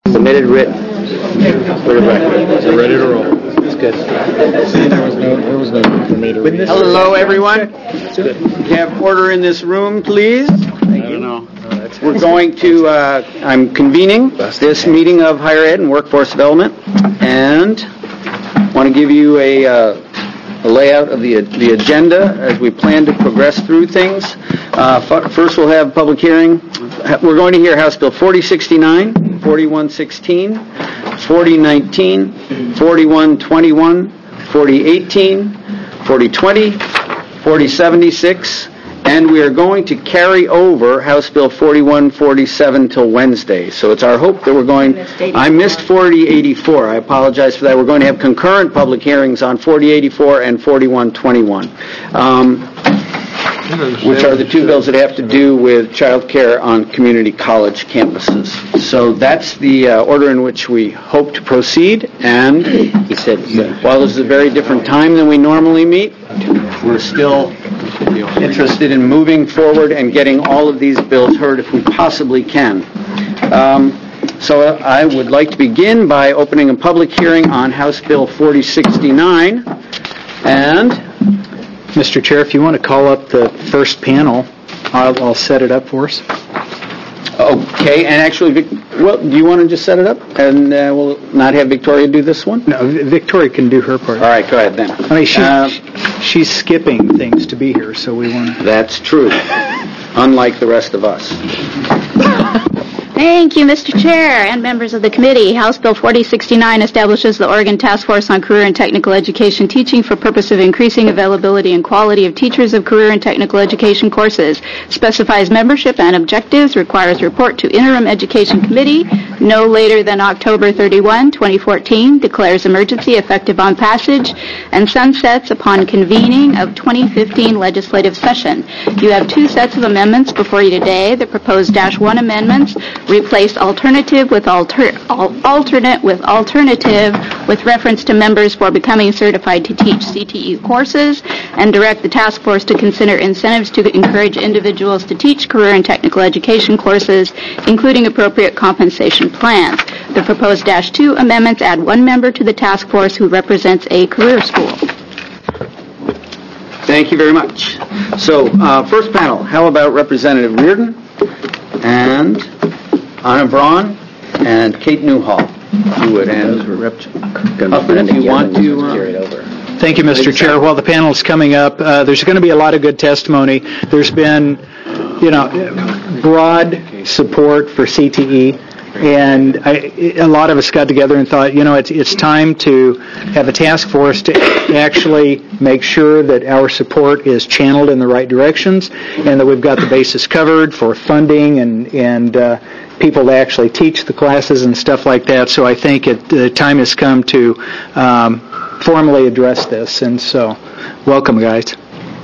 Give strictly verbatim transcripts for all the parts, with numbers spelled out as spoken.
Submitted written. For the record. We're ready to roll. It's good. There was no, there was no for me to read. Hello, everyone. We have order in this room, please. Thank you. No, We're going to, uh, I'm convening this meeting of Higher Ed and Workforce Development, and want to give you a, uh, a layout of the the agenda as we plan to progress through things. Uh, f- first, we'll have public hearing. We're going to hear House Bill forty sixty-nine, forty-one sixteen, forty nineteen, forty-one twenty-one, forty eighteen, forty twenty, forty seventy-six, and we are going to carry over House Bill forty-one forty-seven till Wednesday. So it's our hope that we're going... I missed forty eighty-four. I apologize for that. We're going to have concurrent public hearings on forty eighty-four and forty-one twenty-one. Um, which are the two bills that have to do with child care on community college campuses. So that's the uh, order in which we hope to proceed, and he said, while this is a very different time than we normally meet, we're still interested in moving forward and getting all of these bills heard if we possibly can. Um, so I would like to begin by opening a public hearing on House Bill forty sixty-nine, and Mister Chair, if you want to call up the first panel, I'll, I'll set it up for us. Okay, and actually, Vic, well, do you want to just set it up, and uh, we'll not have Victoria do this one? No, Victoria can do her part. All right, go ahead then. I mean, she, uh, she's skipping things to be here, so we want to... That's true, unlike the rest of us. Thank you, Mister Chair and members of the committee. House Bill forty sixty-nine establishes the Oregon Task Force on Career and Technical Education Teaching for purpose of increasing availability and quality of teachers of career and technical education courses, specifies membership and objectives, requires report to Interim Education Committee no later than October thirty-first, twenty fourteen, declares emergency effective on passage, and sunsets upon convening of twenty fifteen legislative session. You have two sets of amendments before you today. The proposed Dash one amendments replace alternative with alter, al, alternate with alternative with reference to members for becoming certified to teach C T E courses, and direct the task force to consider incentives to encourage individuals to teach career and technical education courses, including appropriate compensation plans. The proposed Dash two amendments add one member to the task force who represents a career school. Thank you very much. So, uh, first panel, how about Representative Reardon and Anna Braun and Kate Newhall, who would end Rep. Huffman, if you want to uh, carry it over. Thank you, Mister Chair. While the panel is coming up, uh, there's going to be a lot of good testimony. There's been, you know, broad support for C T E. And I, a lot of us got together and thought, you know, it's it's time to have a task force to actually make sure that our support is channeled in the right directions, and that we've got the basis covered for funding and and uh, people to actually teach the classes and stuff like that. So I think it, the time has come to um, formally address this. And so, welcome, guys.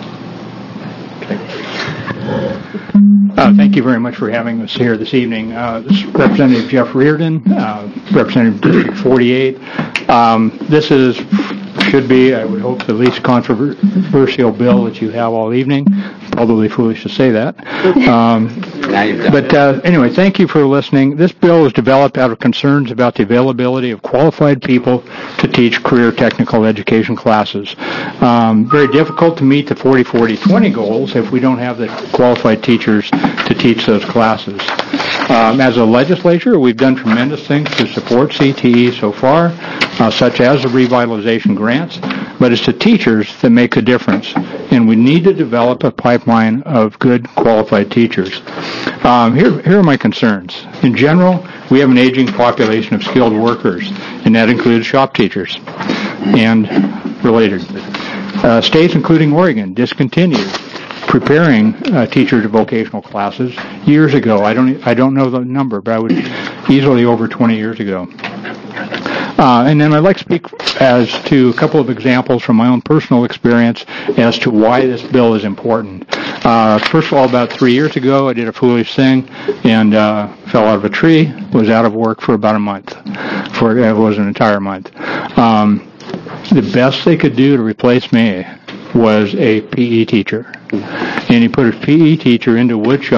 Uh, thank you very much for having us here this evening. Uh, this is Representative Jeff Reardon, uh, Representative District forty-eight. Um, this is should be, I would hope, the least controversial bill that you have all evening. Probably foolish to say that. Um, but uh, anyway, thank you for listening. This bill was developed out of concerns about the availability of qualified people to teach career technical education classes. Um, very difficult to meet the forty forty twenty goals if we don't have the qualified teachers to teach those classes. Um, as a legislature, we've done tremendous things to support C T E so far, uh, such as the revitalization grants, but it's the teachers that make a difference, and we need to develop a pipeline of good qualified teachers. Um, here, here are my concerns. In general, we have an aging population of skilled workers, and that includes shop teachers and related. Uh, states, including Oregon, discontinued preparing uh, teachers of vocational classes years ago. I don't I don't know the number, but I would easily over twenty years ago. Uh, and then I'd like to speak as to a couple of examples from my own personal experience as to why this bill is important. Uh, first of all, about three years ago, I did a foolish thing and uh, fell out of a tree, was out of work for about a month. For it was an entire month. Um, the best they could do to replace me was a P E teacher. And he put a P E teacher into wood shop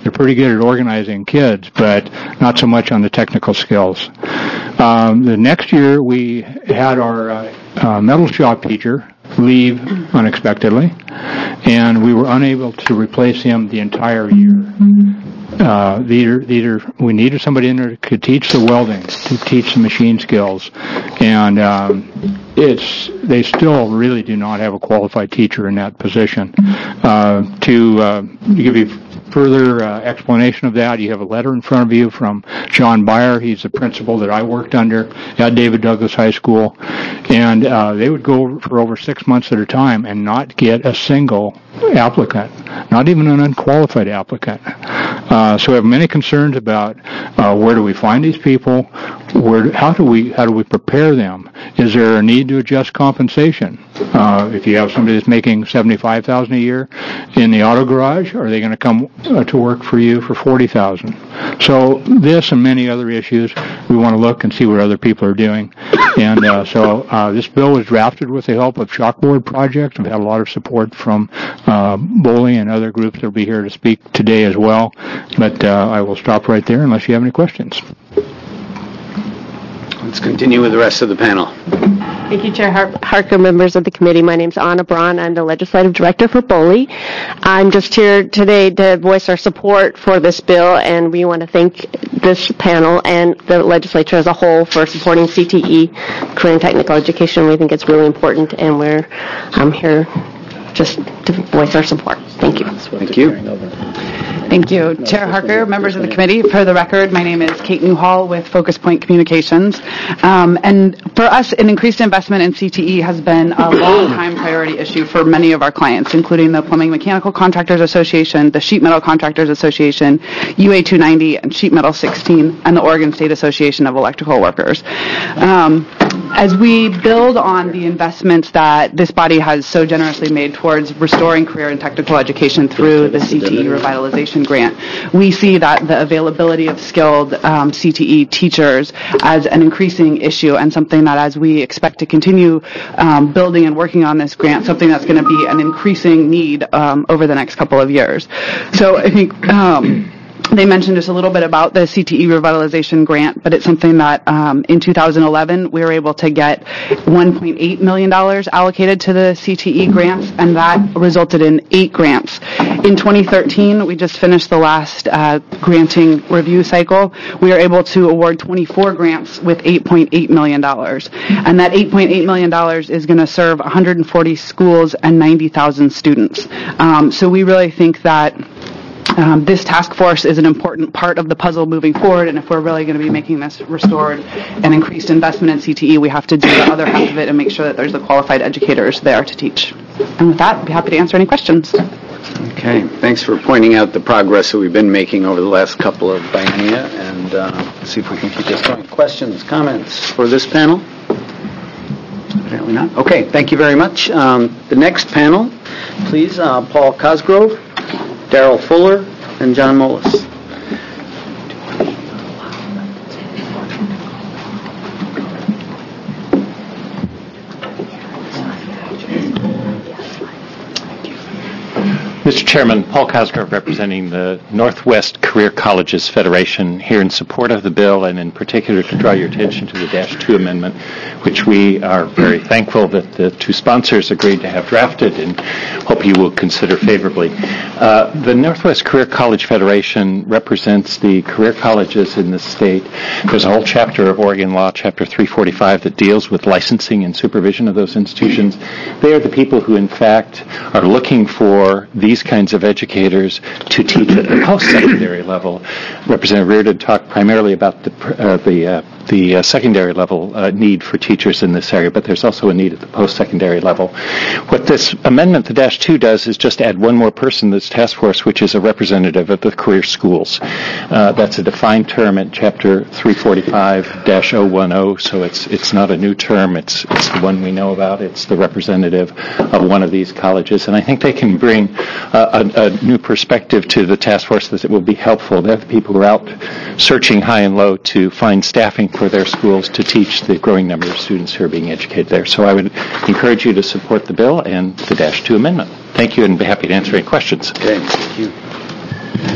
They're pretty good at organizing kids, but not so much on the technical skills. Um, the next year, we had our uh, uh, metal shop teacher leave unexpectedly, and we were unable to replace him the entire year. Uh, either, either we needed somebody in there who could teach the welding, to teach the machine skills, and um, it's they still really do not have a qualified teacher in that position. Uh, to, uh, to give you further uh, explanation of that, you have a letter in front of you from John Byer. He's the principal that I worked under at David Douglas High School, and uh, they would go for over six months at a time and not get a single applicant, not even an unqualified applicant. Uh, so we have many concerns about uh, where do we find these people, where, how do we how do we prepare them? Is there a need to adjust compensation? Uh, if you have somebody that's making seventy-five thousand dollars a year in the auto garage, are they going to come uh, to work for you for forty thousand dollars? So this and many other issues, we want to look and see what other people are doing. And uh, so uh, this bill was drafted with the help of Chalkboard Project. We've had a lot of support from uh, Boley and other groups that will be here to speak today as well. But uh, I will stop right there unless you have any questions. Let's continue with the rest of the panel. Thank you, Chair Har- Harker, members of the committee. My name is Anna Braun. I'm the Legislative Director for Boley. I'm just here today to voice our support for this bill, and we want to thank this panel and the legislature as a whole for supporting C T E, career and technical education. We think it's really important, and we're um, here just to voice our support. Thank you. Thank you. Thank you. Chair Harker, members of the committee, for the record, my name is Kate Newhall with Focus Point Communications. Um, and for us, an increased investment in C T E has been a long-time priority issue for many of our clients, including the Plumbing Mechanical Contractors Association, the Sheet Metal Contractors Association, U A two ninety, and Sheet Metal sixteen, and the Oregon State Association of Electrical Workers. Um, as we build on the investments that this body has so generously made towards restoring career and technical education through the C T E Revitalization Grant, we see that the availability of skilled um, C T E teachers as an increasing issue, and something that, as we expect to continue um, building and working on this grant, something that's going to be an increasing need um, over the next couple of years. So I think um, they mentioned just a little bit about the C T E Revitalization Grant, but it's something that um, in two thousand eleven we were able to get one point eight million dollars allocated to the C T E grants, and that resulted in eight grants. In twenty thirteen, we just finished the last uh, granting review cycle. We were able to award twenty-four grants with eight point eight million dollars, and that eight point eight million dollars is going to serve one hundred forty schools and ninety thousand students. Um, so we really think that Um, this task force is an important part of the puzzle moving forward, and if we're really going to be making this restored and increased investment in C T E, we have to do the other half of it and make sure that there's the qualified educators there to teach. And with that, I'd be happy to answer any questions. Okay, thanks for pointing out the progress that we've been making over the last couple of biennia, and uh, let's see if we can keep this going. Questions, comments for this panel? Apparently not. Okay, thank you very much. Um, the next panel, please, uh, Paul Cosgrove, Darrell Fuller, and John Mullis. Mister Chairman, Paul Cosgrove representing the Northwest Career Colleges Federation, here in support of the bill, and in particular to draw your attention to the Dash two amendment, which we are very thankful that the two sponsors agreed to have drafted, and hope you will consider favorably. Uh, the Northwest Career College Federation represents the career colleges in the state. There's a whole chapter of Oregon law, Chapter three forty-five, that deals with licensing and supervision of those institutions. They are the people who, in fact, are looking for these kinds of educators to teach at the post-secondary level. Representative Reardon talked primarily about the uh, the uh, the uh, secondary level uh, need for teachers in this area, but there's also a need at the post-secondary level. What this amendment, the Dash two, does is just add one more person to this task force, which is a representative of the career schools. Uh, that's a defined term at Chapter three forty-five dash oh ten, so it's it's not a new term. It's it's the one we know about. It's the representative of one of these colleges, and I think they can bring uh, a, a new perspective to the task force that will be helpful. They're the people who are out searching high and low to find staffing for their schools to teach the growing number of students who are being educated there. So I would encourage you to support the bill and the Dash two amendment. Thank you, and be happy to answer any questions. Okay, thank you.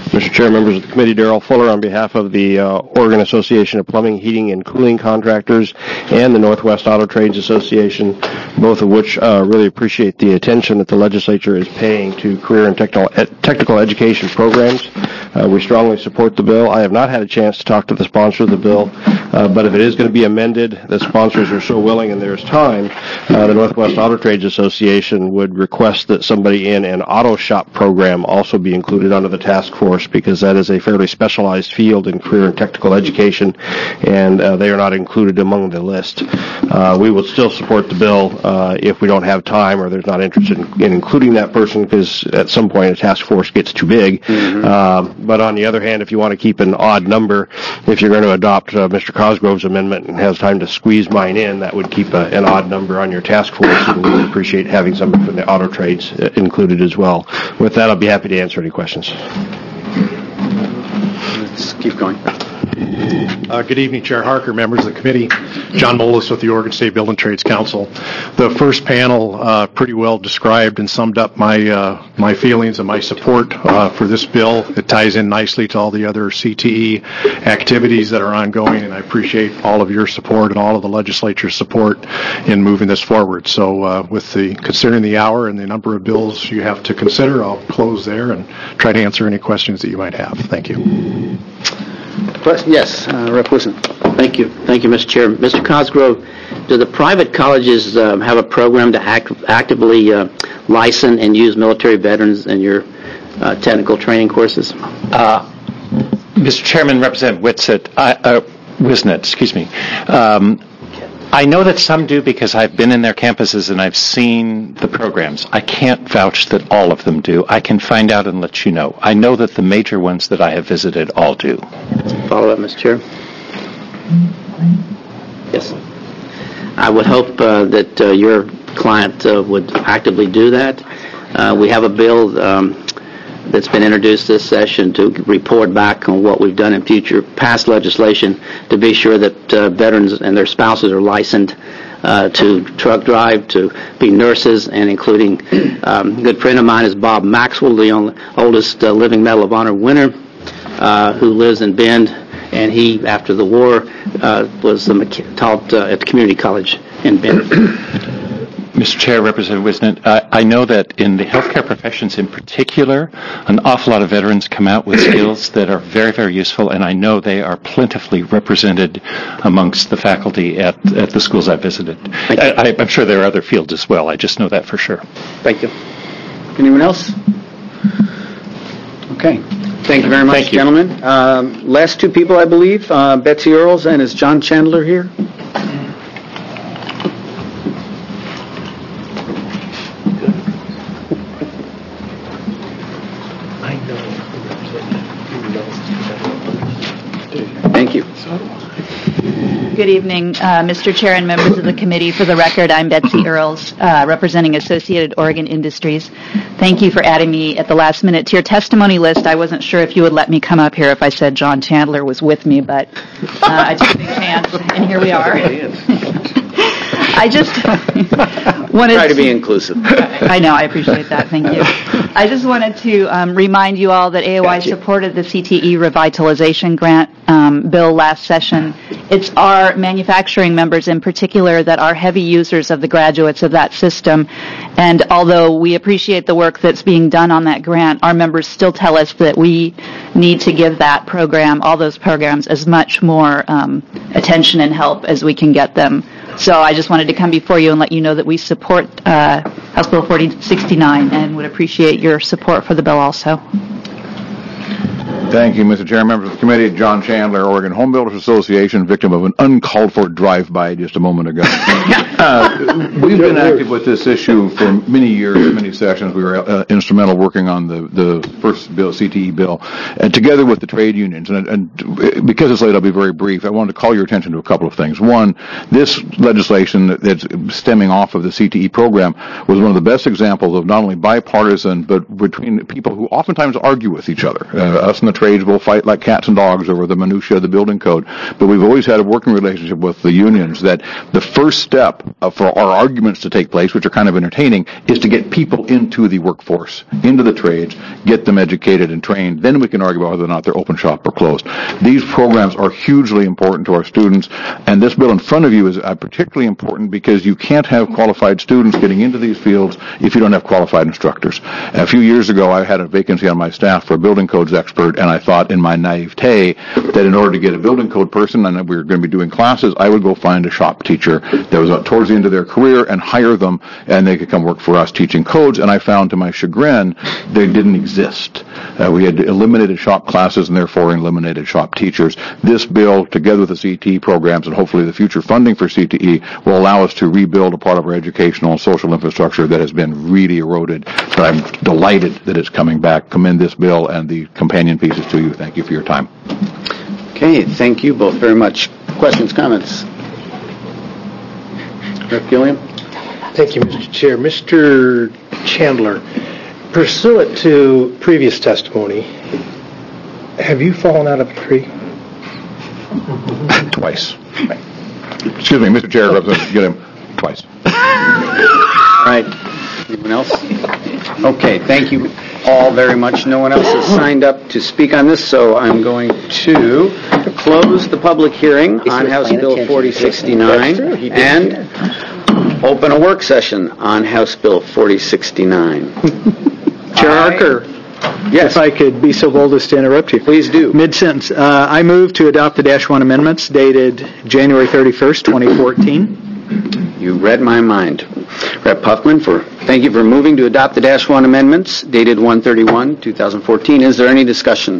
Mister Chair, members of the committee, Darrell Fuller on behalf of the uh, Oregon Association of Plumbing, Heating, and Cooling Contractors and the Northwest Auto Trades Association, both of which uh, really appreciate the attention that the legislature is paying to career and technical, e- technical education programs. Uh, we strongly support the bill. I have not had a chance to talk to the sponsor of the bill, uh, but if it is going to be amended, the sponsors are so willing and there's time, uh, the Northwest Auto Trades Association would request that somebody in an auto shop program also be included under the task force, because that is a fairly specialized field in career and technical education, and uh, they are not included among the list. Uh, we will still support the bill uh, if we don't have time or there's not interest in, in including that person, because at some point a task force gets too big. Mm-hmm. Uh, but on the other hand, if you want to keep an odd number, if you're going to adopt uh, Mister Cosgrove's amendment and has time to squeeze mine in, that would keep a, an odd number on your task force, and we would appreciate having somebody from the auto trades uh, included as well. With that, I'll be happy to answer any questions. Let's keep going. Uh, good evening, Chair Harker, members of the committee. John Molis with the Oregon State Building Trades Council. The first panel uh, pretty well described and summed up my uh, my feelings and my support uh, for this bill. It ties in nicely to all the other C T E activities that are ongoing, and I appreciate all of your support and all of the legislature's support in moving this forward. So uh, with the considering the hour and the number of bills you have to consider, I'll close there and try to answer any questions that you might have. Thank you. Question? Yes, uh, Representative Wilson. Thank you. Thank you, Mister Chair. Mister Cosgrove, do the private colleges uh, have a program to act, actively uh, license and use military veterans in your uh, technical training courses? Uh, Mister Chairman, Representative Whitsett, I, uh, Wisnett, excuse me. Um, I know that some do because I've been in their campuses and I've seen the programs. I can't vouch that all of them do. I can find out and let you know. I know that the major ones that I have visited all do. Follow up, Mister Chair. Yes. I would hope uh, that uh, your client uh, would actively do that. Uh, we have a bill um, that's been introduced this session to report back on what we've done in future past legislation to be sure that uh, veterans and their spouses are licensed uh, to truck drive, to be nurses, and including um, a good friend of mine is Bob Maxwell, the only, oldest uh, living Medal of Honor winner, uh, who lives in Bend, and he, after the war, uh, was um, taught uh, at the community college in Bend. Mister Chair, Representative Wisnett, I, I know that in the healthcare professions in particular, an awful lot of veterans come out with skills that are very, very useful, and I know they are plentifully represented amongst the faculty at, at the schools I've visited. I, I, I'm sure there are other fields as well. I just know that for sure. Thank you. Anyone else? Okay. Thank you very much, Thank you. gentlemen. Um, last two people, I believe, uh, Betsy Earls, and is John Chandler here? Thank you. Good evening, uh, Mister Chair and members of the committee. For the record, I'm Betsy Earls, uh, representing Associated Oregon Industries. Thank you for adding me at the last minute to your testimony list. I wasn't sure if you would let me come up here if I said John Chandler was with me, but uh, I took a big chance, and here we are. I just wanted Try to be inclusive. I know, I appreciate that. Thank you. I just wanted to um, remind you all that A O I supported the C T E revitalization grant um, bill last session. It's our manufacturing members in particular that are heavy users of the graduates of that system. And although we appreciate the work that's being done on that grant, our members still tell us that we need to give that program, all those programs, as much more um, attention and help as we can get them. So I just wanted to come before you and let you know that we support uh, House Bill forty sixty-nine and would appreciate your support for the bill also. Thank you, Mister Chair. Members of the committee, John Chandler, Oregon Home Builders Association, victim of an uncalled for drive-by just a moment ago. uh, we've been active with this issue for many years, many sessions. We were uh, instrumental working on the, the first bill, C T E bill, and together with the trade unions. And, and because it's late, I'll be very brief. I wanted to call your attention to a couple of things. One, this legislation that's stemming off of the C T E program was one of the best examples of not only bipartisan, but between people who oftentimes argue with each other, uh, us and the trades will fight like cats and dogs over the minutia of the building code, but we've always had a working relationship with the unions that the first step for our arguments to take place, which are kind of entertaining, is to get people into the workforce, into the trades, get them educated and trained. Then we can argue about whether or not they're open shop or closed. These programs are hugely important to our students, and this bill in front of you is uh, particularly important because you can't have qualified students getting into these fields if you don't have qualified instructors. A few years ago, I had a vacancy on my staff for a building codes expert, and I thought in my naivete that in order to get a building code person, and we were going to be doing classes, I would go find a shop teacher that was towards the end of their career and hire them, and they could come work for us teaching codes. And I found, to my chagrin, they didn't exist. Uh, we had eliminated shop classes and therefore eliminated shop teachers. This bill, together with the C T E programs and hopefully the future funding for C T E, will allow us to rebuild a part of our educational and social infrastructure that has been really eroded. But I'm delighted that it's coming back. Commend this bill and the companion pieces to you. Thank you for your time. Okay, thank you both very much. Questions, comments? Representative Gilliam? Thank you, Mister Chair. Mister Chandler, pursuant to previous testimony, have you fallen out of a tree? Twice. Excuse me, Mister Chair, Representative Gilliam, twice. All right. Anyone else? Okay, thank you all very much. No one else has signed up to speak on this, so I'm going to close the public hearing on House Bill forty sixty-nine and open a work session on House Bill forty sixty-nine. Chair Harker. Yes. If I could be so bold as to interrupt you. Please do. Mid-sentence. Uh, I move to adopt the Dash one amendments dated January thirty-first, twenty fourteen. You read my mind. Representative Puffman, for thank you for moving to adopt the Dash one amendments dated one thirty-one, twenty fourteen. Is there any discussion?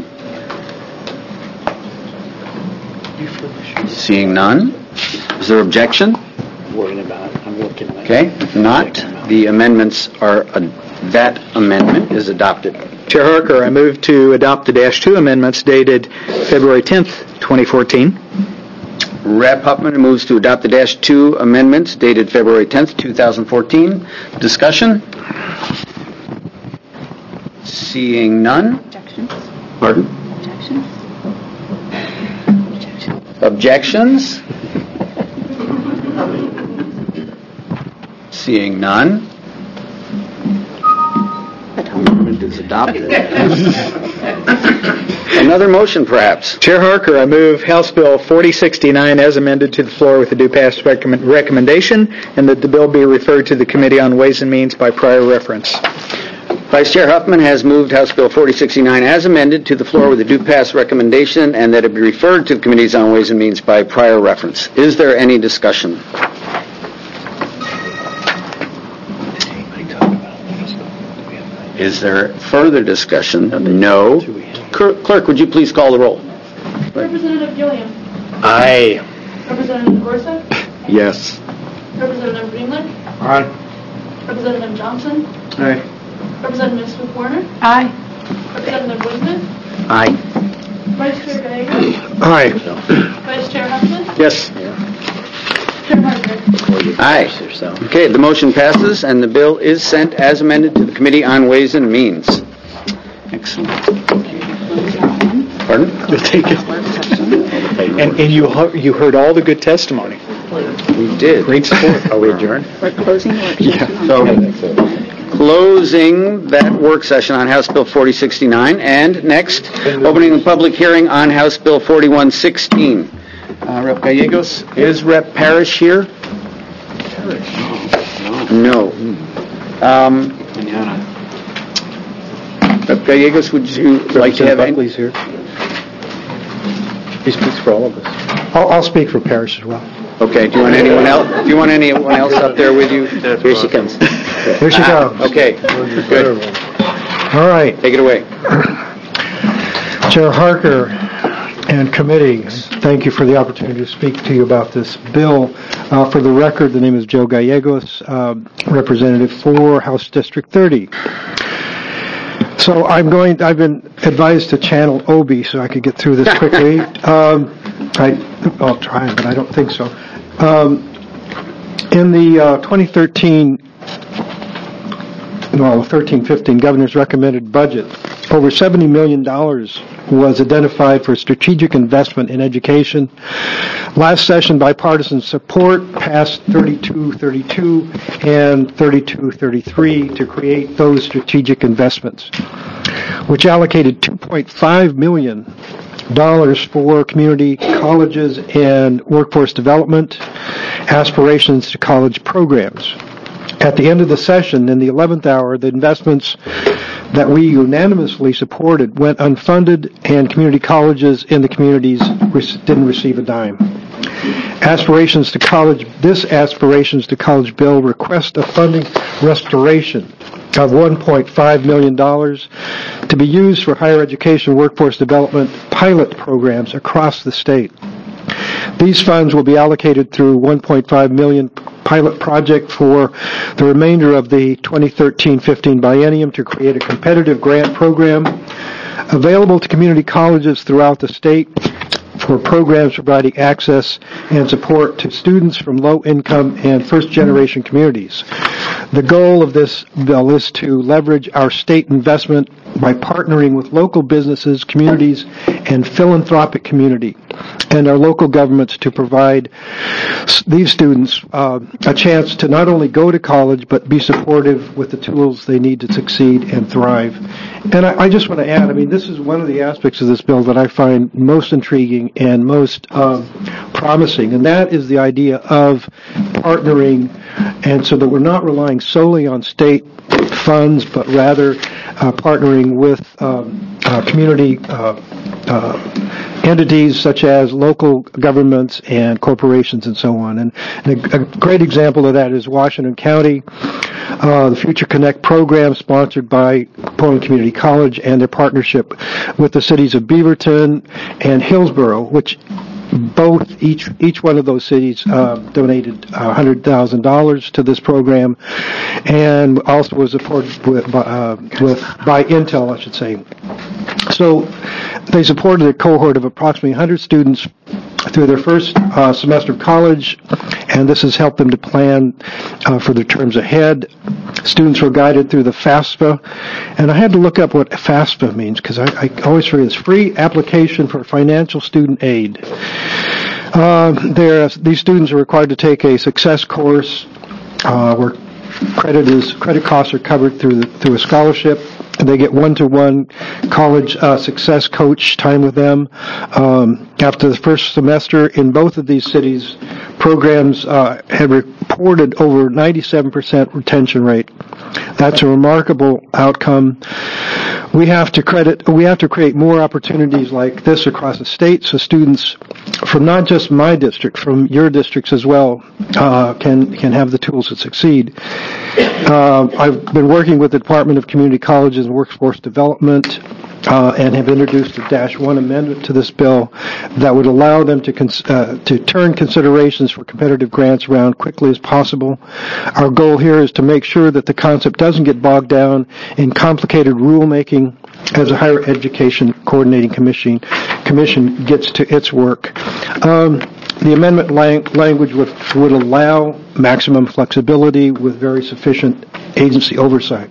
Seeing none. Is there objection? Worrying about it. I'm looking at it. Okay. If not, the amendments are, uh, that amendment is adopted. Chair Harker, I move to adopt the Dash two amendments dated February tenth, twenty fourteen. Representative Puffman moves to adopt the Dash two amendments dated February tenth, twenty fourteen. Discussion? Seeing none. Objections? Pardon? Objections? Objections? Seeing none. Amendment is adopted. Another motion, perhaps. Chair Harker, I move House Bill forty sixty-nine as amended to the floor with a due pass recommend- recommendation, and that the bill be referred to the Committee on Ways and Means by prior reference. Vice Chair Huffman has moved House Bill forty sixty-nine as amended to the floor with a due pass recommendation, and that it be referred to the Committees on Ways and Means by prior reference. Is there any discussion? Is there further discussion? No. Clerk, would you please call the roll? Representative Gilliam. Aye. Representative Gorsuch. Yes. Representative Greenland. Aye. Representative Johnson. Aye. Representative Smith Warner. Aye. Representative Wiseman. Aye. Vice Chair Gallego. Aye. Vice Chair Huffman. Yes. Chair Harker. Aye. Okay, the motion passes, and the bill is sent as amended to the Committee on Ways and Means. Excellent. Pardon? You'll take it. And, and you hu- you heard all the good testimony. We did. Great support. Are we adjourned? We're closing work. Yeah. So, closing that work session on House Bill forty sixty-nine, and next, opening the public hearing on House Bill forty-one sixteen. Uh, Representative Gallegos, is Representative Parrish here? No. Um, Representative Gallegos, would you like to have any? Buckley's here. He speaks for all of us. I'll, I'll speak for Parrish as well. Okay. Do you want anyone else? Do you want anyone else up there with you? Here she comes. Here she comes. Okay. Good. All right. Take it away. Chair Harker and committee, thank you for the opportunity to speak to you about this bill. Uh, for the record, the name is Joe Gallegos, uh, representative for House District thirty. So I'm going. I've been advised to channel Obi so I could get through this quickly. um, I, I'll try, but I don't think so. Um, in the uh, twenty thirteen, well, thirteen fifteen governor's recommended budget, over seventy million dollars was identified for strategic investment in education. Last session, bipartisan support passed thirty-two thirty-two and thirty-two thirty-three to create those strategic investments, which allocated two point five million dollars for community colleges and workforce development, aspirations to college programs. At the end of the session, in the eleventh hour, the investments that we unanimously supported went unfunded, and community colleges in the communities didn't receive a dime. Aspirations to College, this Aspirations to College bill requests a funding restoration of one point five million dollars to be used for higher education workforce development pilot programs across the state. These funds will be allocated through one point five million dollars pilot project for the remainder of the twenty thirteen fifteen biennium to create a competitive grant program available to community colleges throughout the state for programs providing access and support to students from low-income and first-generation communities. The goal of this bill is to leverage our state investment by partnering with local businesses, communities, and philanthropic community, and our local governments to provide these students uh, a chance to not only go to college, but be supportive with the tools they need to succeed and thrive. And I, I just want to add, I mean, this is one of the aspects of this bill that I find most intriguing and most um, promising, and that is the idea of partnering, and so that we're not relying solely on state funds, but rather uh, partnering with um, uh, community uh, uh, entities such as local governments and corporations and so on. And, and a, a great example of that is Washington County, uh, the Future Connect program sponsored by Portland Community College and their partnership with the cities of Beaverton and Hillsborough, which both, each each one of those cities uh, donated one hundred thousand dollars to this program, and also was supported with, uh, with by Intel, I should say. So they supported a cohort of approximately one hundred students through their first uh, semester of college, and this has helped them to plan uh, for their terms ahead. Students were guided through the FAFSA, and I had to look up what FAFSA means because I, I always forget. It's Free Application for Financial Student Aid. Uh, these students are required to take a success course uh, where credit is credit costs are covered through the, through a scholarship. They get one-to-one college uh, success coach time with them. Um, after the first semester in both of these cities, programs uh, had reported over ninety-seven percent retention rate. That's a remarkable outcome. We have to credit, we have to create more opportunities like this across the state so students from not just my district, from your districts as well, uh, can can have the tools to succeed. Uh, I've been working with the Department of Community Colleges and Workforce Development uh, and have introduced a Dash one amendment to this bill that would allow them to cons- uh, to turn considerations for competitive grants around quickly as possible. Our goal here is to make sure that the concept doesn't get bogged down in complicated rulemaking as a higher education coordinating commission commission gets to its work. Um, the amendment lang- language would, would allow maximum flexibility with very sufficient agency oversight.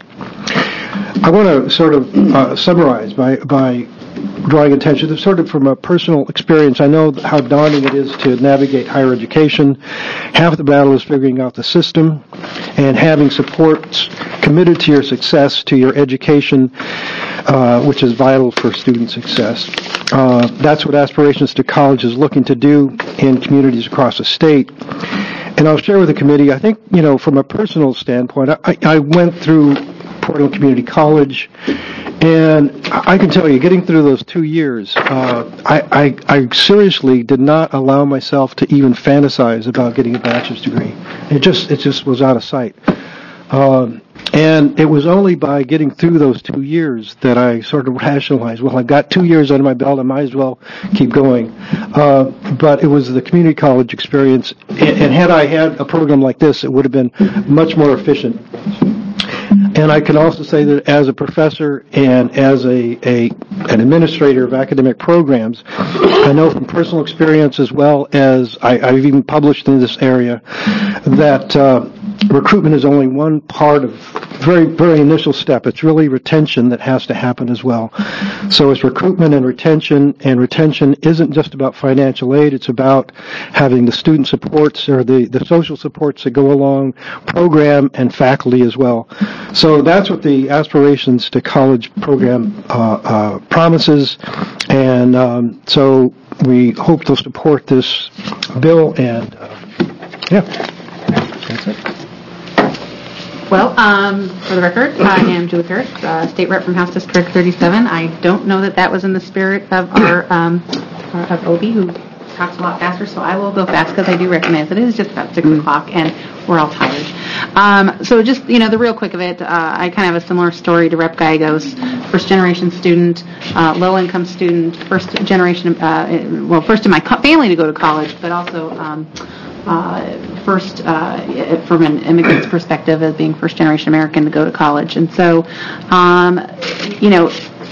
I want to sort of uh, summarize by, by drawing attention to sort of from a personal experience. I know how daunting it is to navigate higher education. Half the battle is figuring out the system and having supports committed to your success, to your education, uh, which is vital for student success. Uh, that's what Aspirations to College is looking to do in communities across the state. And I'll share with the committee, I think, you know, from a personal standpoint, I, I went through Portland Community College, and I can tell you, getting through those two years, uh, I, I, I seriously did not allow myself to even fantasize about getting a bachelor's degree. It just, it just was out of sight. Um, and it was only by getting through those two years that I sort of rationalized, well, I've got two years under my belt, I might as well keep going. Uh, but it was the community college experience, and, and had I had a program like this, it would have been much more efficient. And I can also say that as a professor and as a, a an administrator of academic programs, I know from personal experience as well as I, I've even published in this area that uh, recruitment is only one part of very, very initial step. It's really retention that has to happen as well. So it's recruitment and retention, and retention isn't just about financial aid. It's about having the student supports or the, the social supports that go along, program and faculty as well. So that's what the Aspirations to College program uh, uh, promises, and um, so we hope they'll support this bill, and uh, yeah, that's it. Well, um, for the record, I am Julie Parrish, uh, State Rep from House District thirty-seven. I don't know that that was in the spirit of our, um, of Obi, who talks a lot faster, so I will go fast because I do recognize that it is just about six o'clock and we're all tired. Um, so just, you know, the real quick of it, uh, I kind of have a similar story to Rep Gallegos. First generation student, uh, low income student, first generation, uh, well, first in my co- family to go to college, but also, um, Uh, first, uh, from an immigrant's perspective, as being first-generation American to go to college, and so, um, you know,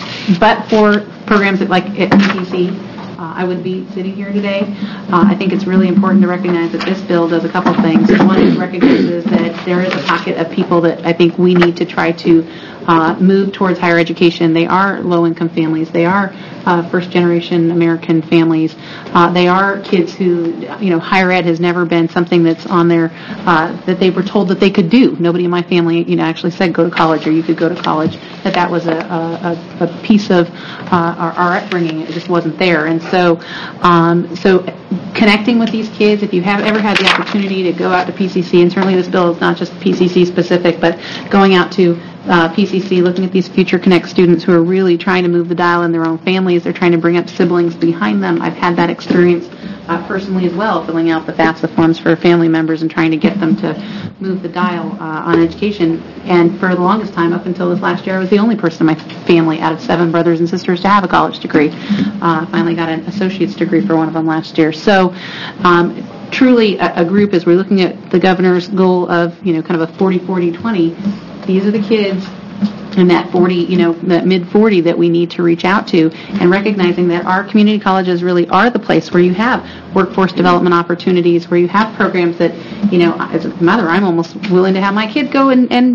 but for programs that, like at P C C, uh, I would be sitting here today. Uh, I think it's really important to recognize that this bill does a couple things. One, it recognizes that there is a pocket of people that I think we need to try to uh, move towards higher education. They are low-income families. They are uh, first-generation American families. Uh, they are kids who, you know, higher ed has never been something that's on their, uh, that they were told that they could do. Nobody in my family, you know, actually said go to college or you could go to college, that that was a, a, a piece of uh, our, our upbringing. It just wasn't there. And so, um, so connecting with these kids, if you have ever had the opportunity to go out to P C C, and certainly this bill is not just P C C specific, but going out to Uh, P C C, looking at these Future Connect students who are really trying to move the dial in their own families. They're trying to bring up siblings behind them. I've had that experience uh, personally as well, filling out the FAFSA forms for family members and trying to get them to move the dial uh, on education. And for the longest time, up until this last year, I was the only person in my family out of seven brothers and sisters to have a college degree. Uh, finally got an associate's degree for one of them last year. So um, truly a, a group, as we're looking at the governor's goal of, you know, kind of a forty forty twenty, these are the kids in that forty, you know, that mid forty that we need to reach out to, and recognizing that our community colleges really are the place where you have workforce development opportunities, where you have programs that, you know, as a mother, I'm almost willing to have my kid go and, and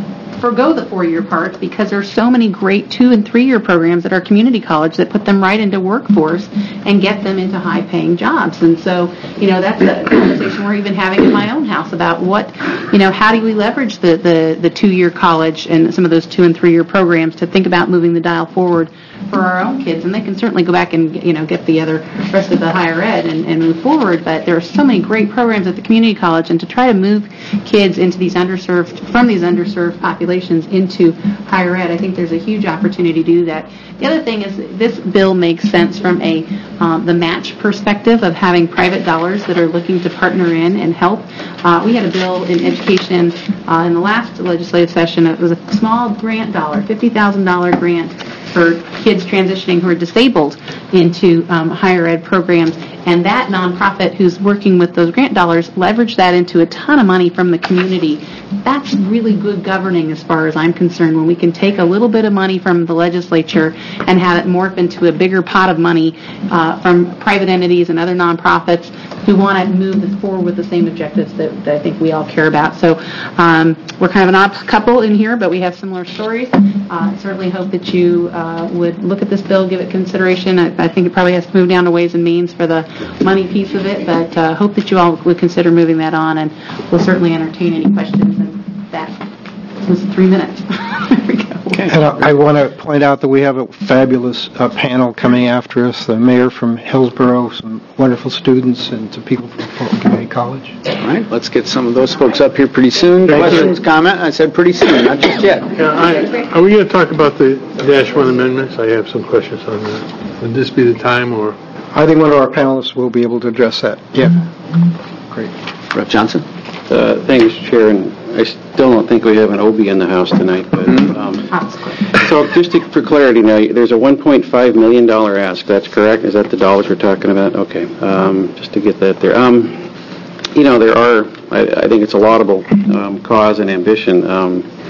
forgo the four-year part, because there's so many great two and three-year programs at our community college that put them right into workforce and get them into high-paying jobs. And so, you know, that's a conversation we're even having in my own house about what, you know, how do we leverage the, the, the two-year college and some of those two and three-year programs to think about moving the dial forward for our own kids. And they can certainly go back and, you know, get the other rest of the higher ed and, and move forward, but there are so many great programs at the community college, and to try to move kids into these underserved, from these underserved populations into higher ed, I think there's a huge opportunity to do that. The other thing is this bill makes sense from a um, the match perspective of having private dollars that are looking to partner in and help. Uh, we had a bill in education uh, in the last legislative session. It was a small grant dollar, fifty thousand dollars grant for kids transitioning who are disabled into um, higher ed programs, and that nonprofit who's working with those grant dollars leveraged that into a ton of money from the community. That's really good governing as far as I'm concerned, when we can take a little bit of money from the legislature and have it morph into a bigger pot of money uh, from private entities and other nonprofits who want to move this forward with the same objectives that, that I think we all care about. So um, we're kind of an odd couple in here, but we have similar stories. Uh, I certainly hope that you uh, would look at this bill, give it consideration. I, I think it probably has to move down to Ways and Means for the money piece of it, but uh, hope that you all would consider moving that on, and we'll certainly entertain any questions. And that was three minutes. There we go. And I, I want to point out that we have a fabulous uh, panel coming after us. The mayor from Hillsborough, some wonderful students, and some people from Fulton Community College. All right, let's get some of those folks up here pretty soon. Questions, comment? I said pretty soon, not just yet. Yeah, I, are we going to talk about the Dash One amendments? I have some questions on that. Would this be the time, or? I think one of our panelists will be able to address that. Yeah. Great. Representative Johnson? Uh, thank you, Mister Chair, and I still don't think we have an O B in the House tonight. But um, so, just to, for clarity, now there's a one point five million dollars ask. That's correct? Is that the dollars we're talking about? Okay, um, just to get that there. Um, you know, there are. I, I think it's a laudable um, cause and ambition. Um,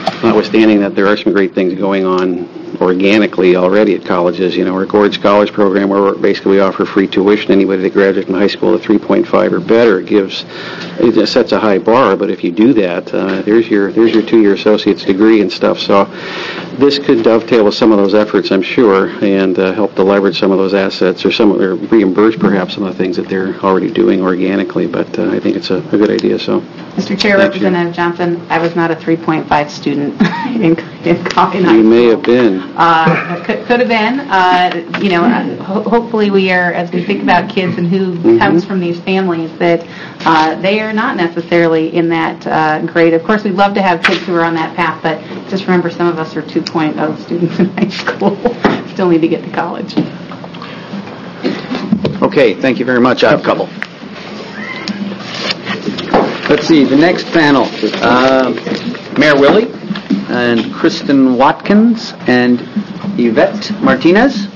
notwithstanding that there are some great things going on organically already at colleges. You know, our Gord Scholars Program, where we're basically we offer free tuition. Anybody that graduates from high school at three point five or better gives, it sets a high bar, but if you do that, uh, there's your there's your two-year associate's degree and stuff. So this could dovetail with some of those efforts, I'm sure, and uh, help to leverage some of those assets, or some or reimburse perhaps some of the things that they're already doing organically. But uh, I think it's a, a good idea. So, Mister Chair, Representative Johnson, I was not a three point five student in, in, in high school. You may have been. Uh, could, could have been. Uh, you know, uh, ho- hopefully we are, as we think about kids and who mm-hmm. comes from these families, that uh, they are not necessarily in that uh, grade. Of course, we'd love to have kids who are on that path, but just remember, some of us are two point oh students in high school. Still need to get to college. Okay, thank you very much. I have a couple. Let's see, the next panel. Uh, Mayor Willie and Kristen Watkins and Yvette Martinez.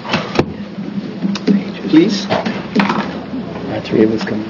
Please. All three of us come.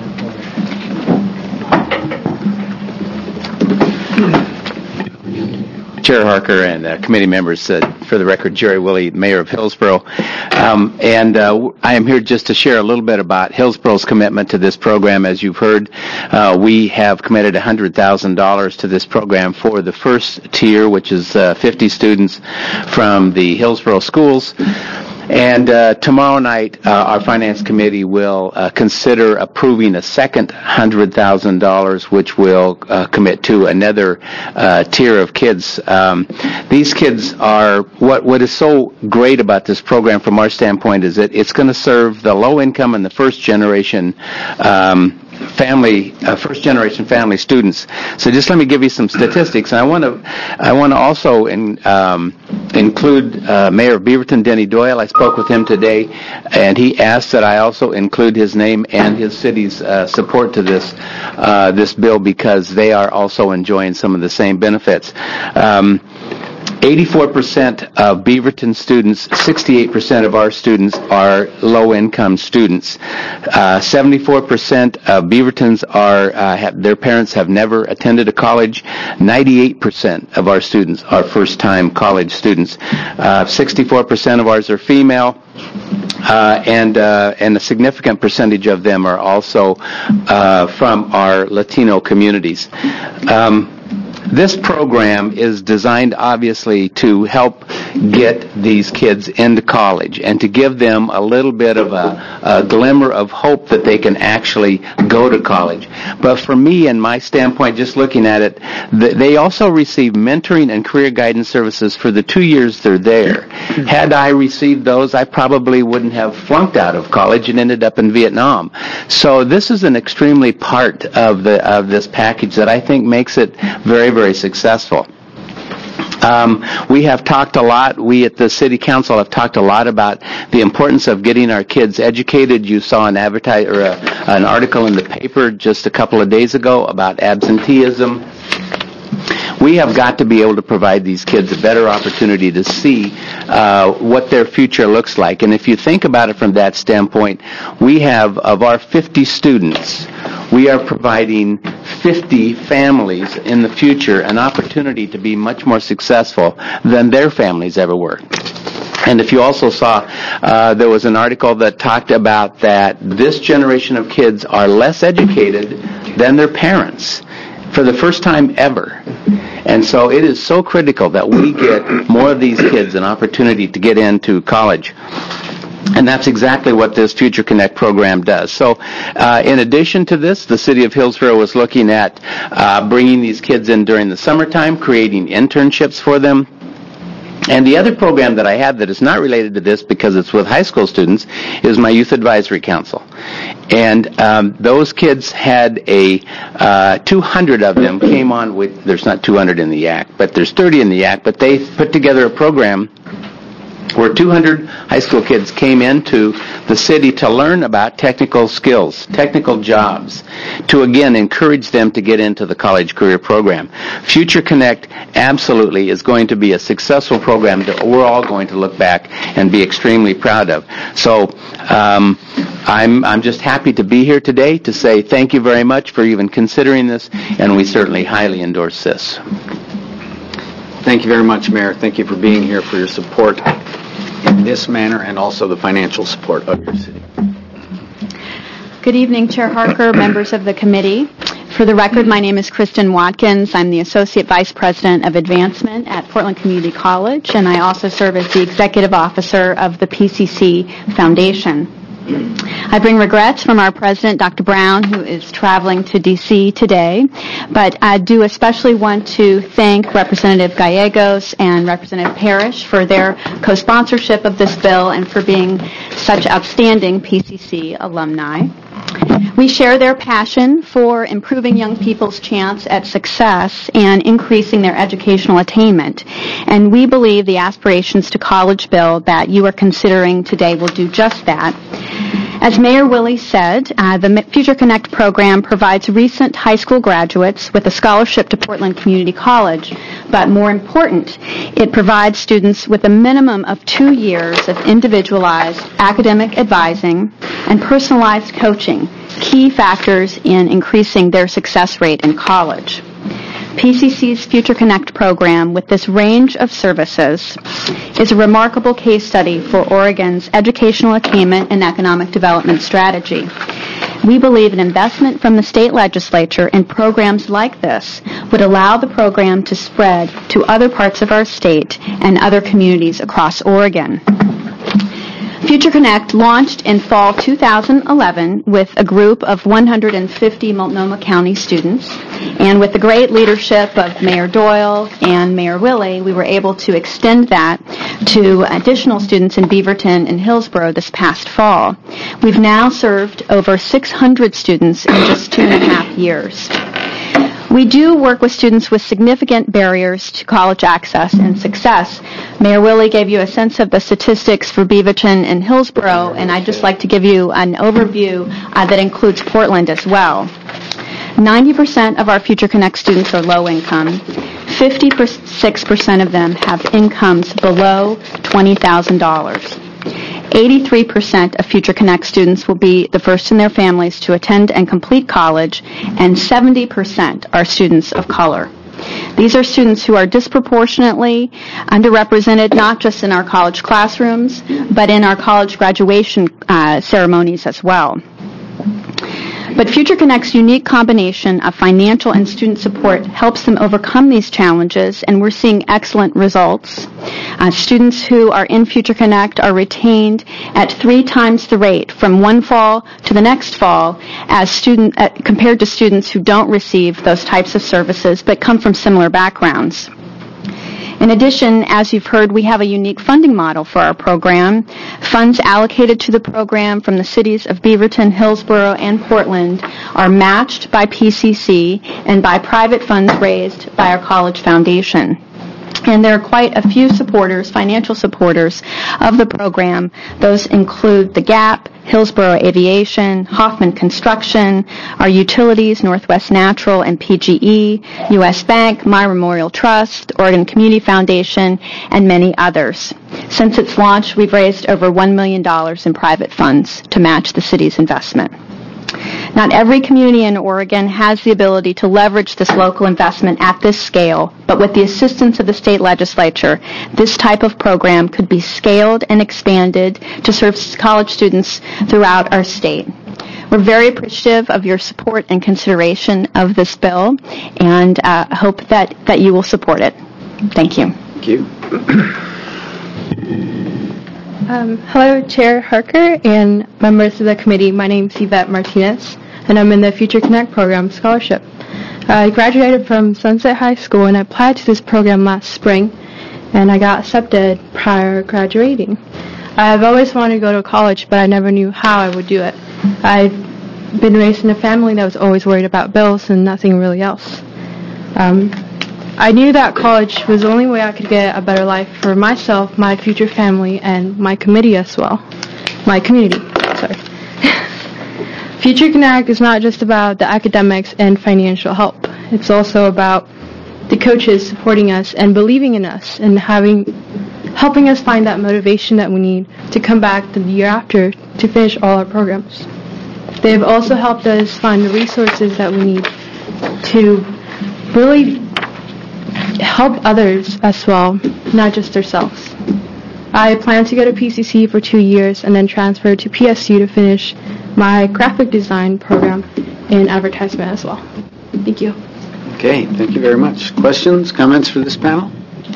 Chair Harker and uh, committee members, uh, for the record, Jerry Willie, Mayor of Hillsborough. Um, and uh, I am here just to share a little bit about Hillsborough's commitment to this program. As you've heard, uh, we have committed one hundred thousand dollars to this program for the first tier, which is uh, fifty students from the Hillsborough schools. And uh, tomorrow night, uh, our Finance Committee will uh, consider approving a second one hundred thousand dollars, which will uh, commit to another uh, tier of kids. Um, these kids are, what, what is so great about this program from our standpoint is that it's going to serve the low-income and the first-generation um family, uh, first-generation family students. So just let me give you some statistics. And I want to, I want to also in, um, include uh, Mayor of Beaverton, Denny Doyle. I spoke with him today, and he asked that I also include his name and his city's uh, support to this uh, this bill, because they are also enjoying some of the same benefits. Um, eighty-four percent of Beaverton students, sixty-eight percent of our students are low-income students. Uh, seventy-four percent of Beavertons are, uh, have, their parents have never attended a college. ninety-eight percent of our students are first-time college students. Uh, sixty-four percent of ours are female. Uh, and uh, and a significant percentage of them are also uh, from our Latino communities. Um, This program is designed, obviously, to help get these kids into college and to give them a little bit of a, a glimmer of hope that they can actually go to college. But for me and my standpoint, just looking at it, th- they also receive mentoring and career guidance services for the two years they're there. Had I received those, I probably wouldn't have flunked out of college and ended up in Vietnam. So this is an extremely part of the of this package that I think makes it very, very successful. Um, we have talked a lot, we at the City Council have talked a lot about the importance of getting our kids educated. You saw an advertise or a, an article in the paper just a couple of days ago about absenteeism. We have got to be able to provide these kids a better opportunity to see uh, what their future looks like. And if you think about it from that standpoint, we have, of our fifty students, we are providing fifty families in the future an opportunity to be much more successful than their families ever were. And if you also saw, uh, there was an article that talked about that this generation of kids are less educated than their parents for the first time ever. And so it is so critical that we get more of these kids an opportunity to get into college. And that's exactly what this Future Connect program does. So uh, in addition to this, the City of Hillsborough was looking at uh, bringing these kids in during the summertime, creating internships for them. And the other program that I have that is not related to this because it's with high school students is my Youth Advisory Council. And um, those kids had a, uh, two hundred of them came on with, there's not two hundred in the Act, but there's thirty in the Act, but they put together a program where two hundred high school kids came into the city to learn about technical skills, technical jobs, to again encourage them to get into the college career program. Future Connect absolutely is going to be a successful program that we're all going to look back and be extremely proud of. So um, I'm I'm just happy to be here today to say thank you very much for even considering this, and we certainly highly endorse this. Thank you very much, Mayor. Thank you for being here, for your support in this manner and also the financial support of your city. Good evening, Chair Harker, members of the committee. For the record, my name is Kristen Watkins. I'm the Associate Vice President of Advancement at Portland Community College, and I also serve as the Executive Officer of the P C C Foundation. I bring regrets from our president, Doctor Brown, who is traveling to D C today, but I do especially want to thank Representative Gallegos and Representative Parrish for their co-sponsorship of this bill and for being such outstanding P C C alumni. We share their passion for improving young people's chance at success and increasing their educational attainment, and we believe the Aspirations to College bill that you are considering today will do just that. As Mayor Willie said, uh, the Future Connect program provides recent high school graduates with a scholarship to Portland Community College, but more important, it provides students with a minimum of two years of individualized academic advising and personalized coaching, key factors in increasing their success rate in college. P C C's Future Connect program, with this range of services, is a remarkable case study for Oregon's educational attainment and economic development strategy. We believe an investment from the state legislature in programs like this would allow the program to spread to other parts of our state and other communities across Oregon. Future Connect launched in fall two thousand eleven with a group of one hundred fifty Multnomah County students, and with the great leadership of Mayor Doyle and Mayor Willie, we were able to extend that to additional students in Beaverton and Hillsborough this past fall. We've now served over six hundred students in just two and a half years. We do work with students with significant barriers to college access and success. Mayor Willie gave you a sense of the statistics for Beaverton and Hillsborough, and I'd just like to give you an overview uh, that includes Portland as well. ninety percent of our Future Connect students are low income. fifty-six percent of them have incomes below twenty thousand dollars. eighty-three percent of Future Connect students will be the first in their families to attend and complete college, and seventy percent are students of color. These are students who are disproportionately underrepresented not just in our college classrooms, but in our college graduation uh, ceremonies as well. But Future Connect's unique combination of financial and student support helps them overcome these challenges, and we're seeing excellent results. Uh, students who are in Future Connect are retained at three times the rate from one fall to the next fall as student uh, compared to students who don't receive those types of services but come from similar backgrounds. In addition, as you've heard, we have a unique funding model for our program. Funds allocated to the program from the cities of Beaverton, Hillsborough, and Portland are matched by P C C and by private funds raised by our college foundation. And there are quite a few supporters, financial supporters of the program. Those include the Gap, Hillsborough Aviation, Hoffman Construction, our utilities, Northwest Natural and P G E, U S Bank, My Memorial Trust, Oregon Community Foundation, and many others. Since its launch, we've raised over one million dollars in private funds to match the city's investment. Not every community in Oregon has the ability to leverage this local investment at this scale, but with the assistance of the state legislature, this type of program could be scaled and expanded to serve college students throughout our state. We're very appreciative of your support and consideration of this bill, and uh, hope that, that you will support it. Thank you. Thank you. Um, hello, Chair Harker and members of the committee. My name is Yvette Martinez, and I'm in the Future Connect program scholarship. I graduated from Sunset High School, and I applied to this program last spring, and I got accepted prior graduating. I've always wanted to go to college, but I never knew how I would do it. I've been raised in a family that was always worried about bills and nothing really else. Um, I knew that college was the only way I could get a better life for myself, my future family, and my committee as well. My community, sorry. Future Connect is not just about the academics and financial help. It's also about the coaches supporting us and believing in us and having, helping us find that motivation that we need to come back the year after to finish all our programs. They've also helped us find the resources that we need to really help others as well, not just themselves. I plan to go to P C C for two years and then transfer to P S U to finish my graphic design program in advertisement as well. Thank you. Okay, thank you very much. Questions, comments for this panel?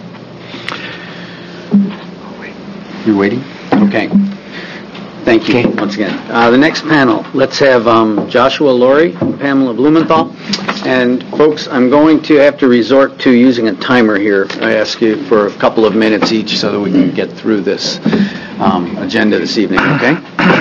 You're waiting? Okay. Thank you once again. Uh, the next panel, let's have um, Joshua Laurie and Pamela Blumenthal. And folks, I'm going to have to resort to using a timer here. I ask you for a couple of minutes each so that we can get through this um, agenda this evening, okay?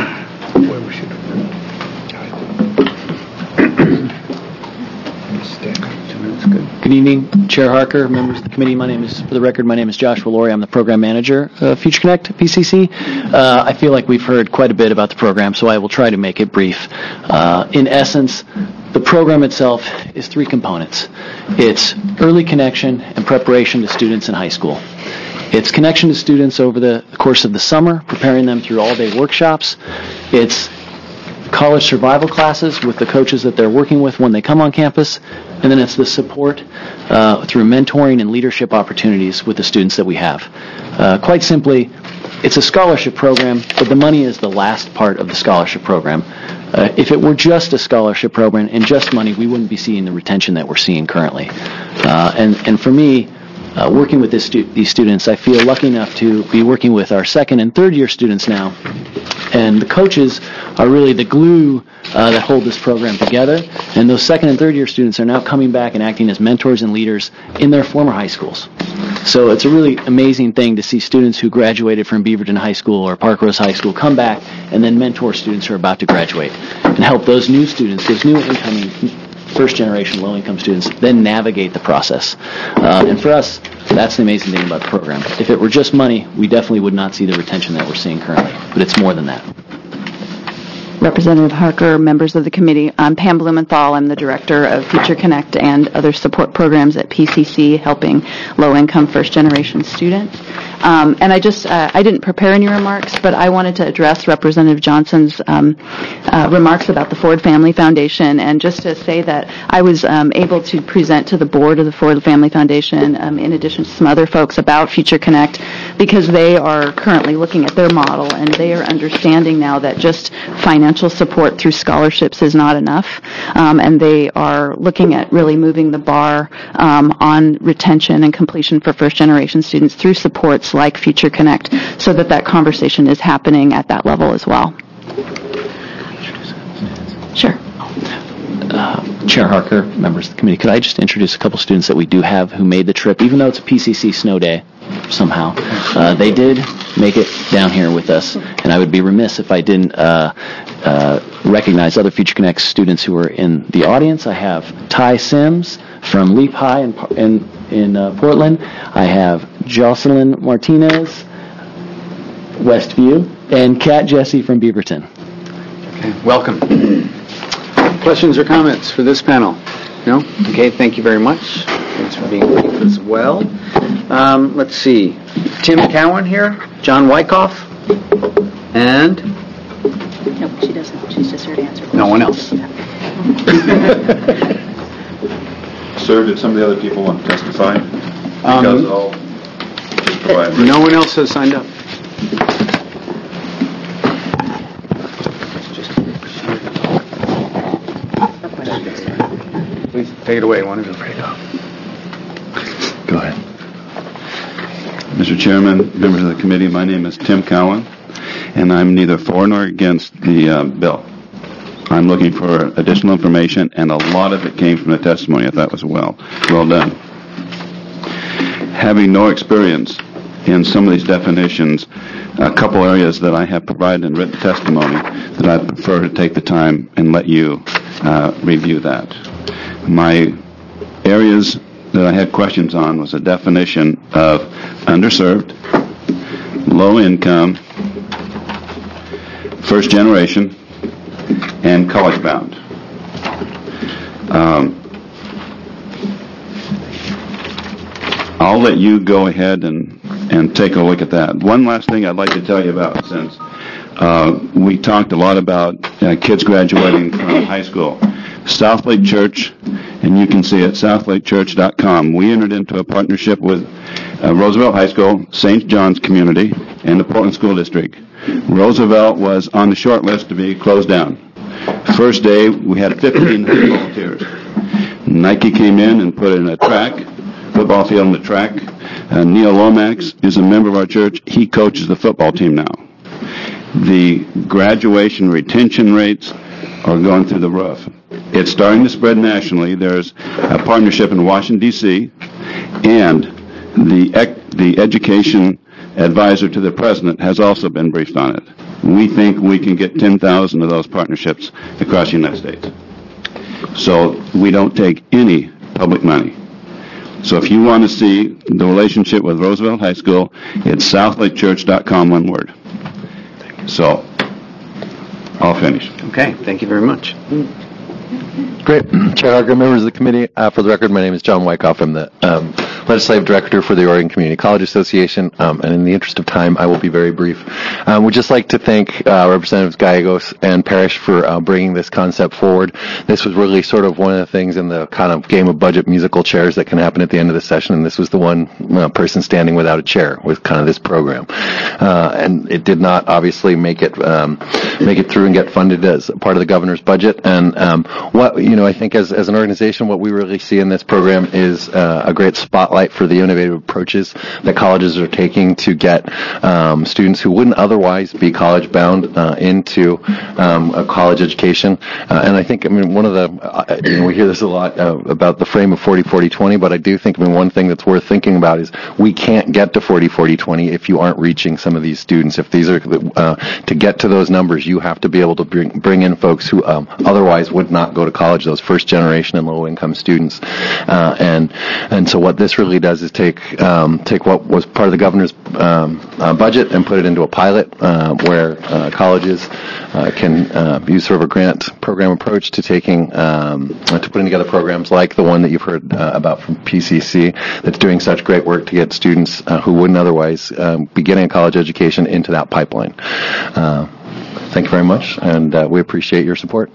Good evening, Chair Harker, members of the committee. My name is, for the record, my name is Joshua Laurie. I'm the program manager of Future Connect P C C. Uh, I feel like we've heard quite a bit about the program, so I will try to make it brief. Uh, in essence, the program itself is three components. It's early connection and preparation to students in high school. It's connection to students over the course of the summer, preparing them through all-day workshops. It's college survival classes with the coaches that they're working with when they come on campus. And then it's the support uh, through mentoring and leadership opportunities with the students that we have. Uh, quite simply, it's a scholarship program, but the money is the last part of the scholarship program. Uh, if it were just a scholarship program and just money, we wouldn't be seeing the retention that we're seeing currently. Uh, and, and for me, uh, working with this stu- these students, I feel lucky enough to be working with our second and third year students now. And the coaches are really the glue uh, that hold this program together. And those second and third year students are now coming back and acting as mentors and leaders in their former high schools. So it's a really amazing thing to see students who graduated from Beaverton High School or Park Rose High School come back and then mentor students who are about to graduate and help those new students, those new incoming first-generation low-income students, then navigate the process. Uh, and for us, that's the amazing thing about the program. If it were just money, we definitely would not see the retention that we're seeing currently. But it's more than that. Representative Harker, members of the committee. I'm Pam Blumenthal. I'm the director of Future Connect and other support programs at P C C, helping low-income first-generation students. Um, and I just, uh, I didn't prepare any remarks, but I wanted to address Representative Johnson's um, uh, remarks about the Ford Family Foundation, and just to say that I was um, able to present to the board of the Ford Family Foundation, um, in addition to some other folks, about Future Connect, because they are currently looking at their model, and they are understanding now that just financial support through scholarships is not enough, um, and they are looking at really moving the bar um, on retention and completion for first-generation students through supports like Future Connect, so that that conversation is happening at that level as well. Sure. Uh, Chair Harker, members of the committee, could I just introduce a couple students that we do have who made the trip, even though it's a P C C snow day somehow. Uh, they did make it down here with us, and I would be remiss if I didn't uh, uh, recognize other Future Connect students who are in the audience. I have Ty Sims from Leap High in, in, in uh, Portland. I have Jocelyn Martinez, Westview, and Kat Jesse from Beaverton. Okay, welcome. Questions or comments for this panel? No? Okay, thank you very much. Thanks for being brief as well. Um, let's see. Tim Cowan here, John Wyckoff, and? No, she doesn't. She's just here to answer questions. No one else. Sir, did some of the other people want to testify? Um, Because I'll just provide- no one else has signed up. Please take it away. One of you. Go ahead. Mister Chairman, members of the committee, my name is Tim Cowan, and I'm neither for nor against the uh, bill. I'm looking for additional information, and a lot of it came from the testimony. I thought was well, well done. Having no experience in some of these definitions, a couple areas that I have provided in written testimony that I prefer to take the time and let you uh, review that. My areas that I had questions on was a definition of underserved, low income, first generation, and college bound. Um, I'll let you go ahead and, and take a look at that. One last thing I'd like to tell you about, since uh, we talked a lot about uh, kids graduating from high school. South Lake Church and you can see it at south lake church dot com. We entered into a partnership with uh, Roosevelt High School, Saint John's Community, and the Portland School District. Roosevelt was on the short list to be closed down. First day, we had fifteen volunteers. Nike came in and put in a track, football field and the track. Uh, Neil Lomax is a member of our church. He coaches the football team now. The graduation retention rates are going through the roof. It's starting to spread nationally. There's a partnership in Washington, D C, and the ec- the education advisor to the president has also been briefed on it. We think we can get ten thousand of those partnerships across the United States. So we don't take any public money. So if you want to see the relationship with Roosevelt High School, it's south lake church dot com, one word. So, I'll finish. Okay, thank you very much. Great. Chair Harker, members of the committee, uh, for the record, my name is John Wyckoff. I'm the um, Legislative Director for the Oregon Community College Association, um, and in the interest of time, I will be very brief. Um, we'd just like to thank uh, Representatives Gallegos and Parrish for uh, bringing this concept forward. This was really sort of one of the things in the kind of game of budget musical chairs that can happen at the end of the session, and this was the one uh, person standing without a chair with kind of this program. Uh, and it did not obviously make it um, make it through and get funded as part of the governor's budget. And um, what you know, I think as as an organization, what we really see in this program is uh, a great spotlight for the innovative approaches that colleges are taking to get um, students who wouldn't otherwise be college bound uh, into um, a college education. Uh, and I think, I mean, one of the, uh, you know, we hear this a lot uh, about the frame of forty forty twenty, but I do think, I mean, one thing that's worth thinking about is we can't get to forty forty twenty if you aren't reaching some of these students. If these are, uh, to get to those numbers, you have to be able to bring, bring in folks who um, otherwise would not go to college, those first generation and low income students. Uh, and, and so what this really does is take, um, take what was part of the governor's um, uh, budget and put it into a pilot uh, where uh, colleges uh, can uh, use sort of a grant program approach to taking, um, to putting together programs like the one that you've heard uh, about from P C C that's doing such great work to get students uh, who wouldn't otherwise um, be getting a college education into that pipeline. Uh, thank you very much, and uh, we appreciate your support.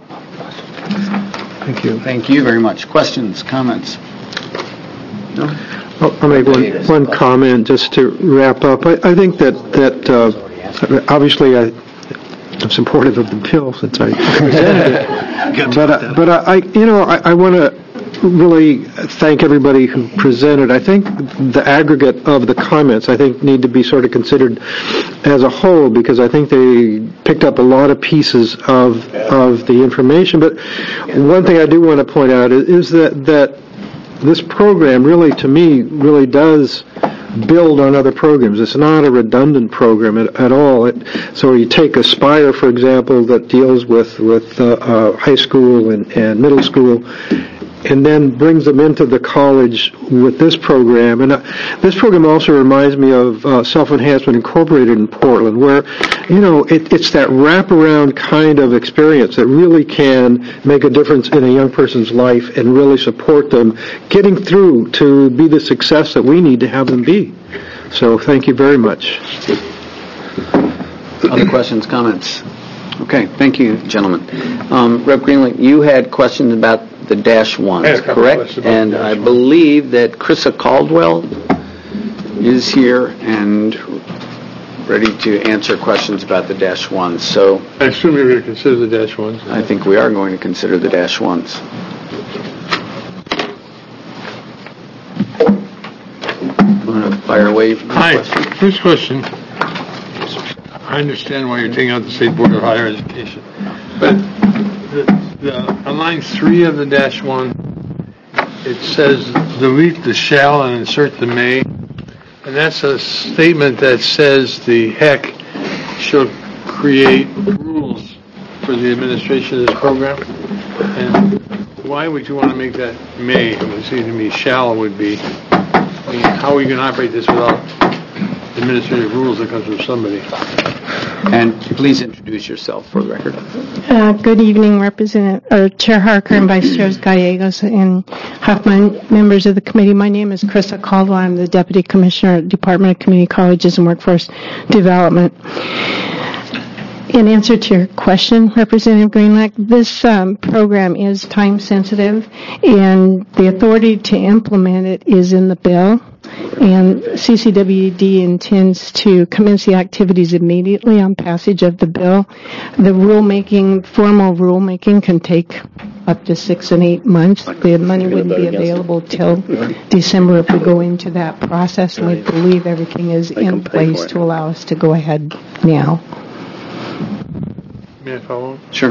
Thank you. Thank you very much. Questions, comments? No? I'll I'll make one, one comment just to wrap up. I, I think that, that uh, obviously I, I'm supportive of the bill since I presented it. But, uh, but I, I, you know, I, I want to really thank everybody who presented. I think the aggregate of the comments, I think, need to be sort of considered as a whole because I think they picked up a lot of pieces of of the information. But one thing I do want to point out is, is that that this program really, to me, really does build on other programs. It's not a redundant program at, at all. It, so you take Aspire, for example, that deals with with uh, uh, high school and, and middle school, and then brings them into the college with this program. And uh, this program also reminds me of uh, Self-Enhancement Incorporated in Portland, where, you know, it, it's that wraparound kind of experience that really can make a difference in a young person's life and really support them getting through to be the success that we need to have them be. So thank you very much. Other questions, comments? Okay, thank you, gentlemen. Um, Representative Greenlee, you had questions about the dash ones, correct? And I believe that Krista Caldwell is here and ready to answer questions about the dash ones. So I assume you're going to consider the dash ones. I think we are going to consider the dash ones. I'm going to fire away. Hi. First question. I understand why you're taking out the State Board of Higher Education, but the, the, on line three of the dash one, it says delete the shall and insert the may, and that's a statement that says the H E C shall create rules for the administration of this program. And why would you want to make that may? It would seem to me shall would be. I mean, how are you going to operate this without administrative rules that comes from somebody? And please introduce yourself for the record. Uh, good evening, Representative or Chair Harker and Vice Chairs Gallegos and Huffman, members of the committee. My name is Krista Caldwell. I'm the Deputy Commissioner at the Department of Community Colleges and Workforce Development. In answer to your question, Representative Greenlack, this um, program is time sensitive, and the authority to implement it is in the bill. And C C W E D intends to commence the activities immediately on passage of the bill. The rulemaking, formal rulemaking, can take up to six and eight months. The money wouldn't be available till December if we go into that process, and we believe everything is in place to allow us to go ahead now. May I follow? Sure.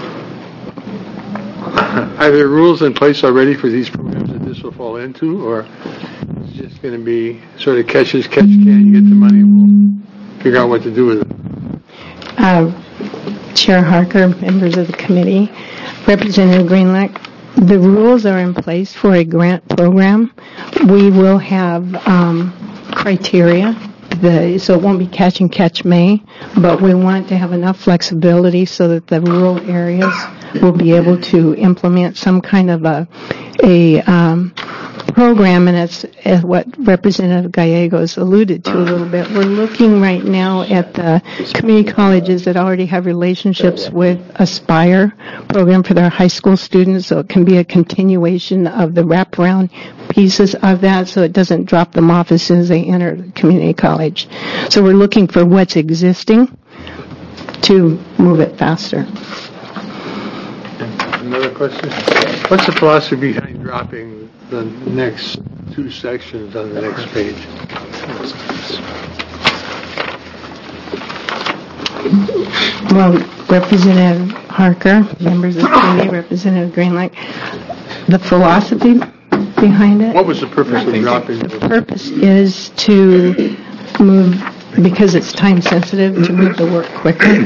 Are there rules in place already for these programs that this will fall into, or is it just going to be sort of catch as catch can? You get the money, and we'll figure out what to do with it. Uh, Chair Harker, members of the committee, Representative Greenlack, the rules are in place for a grant program. We will have um, criteria. The, so it won't be catch and catch may, but we want to have enough flexibility so that the rural areas will be able to implement some kind of a, a um, program, and it's as what Representative Gallegos alluded to a little bit. We're looking right now at the community colleges that already have relationships with Aspire program for their high school students, so it can be a continuation of the wraparound pieces of that, so it doesn't drop them off as soon as they enter the community college. So we're looking for what's existing to move it faster. Another question? What's the philosophy behind dropping the next two sections on the next page? Well, Representative Harker, members of the committee, Representative Greenlight, the philosophy behind it? What was the purpose of dropping the purpose is to move, because it's time sensitive, to move the work quicker.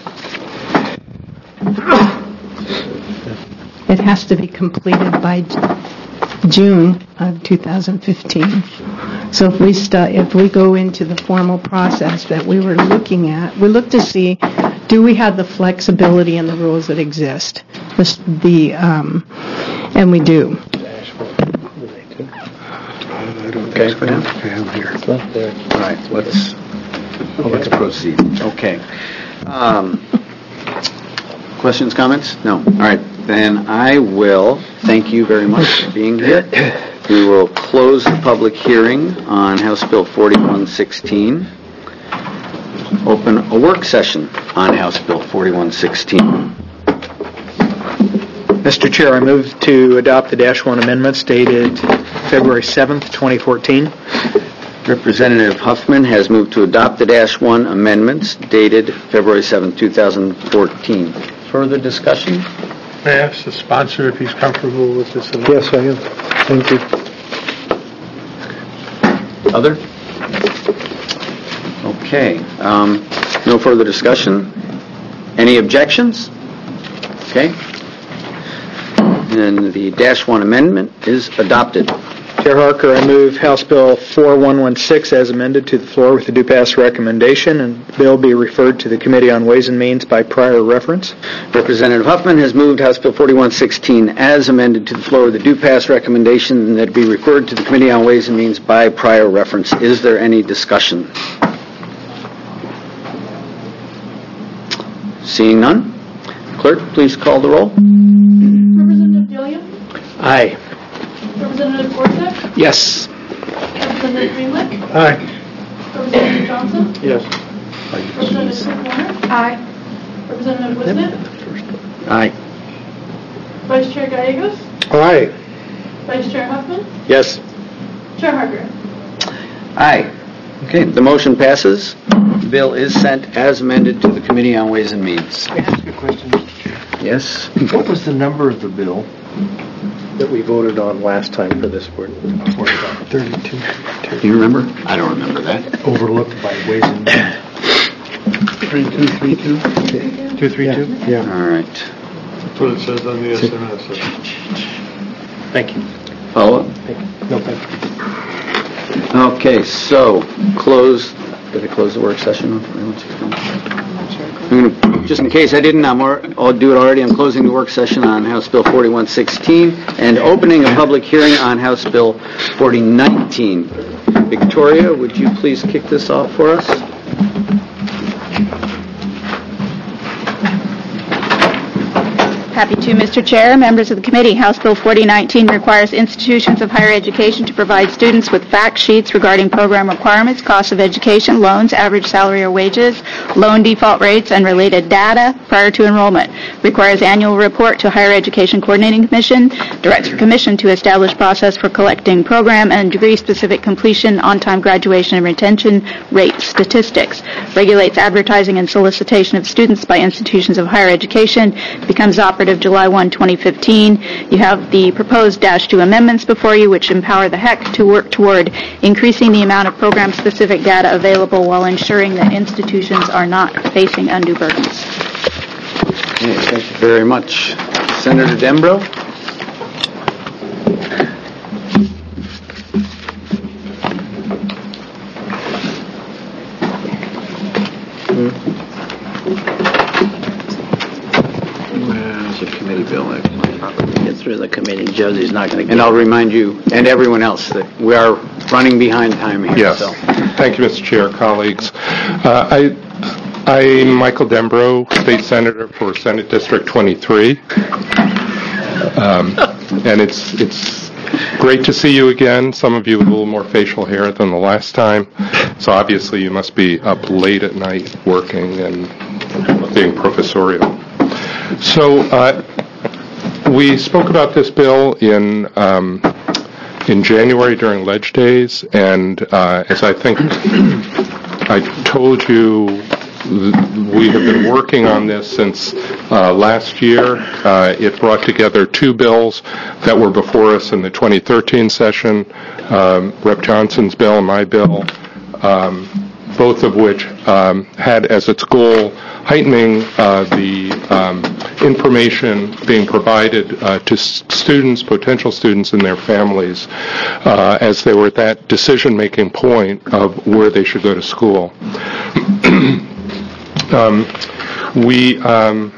It has to be completed by June of two thousand fifteen. So if we st- if we go into the formal process that we were looking at, we look to see, do we have the flexibility in the rules that exist? The, the um, and we do. Okay, for now. Here. It's not there. All right, let's let's proceed. Okay. Um, questions, comments? No. All right, then I will thank you very much for being here. We will close the public hearing on House Bill forty-one sixteen. Open a work session on House Bill forty-one sixteen. Mister Chair, I move to adopt the Dash one amendments dated February seventh, twenty fourteen. Representative Huffman has moved to adopt the Dash one amendments dated February seventh, two thousand fourteen. Further discussion? May I ask the sponsor if he's comfortable with this amendment? Yes, I am. Thank you. Other? Okay. Um, no further discussion? Any objections? Okay. And the Dash one amendment is adopted. Chair Harker, I move House Bill forty-one sixteen as amended to the floor with the due pass recommendation, and the bill be referred to the Committee on Ways and Means by prior reference. Representative Huffman has moved House Bill forty-one sixteen as amended to the floor with the due pass recommendation, and that it be referred to the Committee on Ways and Means by prior reference. Is there any discussion? Seeing none, clerk, please call the roll. Representative Gilliam? Aye. Representative Gorsuch? Yes. Representative Greenlick? Aye. Representative Johnson? Yes. Representative Warner? Aye. Representative Wisnick? Aye. Vice Chair Gallegos? Aye. Vice Chair Huffman? Yes. Chair Harker? Aye. Okay, the motion passes. The bill is sent as amended to the Committee on Ways and Means. Can I ask a question, Mister Chair? Yes. What was the number of the bill that we voted on last time for this board? thirty-two. Do you remember? I don't remember that. Overlooked by Ways and Means. three two three two? two three two? Yeah. All right. That's what it says on the S M S. Thank you. Follow up? No, thank you. Okay, so close. Did I close the work session? I'm gonna, just in case I didn't, I'm or, I'll do it already. I'm closing the work session on House Bill forty-one sixteen and opening a public hearing on House Bill forty nineteen. Victoria, would you please kick this off for us? Happy to, Mister Chair, members of the committee. House Bill forty nineteen requires institutions of higher education to provide students with fact sheets regarding program requirements, costs of education, loans, average salary or wages, loan default rates, and related data prior to enrollment. Requires annual report to Higher Education Coordinating Commission. Directs the Commission to establish process for collecting program and degree-specific completion, on-time graduation, and retention rate statistics. Regulates advertising and solicitation of students by institutions of higher education. Becomes operative July first, twenty fifteen. You have the proposed Dash two amendments before you, which empower the H E C to work toward increasing the amount of program-specific data available while ensuring that institutions are not facing undue burdens. Okay, thank you very much. Senator Dembro? It's a committee bill. I can probably get through the committee. Josie's not going to get And I'll remind you, and everyone else, that we are running behind time here. Yes. So. Thank you, Mister Chair, colleagues. Uh, I, I'm Michael Dembro, State Senator for Senate District twenty-three. Um, and it's it's great to see you again. Some of you with a little more facial hair than the last time. So obviously you must be up late at night working and being professorial. So uh, we spoke about this bill in um, in January during Ledge Days, and uh, as I think I told you, we have been working on this since uh, last year. Uh, it brought together two bills that were before us in the twenty thirteen session, um, Representative Johnson's bill and my bill, um, both of which um, had as its goal heightening uh, the um, information being provided uh, to s- students, potential students, and their families uh, as they were at that decision-making point of where they should go to school. um, we, um,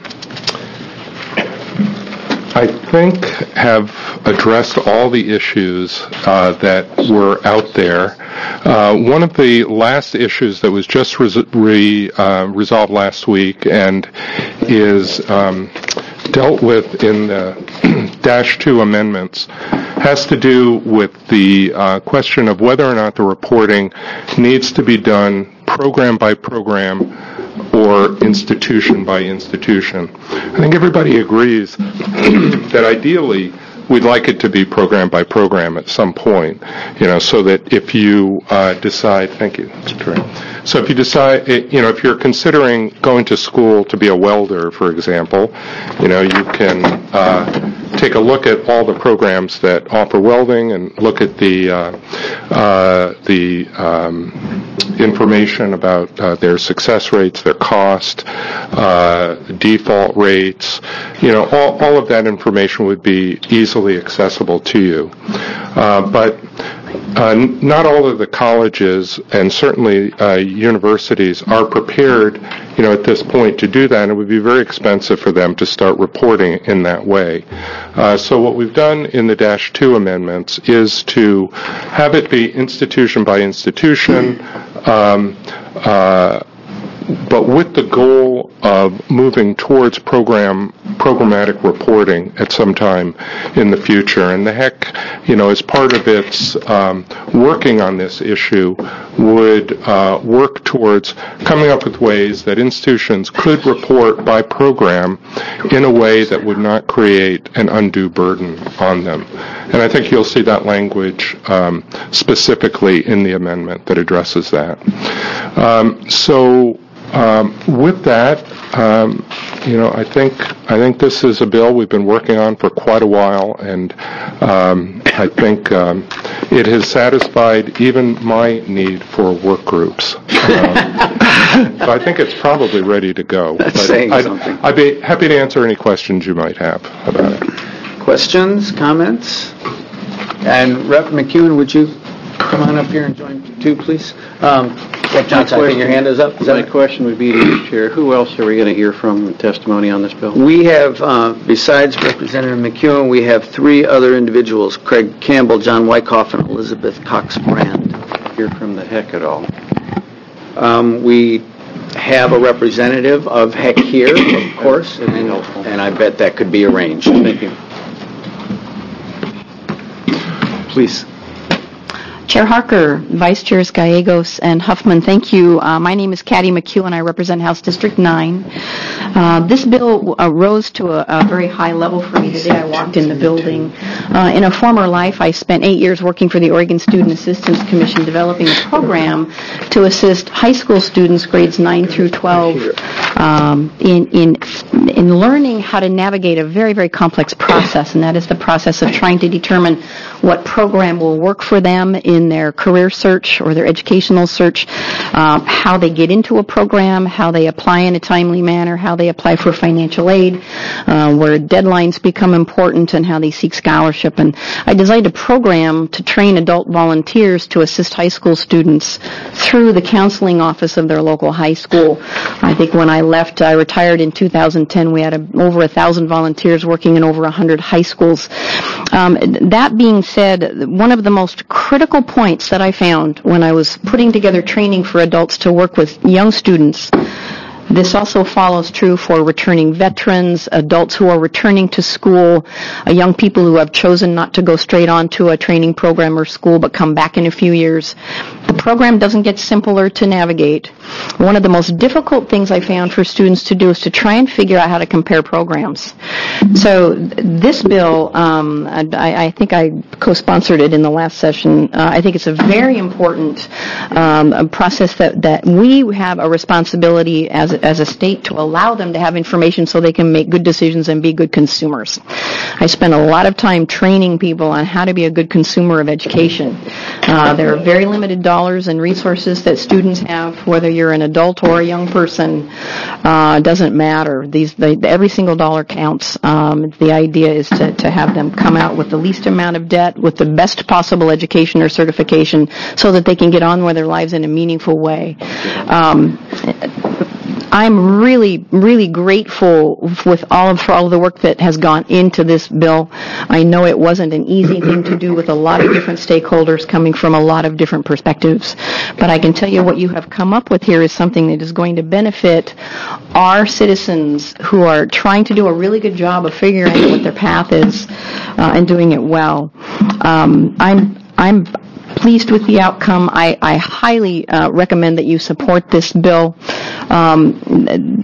I think, have addressed all the issues uh, that were out there. Uh, one of the last issues that was just res- re, uh, resolved last week and is um, dealt with in the Dash two amendments has to do with the uh, question of whether or not the reporting needs to be done program by program or institution by institution. I think everybody agrees that ideally we'd like it to be program by program at some point, you know, so that if you uh, decide, thank you, that's correct. So if you decide, you know, if you're considering going to school to be a welder, for example, you know, you can uh, take a look at all the programs that offer welding and look at the uh, uh, the um, information about uh, their success rates, their cost, uh, default rates, you know, all, all of that information would be easily accessible to you. Uh, but uh, not all of the colleges and certainly uh, universities are prepared, you know, at this point to do that, and it would be very expensive for them to start reporting in that way. Uh, so what we've done in the Dash two amendments is to have it be institution by institution, um, uh, but with the goal of moving towards program programmatic reporting at some time in the future. And the H E C, you know, as part of its um, working on this issue, would uh, work towards coming up with ways that institutions could report by program in a way that would not create an undue burden on them. And I think you'll see that language um, specifically in the amendment that addresses that. Um, so Um, with that, um, you know, I think I think this is a bill we've been working on for quite a while, and um, I think um, it has satisfied even my need for work groups. Um, so I think it's probably ready to go. That's but saying I'd, something. I'd be happy to answer any questions you might have about it. Questions, comments? And Representative McEwen, would you come on up here and join too, please? Um, Representative Johnson, I think your hand is up. Is My that question would be to you, Chair, who else are we going to hear from in testimony on this bill? We have, uh, besides Representative McEwen, we have three other individuals, Craig Campbell, John Wyckoff, and Elizabeth Cox Brand. Hear from the H E C at all? Um, we have a representative of H E C here, of course, and, and I bet that could be arranged. Thank you. Please. Chair Harker, Vice Chairs Gallegos and Huffman, thank you. Uh, my name is Katty McHugh, I represent House District nine. Uh, this bill uh, rose to a, a very high level for me the day I walked in the building. Uh, in a former life, I spent eight years working for the Oregon Student Assistance Commission developing a program to assist high school students, grades nine through twelve, um, in, in, in learning how to navigate a very, very complex process, and that is the process of trying to determine what program will work for them in their career search or their educational search, um, how they get into a program, how they apply in a timely manner, how they apply for financial aid, uh, where deadlines become important, and how they seek scholarship. And I designed a program to train adult volunteers to assist high school students through the counseling office of their local high school. I think when I left, I retired in two thousand ten, we had a, over a thousand volunteers working in over a hundred high schools. Um, that being said, one of the most critical points that I found when I was putting together training for adults to work with young students, this also follows true for returning veterans, adults who are returning to school, uh, young people who have chosen not to go straight on to a training program or school but come back in a few years. The program doesn't get simpler to navigate. One of the most difficult things I found for students to do is to try and figure out how to compare programs. So this bill, um, I, I think I co-sponsored it in the last session. Uh, I think it's a very important um, a process that, that we have a responsibility as a as a state to allow them to have information so they can make good decisions and be good consumers. I spent a lot of time training people on how to be a good consumer of education. Uh, there are very limited dollars and resources that students have, whether you're an adult or a young person. Uh, doesn't matter. These they, every single dollar counts. Um, the idea is to, to have them come out with the least amount of debt, with the best possible education or certification, so that they can get on with their lives in a meaningful way. Um, I'm really, really grateful with all of, for all of the work that has gone into this bill. I know it wasn't an easy thing to do with a lot of different stakeholders coming from a lot of different perspectives. But I can tell you what you have come up with here is something that is going to benefit our citizens who are trying to do a really good job of figuring out what their path is uh, and doing it well. Um, I'm, I'm pleased with the outcome. I, I highly uh, recommend that you support this bill. Um,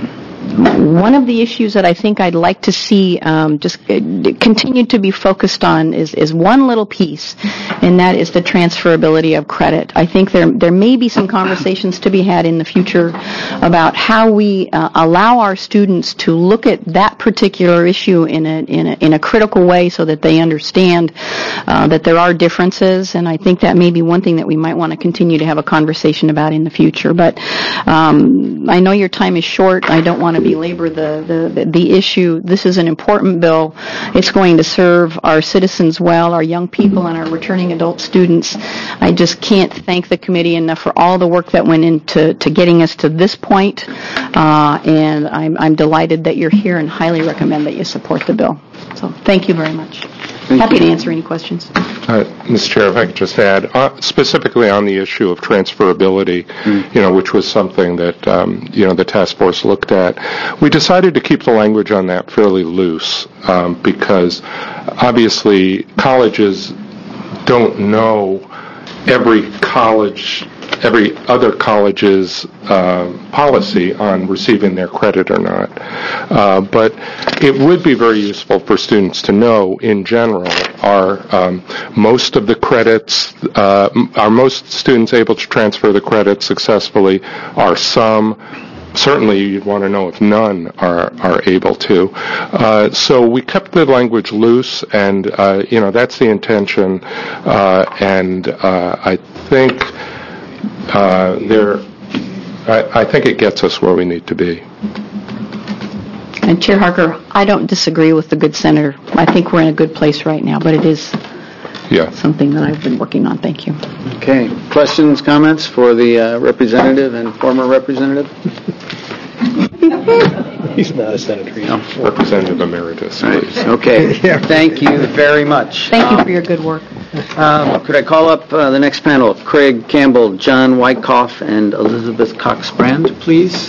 one of the issues that I think I'd like to see um, just continue to be focused on is, is one little piece, and that is the transferability of credit. I think there there may be some conversations to be had in the future about how we uh, allow our students to look at that particular issue in a in a, in a critical way, so that they understand uh, that there are differences. And I think that may be one thing that we might want to continue to have a conversation about in the future. But um, I know your time is short. I don't want to belabor the, the, the issue. This is an important bill. It's going to serve our citizens well, our young people, and our returning adult students. I just can't thank the committee enough for all the work that went into to getting us to this point. Uh, and I'm, I'm delighted that you're here and highly recommend that you support the bill. So thank you very much. Thank Happy you. to answer any questions. Uh, Mister Chair, if I could just add, uh, specifically on the issue of transferability, mm. you know, which was something that, um, you know, the task force looked at, we decided to keep the language on that fairly loose um, because obviously colleges don't know every college, every other college's uh, policy on receiving their credit or not. Uh, but it would be very useful for students to know, in general, are um, most of the credits, uh, are most students able to transfer the credits successfully? Are some? Certainly, you'd want to know if none are, are able to. Uh, so we kept the language loose, and, uh, you know, that's the intention. Uh, and uh, I think uh, there, I, I think it gets us where we need to be. And Chair Harker, I don't disagree with the good senator. I think we're in a good place right now, but it is yeah. something that I've been working on. Thank you. Okay. Questions, comments for the uh, representative and former representative? He's not a senator. No. Representative Emeritus, right. please. Okay. Thank you very much. Thank you for your good work. Um, Could I call up uh, the next panel? Craig Campbell, John Wyckoff, and Elizabeth Cox-Brand, please.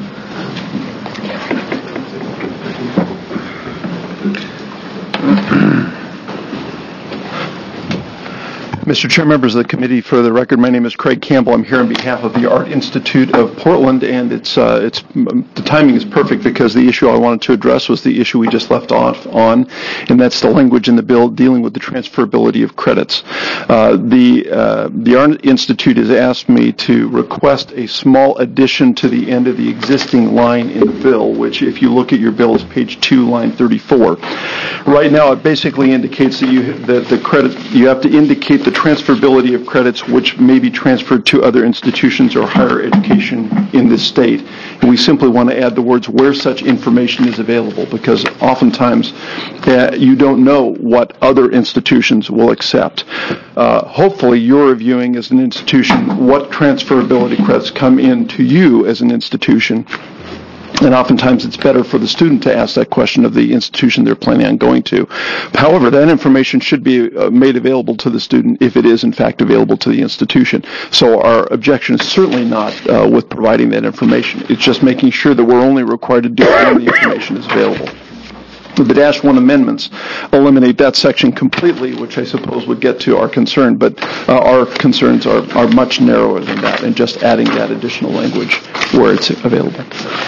Mister Chair, members of the committee, for the record, my name is Craig Campbell. I'm here on behalf of the Art Institute of Portland, and it's uh, it's the timing is perfect because the issue I wanted to address was the issue we just left off on, and that's the language in the bill dealing with the transferability of credits. Uh, the uh, the Art Institute has asked me to request a small addition to the end of the existing line in the bill, which, if you look at your bill, is page two, line thirty-four. Right now, it basically indicates that you that the credit you have to indicate the transferability of credits which may be transferred to other institutions or higher education in this state. And we simply want to add the words where such information is available, because oftentimes uh, you don't know what other institutions will accept. Uh, hopefully you're reviewing as an institution what transferability credits come in to you as an institution. And oftentimes it's better for the student to ask that question of the institution they're planning on going to. However, that information should be uh, made available to the student if it is in fact available to the institution. So our objection is certainly not uh, with providing that information. It's just making sure that we're only required to do it when the information is available. The Dash one amendments eliminate that section completely, which I suppose would get to our concern, but uh, our concerns are, are much narrower than that, and just adding that additional language where it's available.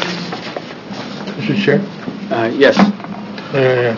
Mister Chair? Uh, yes. Uh,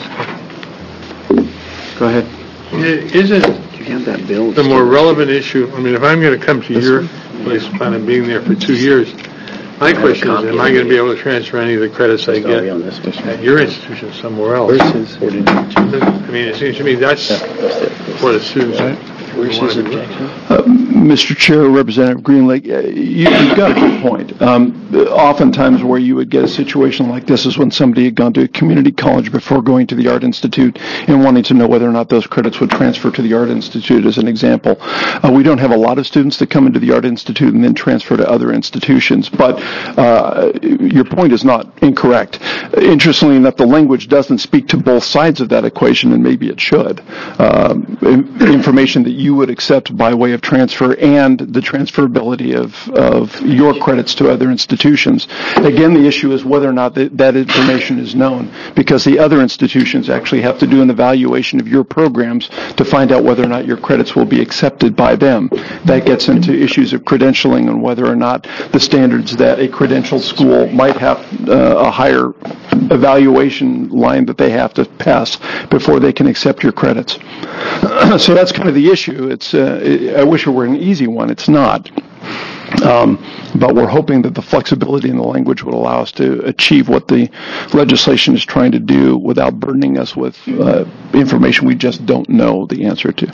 yes. Go ahead. Isn't you have that bill? The more relevant issue, I mean, if I'm going to come to this your one? place, plan on being there for two years, my question is, am I going to be able to transfer any of the credits I get at your institution somewhere else? I mean, it seems to me that's what the students Where's his objection? Uh, Mister Chair, Representative Greenlake, uh, you, you've got a good point. Um, oftentimes where you would get a situation like this is when somebody had gone to a community college before going to the Art Institute and wanting to know whether or not those credits would transfer to the Art Institute, as an example. Uh, we don't have a lot of students that come into the Art Institute and then transfer to other institutions, but uh, your point is not incorrect. Interestingly enough, the language doesn't speak to both sides of that equation, and maybe it should. Um, information that you would accept by way of transfer and the transferability of, of your credits to other institutions. Again, the issue is whether or not that, that information is known, because the other institutions actually have to do an evaluation of your programs to find out whether or not your credits will be accepted by them. That gets into issues of credentialing and whether or not the standards that a credentialed school might have uh, a higher evaluation line that they have to pass before they can accept your credits. So that's kind of the issue. It's uh, I wish it were an easy one. It's not. Um, but we're hoping that the flexibility in the language would allow us to achieve what the legislation is trying to do without burdening us with uh, information we just don't know the answer to.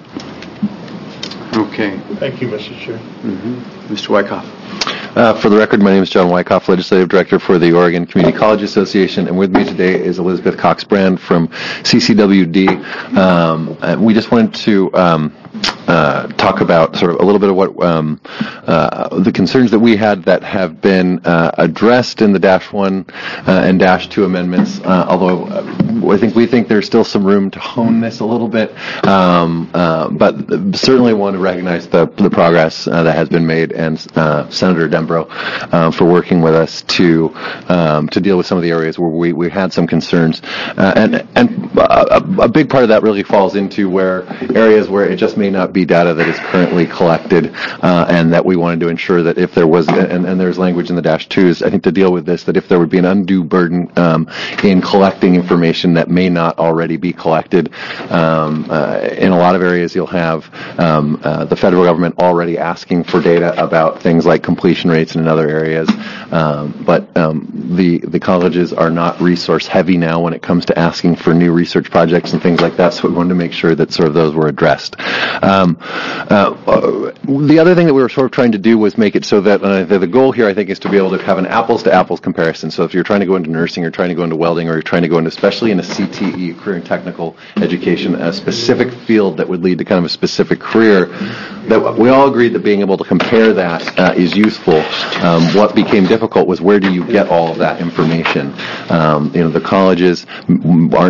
Okay. Thank you, Mister Chair. Mm-hmm. Mister Wyckoff. Uh, for the record, my name is John Wyckoff, Legislative Director for the Oregon Community College Association, and with me today is Elizabeth Cox-Brand from C C W D. Um, and we just wanted to um, uh, talk about sort of a little bit of what um, uh, the concerns that we had that have been uh, addressed in the Dash one uh, and Dash two amendments, uh, although uh, I think we think there's still some room to hone this a little bit, um, uh, but certainly want to recognize the, the progress uh, that has been made, and uh, Senator Dembro uh, for working with us to um, to deal with some of the areas where we, we had some concerns, uh, and and a, a big part of that really falls into where areas where it just may not be data that is currently collected, uh, and that we wanted to ensure that if there was, and, and there's language in the Dash twos, I think, to deal with this, that if there would be an undue burden um, in collecting information that may not already be collected, um, uh, in a lot of areas you'll have um, uh, the federal government already asking for data about things like completion rates and in other areas, um, but um, the the colleges are not resource heavy now when it comes to asking for new research projects and things like that, so we wanted to make sure that sort of those were addressed. Um, uh, uh, the other thing that we were sort of trying to do was make it so that uh, the, the goal here, I think, is to be able to have an apples to apples comparison. So if you're trying to go into nursing, or trying to go into welding, or you're trying to go into, especially in a C T E, career and technical education, a specific field that would lead to kind of a specific career, that we all agreed that being able to compare that uh, is useful. Um, what became difficult was where do you get all of that information? Um, you know, the colleges aren't going to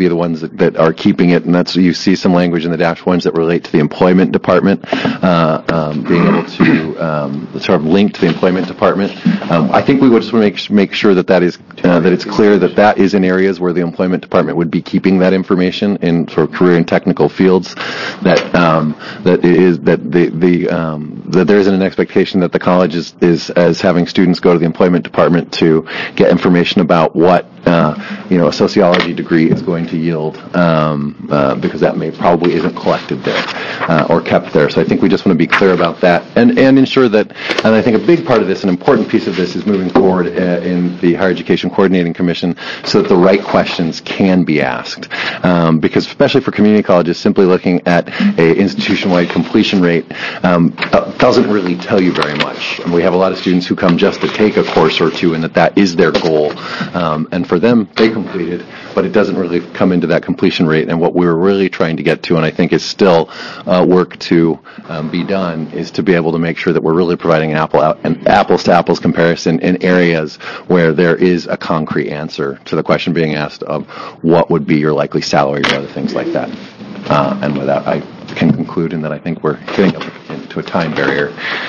be the ones that, that are keeping it, and that's you see some language in the dash ones that relate to the employment department, uh, um, being able to um, sort of link to the employment department. Um, I think we would just make make sure that that is uh, that it's clear that that is in areas where the employment department would be keeping that information in sort of career and technical fields. That um, that it is that the the um, that there isn't an expectation that the college is is as having students go to the employment department to get information about what uh, you know a sociology degree is going to yield, um, uh, because that may probably isn't collected there uh, or kept there. So I think we just want to be clear about that and and ensure that. And I think a big part of this, an important piece of this, is moving forward uh, in the Higher Education Coordinating Commission so that the right questions can be asked, um, because especially for community colleges, simply looking at a institution-wide completion rate um, uh, doesn't really tell you very much. And we have a lot of students who come just to take a course or two, and that that is their goal. Um, and for them, they completed, but it doesn't really come into that completion rate. And what we're really trying to get to, and I think is still uh, work to um, be done, is to be able to make sure that we're really providing an apple out, an apples to apples comparison in areas where there is a concrete answer to the question being asked of what would be your likely salary or other things like that. Uh, and with that, I can conclude in that I think we're getting up into a time barrier.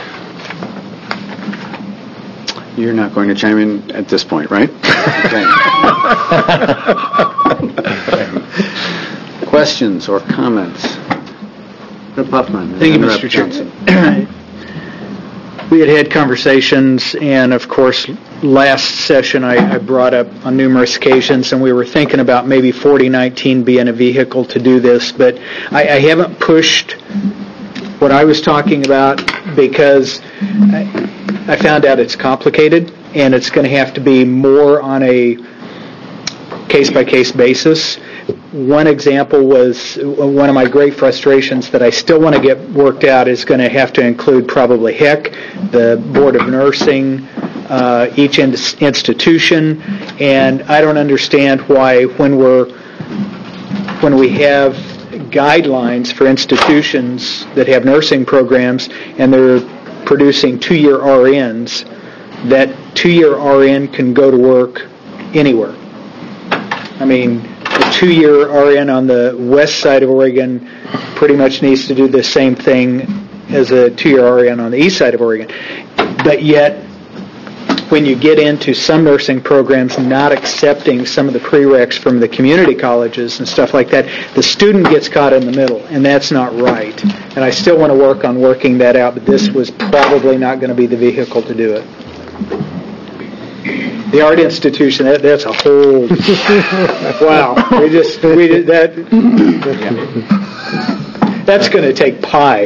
You're not going to chime in at this point, right? Okay. Questions or comments? Rep Huffman. Thank you, Mister Chair. We had had conversations, and of course, last session I, I brought up on numerous occasions, and we were thinking about maybe forty nineteen being a vehicle to do this, but I, I haven't pushed what I was talking about because I, I found out it's complicated, and it's going to have to be more on a case-by-case basis. One example was one of my great frustrations that I still want to get worked out is going to have to include probably H E C, the Board of Nursing, uh, each in- institution, and I don't understand why when we're when we have guidelines for institutions that have nursing programs and they're producing two-year R Ns, that two-year R N can go to work anywhere. I mean, a two-year R N on the west side of Oregon pretty much needs to do the same thing as a two-year R N on the east side of Oregon. But yet, when you get into some nursing programs not accepting some of the prereqs from the community colleges and stuff like that, the student gets caught in the middle, and that's not right. And I still want to work on working that out, but this was probably not going to be the vehicle to do it. The art institution, that, that's a whole, wow, we just, we did that, yeah. That's going to take pie.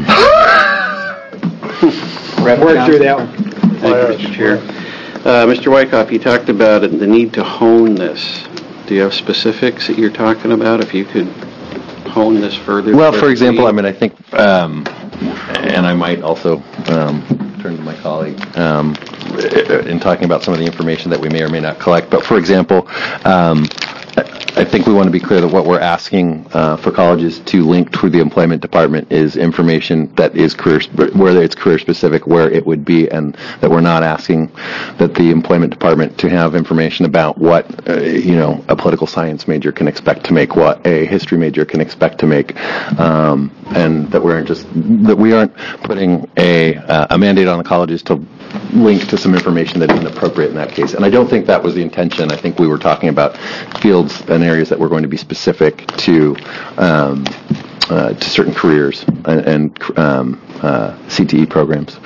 Work through that one. Thank you, Mister Chair. Uh, Mister Wyckoff, you talked about it, the need to hone this. Do you have specifics that you're talking about? If you could hone this further. Well, for example, I mean, I think, um, and I might also um, turn to my colleague um, in talking about some of the information that we may or may not collect. But for example, um, I think we want to be clear that what we're asking uh, for colleges to link to the employment department is information that is career, whether it's career specific, where it would be, and that we're not asking that the employment department to have information about what uh, you know a political science major can expect to make, what a history major can expect to make, um, and that we're just that we aren't putting a uh, a mandate on the colleges to link to some information that isn't appropriate in that case. And I don't think that was the intention. I think we were talking about fields and areas that were going to be specific to um, uh, to certain careers and, and um, uh, C T E programs.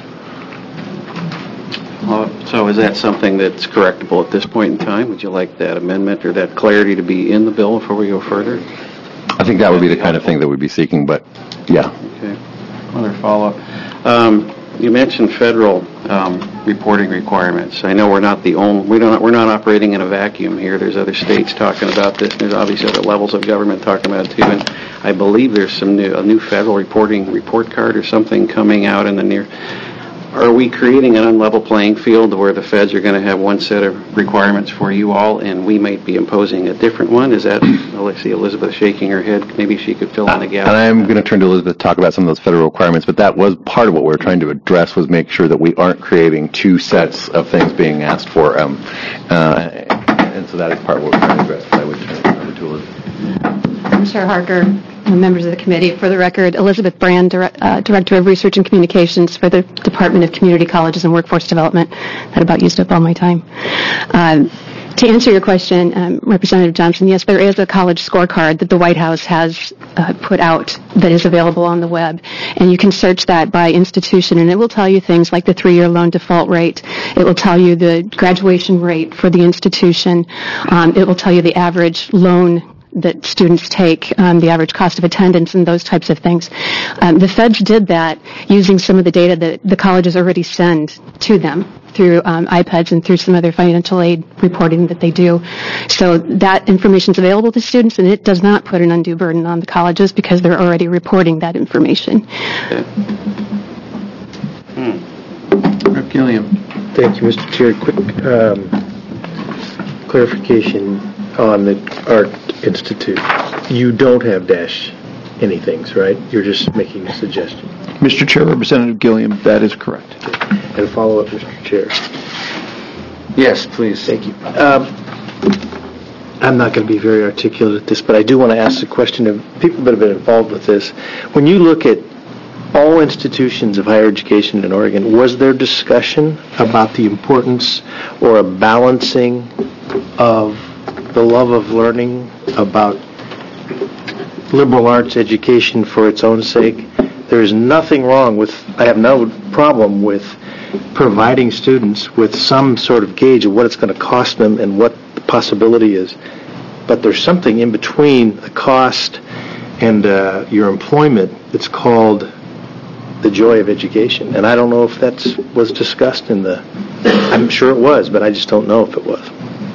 Well, so is that something that's correctable at this point in time? Would you like that amendment or that clarity to be in the bill before we go further? I think that would be the kind of thing that we'd be seeking, but yeah. Okay. Another follow-up. Um, You mentioned federal um, reporting requirements. I know we're not the only, we don't, we're not operating in a vacuum here. There's other states talking about this. There's obviously other levels of government talking about it too. And I believe there's some new, a new federal reporting report card or something coming out in the near. Are we creating an unlevel playing field where the feds are going to have one set of requirements for you all, and we might be imposing a different one? Is that? I see Elizabeth shaking her head. Maybe she could fill in the gap. And I'm going to turn to Elizabeth to talk about some of those federal requirements, but that was part of what we were trying to address, was make sure that we aren't creating two sets of things being asked for. Um, uh, and so that is part of what we're trying to address. But I would turn, I would turn Chair Harker, members of the committee, for the record, Elizabeth Brand, Dire- uh, Director of Research and Communications for the Department of Community Colleges and Workforce Development. That about used up all my time. Um, to answer your question, um, Representative Johnson, yes, there is a college scorecard that the White House has uh, put out that is available on the web, and you can search that by institution, and it will tell you things like the three-year loan default rate. It will tell you the graduation rate for the institution. Um, it will tell you the average loan that students take, um, the average cost of attendance, and those types of things. Um, the feds did that using some of the data that the colleges already send to them through um, iPads and through some other financial aid reporting that they do. So that information is available to students, and it does not put an undue burden on the colleges because they're already reporting that information. Rep Gilliam. Thank you, Mister Chair. Quick um, clarification on the Art Institute. You don't have dash anythings, right? You're just making a suggestion. Mister Chair, Representative Gilliam, that is correct. And follow up, Mister Chair. Yes, please. Thank you. Um, I'm not going to be very articulate at this, but I do want to ask the question of people that have been involved with this. When you look at all institutions of higher education in Oregon, was there discussion about the importance or a balancing of the love of learning, about liberal arts education for its own sake? There is nothing wrong with, I have no problem with providing students with some sort of gauge of what it's going to cost them and what the possibility is. But there's something in between the cost and uh, your employment that's called the joy of education. And I don't know if that was discussed in the, I'm sure it was, but I just don't know if it was.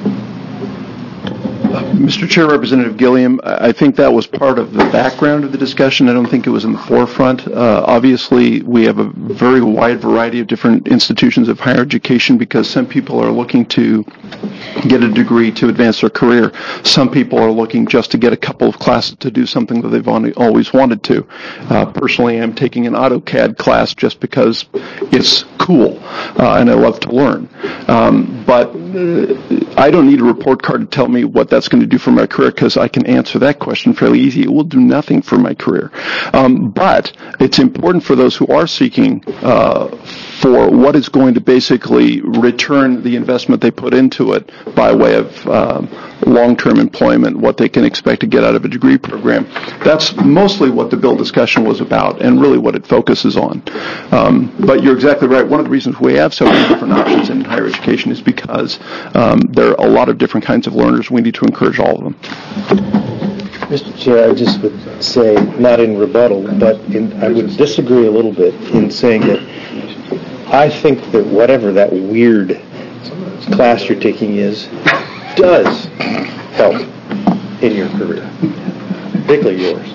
Mister Chair, Representative Gilliam, I think that was part of the background of the discussion. I don't think it was in the forefront. Uh, obviously, we have a very wide variety of different institutions of higher education because some people are looking to get a degree to advance their career. Some people are looking just to get a couple of classes to do something that they've always wanted to. Uh, personally, I'm taking an AutoCAD class just because it's cool uh, and I love to learn. Um, but uh, I don't need a report card to tell me what that's going to do for my career because I can answer that question fairly easy. It will do nothing for my career. Um, but it's important for those who are seeking uh, for what is going to basically return the investment they put into it by way of um, long-term employment, what they can expect to get out of a degree program. That's mostly what the bill discussion was about and really what it focuses on. Um, but you're exactly right. One of the reasons we have so many different options in higher education is because um, there are a lot of different kinds of learners. We need to encourage all of them. Mister Chair, I just would say, not in rebuttal, but in, I would disagree a little bit in saying that I think that whatever that weird class you're taking is, does help in your career, particularly yours.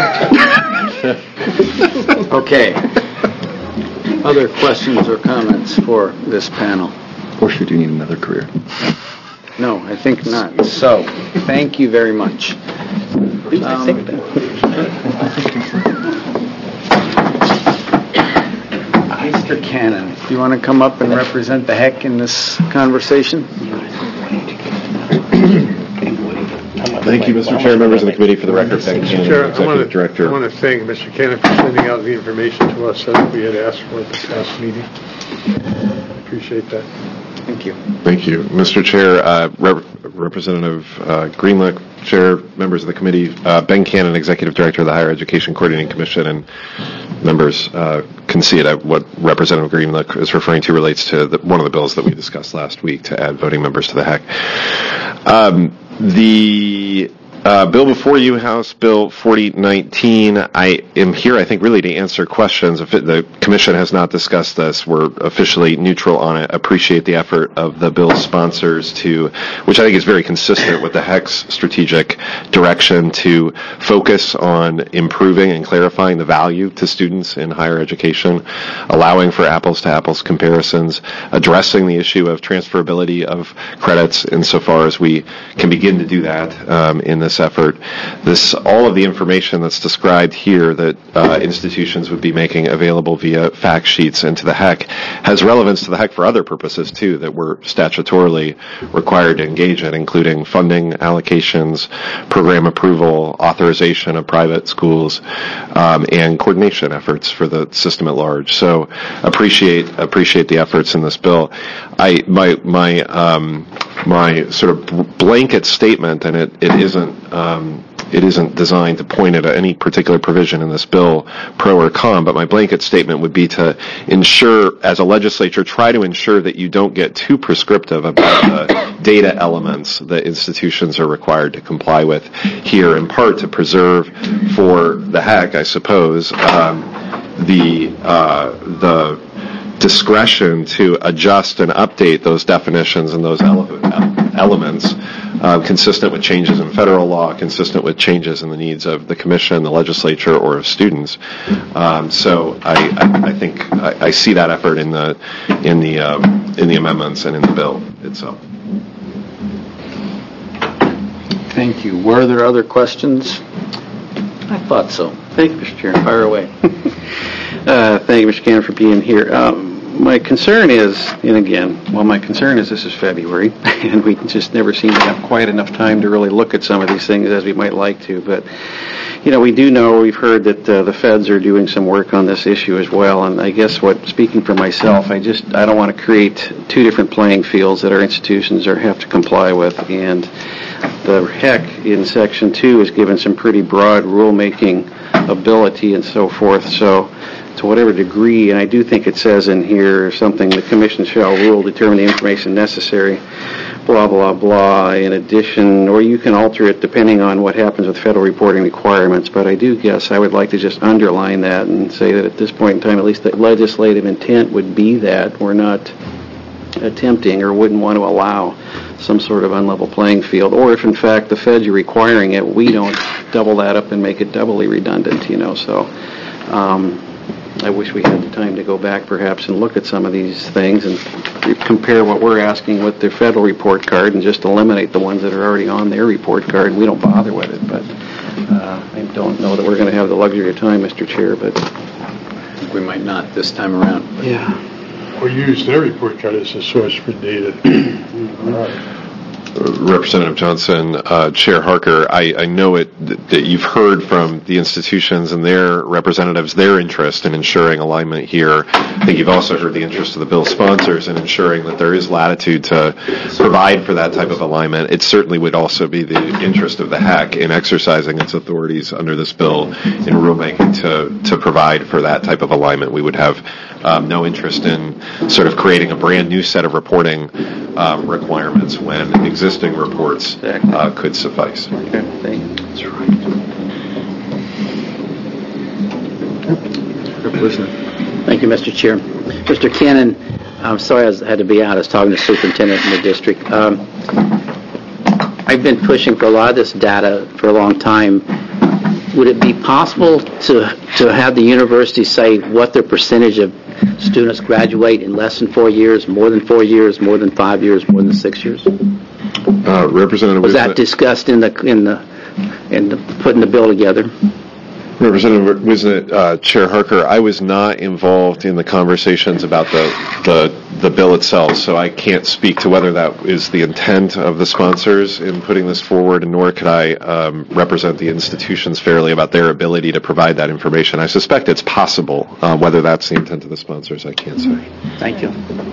Okay. Other questions or comments for this panel? Or should you need another career? No, I think not. So, thank you very much. Um, Mister Cannon, do you want to come up and represent the heck in this conversation? Thank you, Mister Chair, members of the committee. For the record, thank you, Chair, I want Executive to, Director. I want to thank Mister Cannon for sending out the information to us that we had asked for at the past meeting. Appreciate that. Thank you. Thank you, Mister Chair, uh, Rep- Representative uh, Greenlick, Chair, members of the committee, uh, Ben Cannon, Executive Director of the Higher Education Coordinating Commission, and members uh, can see it at what Representative Greenlick is referring to relates to the, one of the bills that we discussed last week to add voting members to the H E C. Um, the Uh, bill before you, House Bill forty nineteen, I am here, I think, really to answer questions. If it, the Commission has not discussed this, we're officially neutral on it. Appreciate the effort of the bill's sponsors to, which I think is very consistent with the H E C's strategic direction to focus on improving and clarifying the value to students in higher education, allowing for apples-to-apples comparisons, addressing the issue of transferability of credits insofar as we can begin to do that um, in this this effort. This, all of the information that's described here that uh, institutions would be making available via fact sheets into the H E C has relevance to the H E C for other purposes too that we're statutorily required to engage in, including funding allocations, program approval, authorization of private schools, um, and coordination efforts for the system at large. So appreciate appreciate the efforts in this bill. I my my um, my sort of blanket statement, and it it isn't. Um, It isn't designed to point at any particular provision in this bill, pro or con, but my blanket statement would be to ensure, as a legislature, try to ensure that you don't get too prescriptive about the data elements that institutions are required to comply with here, in part to preserve for the H E C, I suppose, um, the uh, the discretion to adjust and update those definitions and those ele- elements uh, consistent with changes in federal law, consistent with changes in the needs of the commission, the legislature, or of students. Um, so I, I, I think I, I see that effort in the in the um, in the amendments and in the bill itself. Thank you. Were there other questions? I thought so. Thank you, Mister Chair. Fire away. Uh, thank you, Mister Cannon, for being here. Um, my concern is, and again, well, my concern is this is February, and we just never seem to have quite enough time to really look at some of these things as we might like to. But, you know, we do know, we've heard that uh, the feds are doing some work on this issue as well, and I guess what, speaking for myself, I just, I don't want to create two different playing fields that our institutions are have to comply with, and the H E C in Section two is given some pretty broad rulemaking ability and so forth, so to whatever degree, and I do think it says in here something, the commission shall rule, determine the information necessary, blah, blah, blah, in addition, or you can alter it depending on what happens with federal reporting requirements, but I do guess I would like to just underline that and say that at this point in time, at least the legislative intent would be that we're not attempting or wouldn't want to allow some sort of unlevel playing field, or if in fact the feds are requiring it, we don't double that up and make it doubly redundant, you know, so um, I wish we had the time to go back perhaps and look at some of these things and compare what we're asking with their federal report card and just eliminate the ones that are already on their report card. We don't bother with it, but uh, I don't know that we're going to have the luxury of time, Mister Chair, but I think we might not this time around. Yeah. Or use their report card as a source for data. All right. Representative Johnson, uh, Chair Harker, I, I know it that you've heard from the institutions and their representatives their interest in ensuring alignment here. I think you've also heard the interest of the bill sponsors in ensuring that there is latitude to provide for that type of alignment. It certainly would also be the interest of the H E C in exercising its authorities under this bill in rulemaking to, to provide for that type of alignment. We would have um, no interest in sort of creating a brand new set of reporting um, requirements when existing reports uh, could suffice. Okay, thank you. That's right. Thank you, Mister Chair. Mister Cannon, I'm sorry I had to be out. I was talking to the superintendent in the district. Um, I've been pushing for a lot of this data for a long time. Would it be possible to to have the university say what their percentage of students graduate in less than four years, more than four years, more than five years, more than six years? Uh, Representative, was that discussed in the in the in the putting the bill together? Representative Wisnet, uh, Chair Harker, I was not involved in the conversations about the, the the bill itself, so I can't speak to whether that is the intent of the sponsors in putting this forward, and nor could I um, represent the institutions fairly about their ability to provide that information. I suspect it's possible. Uh, whether that's the intent of the sponsors, I can't say. Thank you.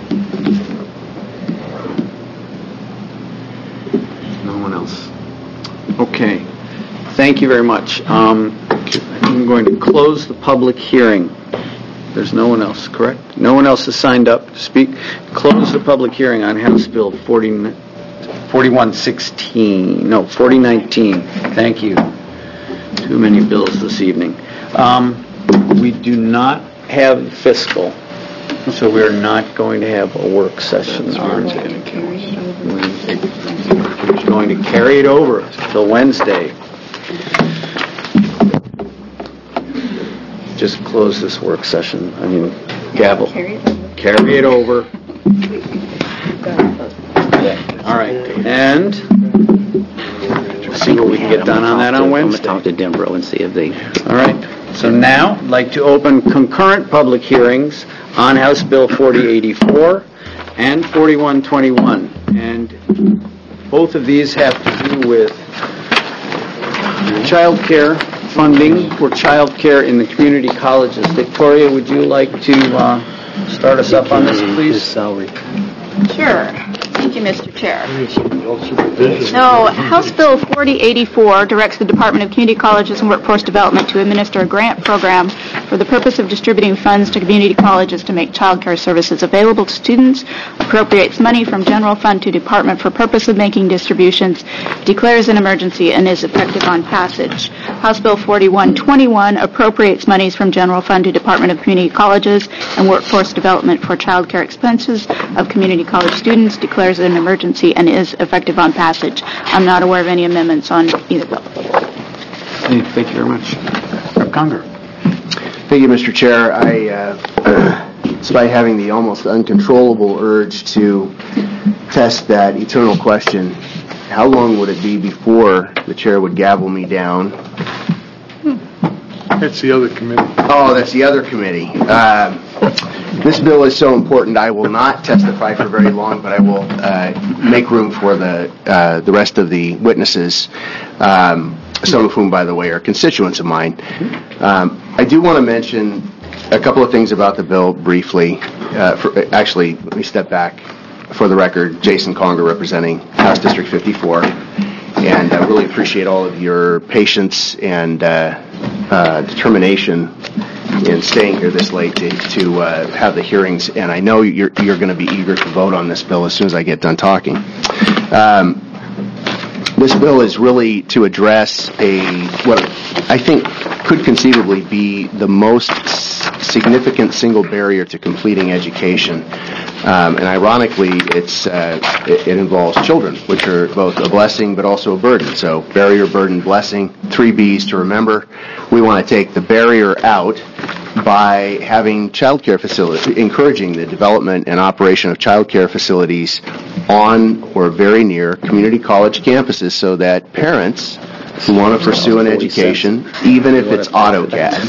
No one else. Okay. Thank you very much. Um, I'm going to close the public hearing. There's no one else, correct? No one else has signed up to speak. Close the public hearing on House Bill forty-one sixteen. No, forty nineteen. Thank you. Too many bills this evening. Um, we do not have fiscal, so we're not going to have a work session on it. We're going to carry it over till Wednesday. Just close this work session. I mean, gavel. Carry it over. All right. And see what we can get done on that on Wednesday. I'm going to talk to Denver and see if they... All right. So now, I'd like to open concurrent public hearings on House Bill forty eighty-four and forty-one twenty-one. And both of these have to do with child care funding for child care in the community colleges. Victoria, would you like to uh, start us up on this, please? Sure. Thank you, Mister Chair. So, House Bill forty eighty-four directs the Department of Community Colleges and Workforce Development to administer a grant program for the purpose of distributing funds to community colleges to make child care services available to students, appropriates money from general fund to department for purpose of making distributions, declares an emergency, and is effective on passage. House Bill forty-one twenty-one appropriates monies from general fund to Department of Community Colleges and Workforce Development for child care expenses of community college students, declares an emergency, and is effective on passage. I'm not aware of any amendments on either bill. Thank you very much. Conger. Thank you, Mister Chair. I, uh, despite having the almost uncontrollable urge to test that eternal question, how long would it be before the chair would gavel me down? That's the other committee. Oh, that's the other committee. Uh, this bill is so important, I will not testify for very long, but I will uh, make room for the uh, the rest of the witnesses, um, some of whom, by the way, are constituents of mine. Um, I do want to mention a couple of things about the bill briefly. Uh, for, actually, let me step back. For the record, Jason Conger representing House District fifty-four, and I really appreciate all of your patience and uh, uh, determination in staying here this late to, to uh, have the hearings, and I know you're, you're going to be eager to vote on this bill as soon as I get done talking. Um, this bill is really to address a what I think could conceivably be the most significant single barrier to completing education. Um, and ironically, it's uh, it, it involves children, which are both a blessing but also a burden. So barrier, burden, blessing, three B's to remember. We want to take the barrier out by having child care facilities, encouraging the development and operation of child care facilities on or very near community college campuses so that parents who want to pursue an education, even if it's AutoCAD,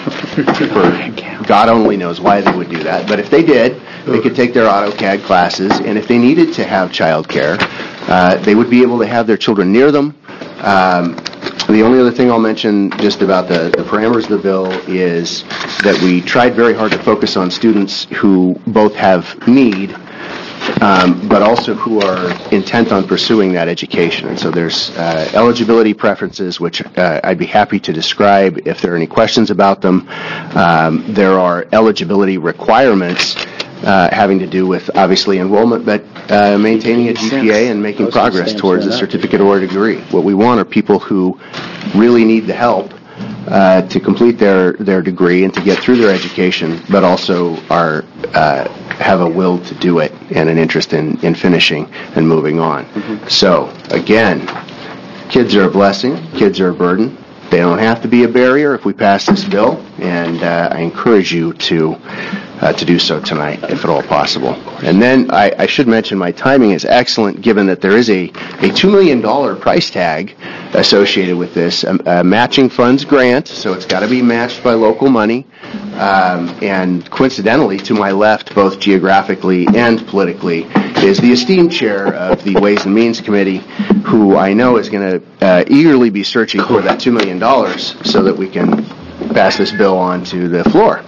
for God only knows why they would do that, but if they did, they could take their AutoCAD classes, and if they needed to have child care, uh, they would be able to have their children near them. Um, the only other thing I'll mention just about the, the parameters of the bill is that we tried very hard to focus on students who both have need Um, but also who are intent on pursuing that education. And so there's uh, eligibility preferences, which uh, I'd be happy to describe if there are any questions about them. Um, there are eligibility requirements uh, having to do with, obviously, enrollment, but uh, maintaining a G P A and making progress towards a certificate or a degree. What we want are people who really need the help uh, to complete their, their degree and to get through their education, but also are uh, have a will to do it and an interest in, in finishing and moving on. Mm-hmm. So, again, kids are a blessing, kids are a burden. They don't have to be a barrier if we pass this bill, and uh, I encourage you to uh, to do so tonight, if at all possible. And then I, I should mention my timing is excellent, given that there is a, a two million dollars price tag associated with this, a, a matching funds grant, so it's got to be matched by local money. Um, and coincidentally, to my left, both geographically and politically, is the esteemed chair of the Ways and Means Committee, who I know is going to uh, eagerly be searching for that two million dollars so that we can pass this bill on to the floor.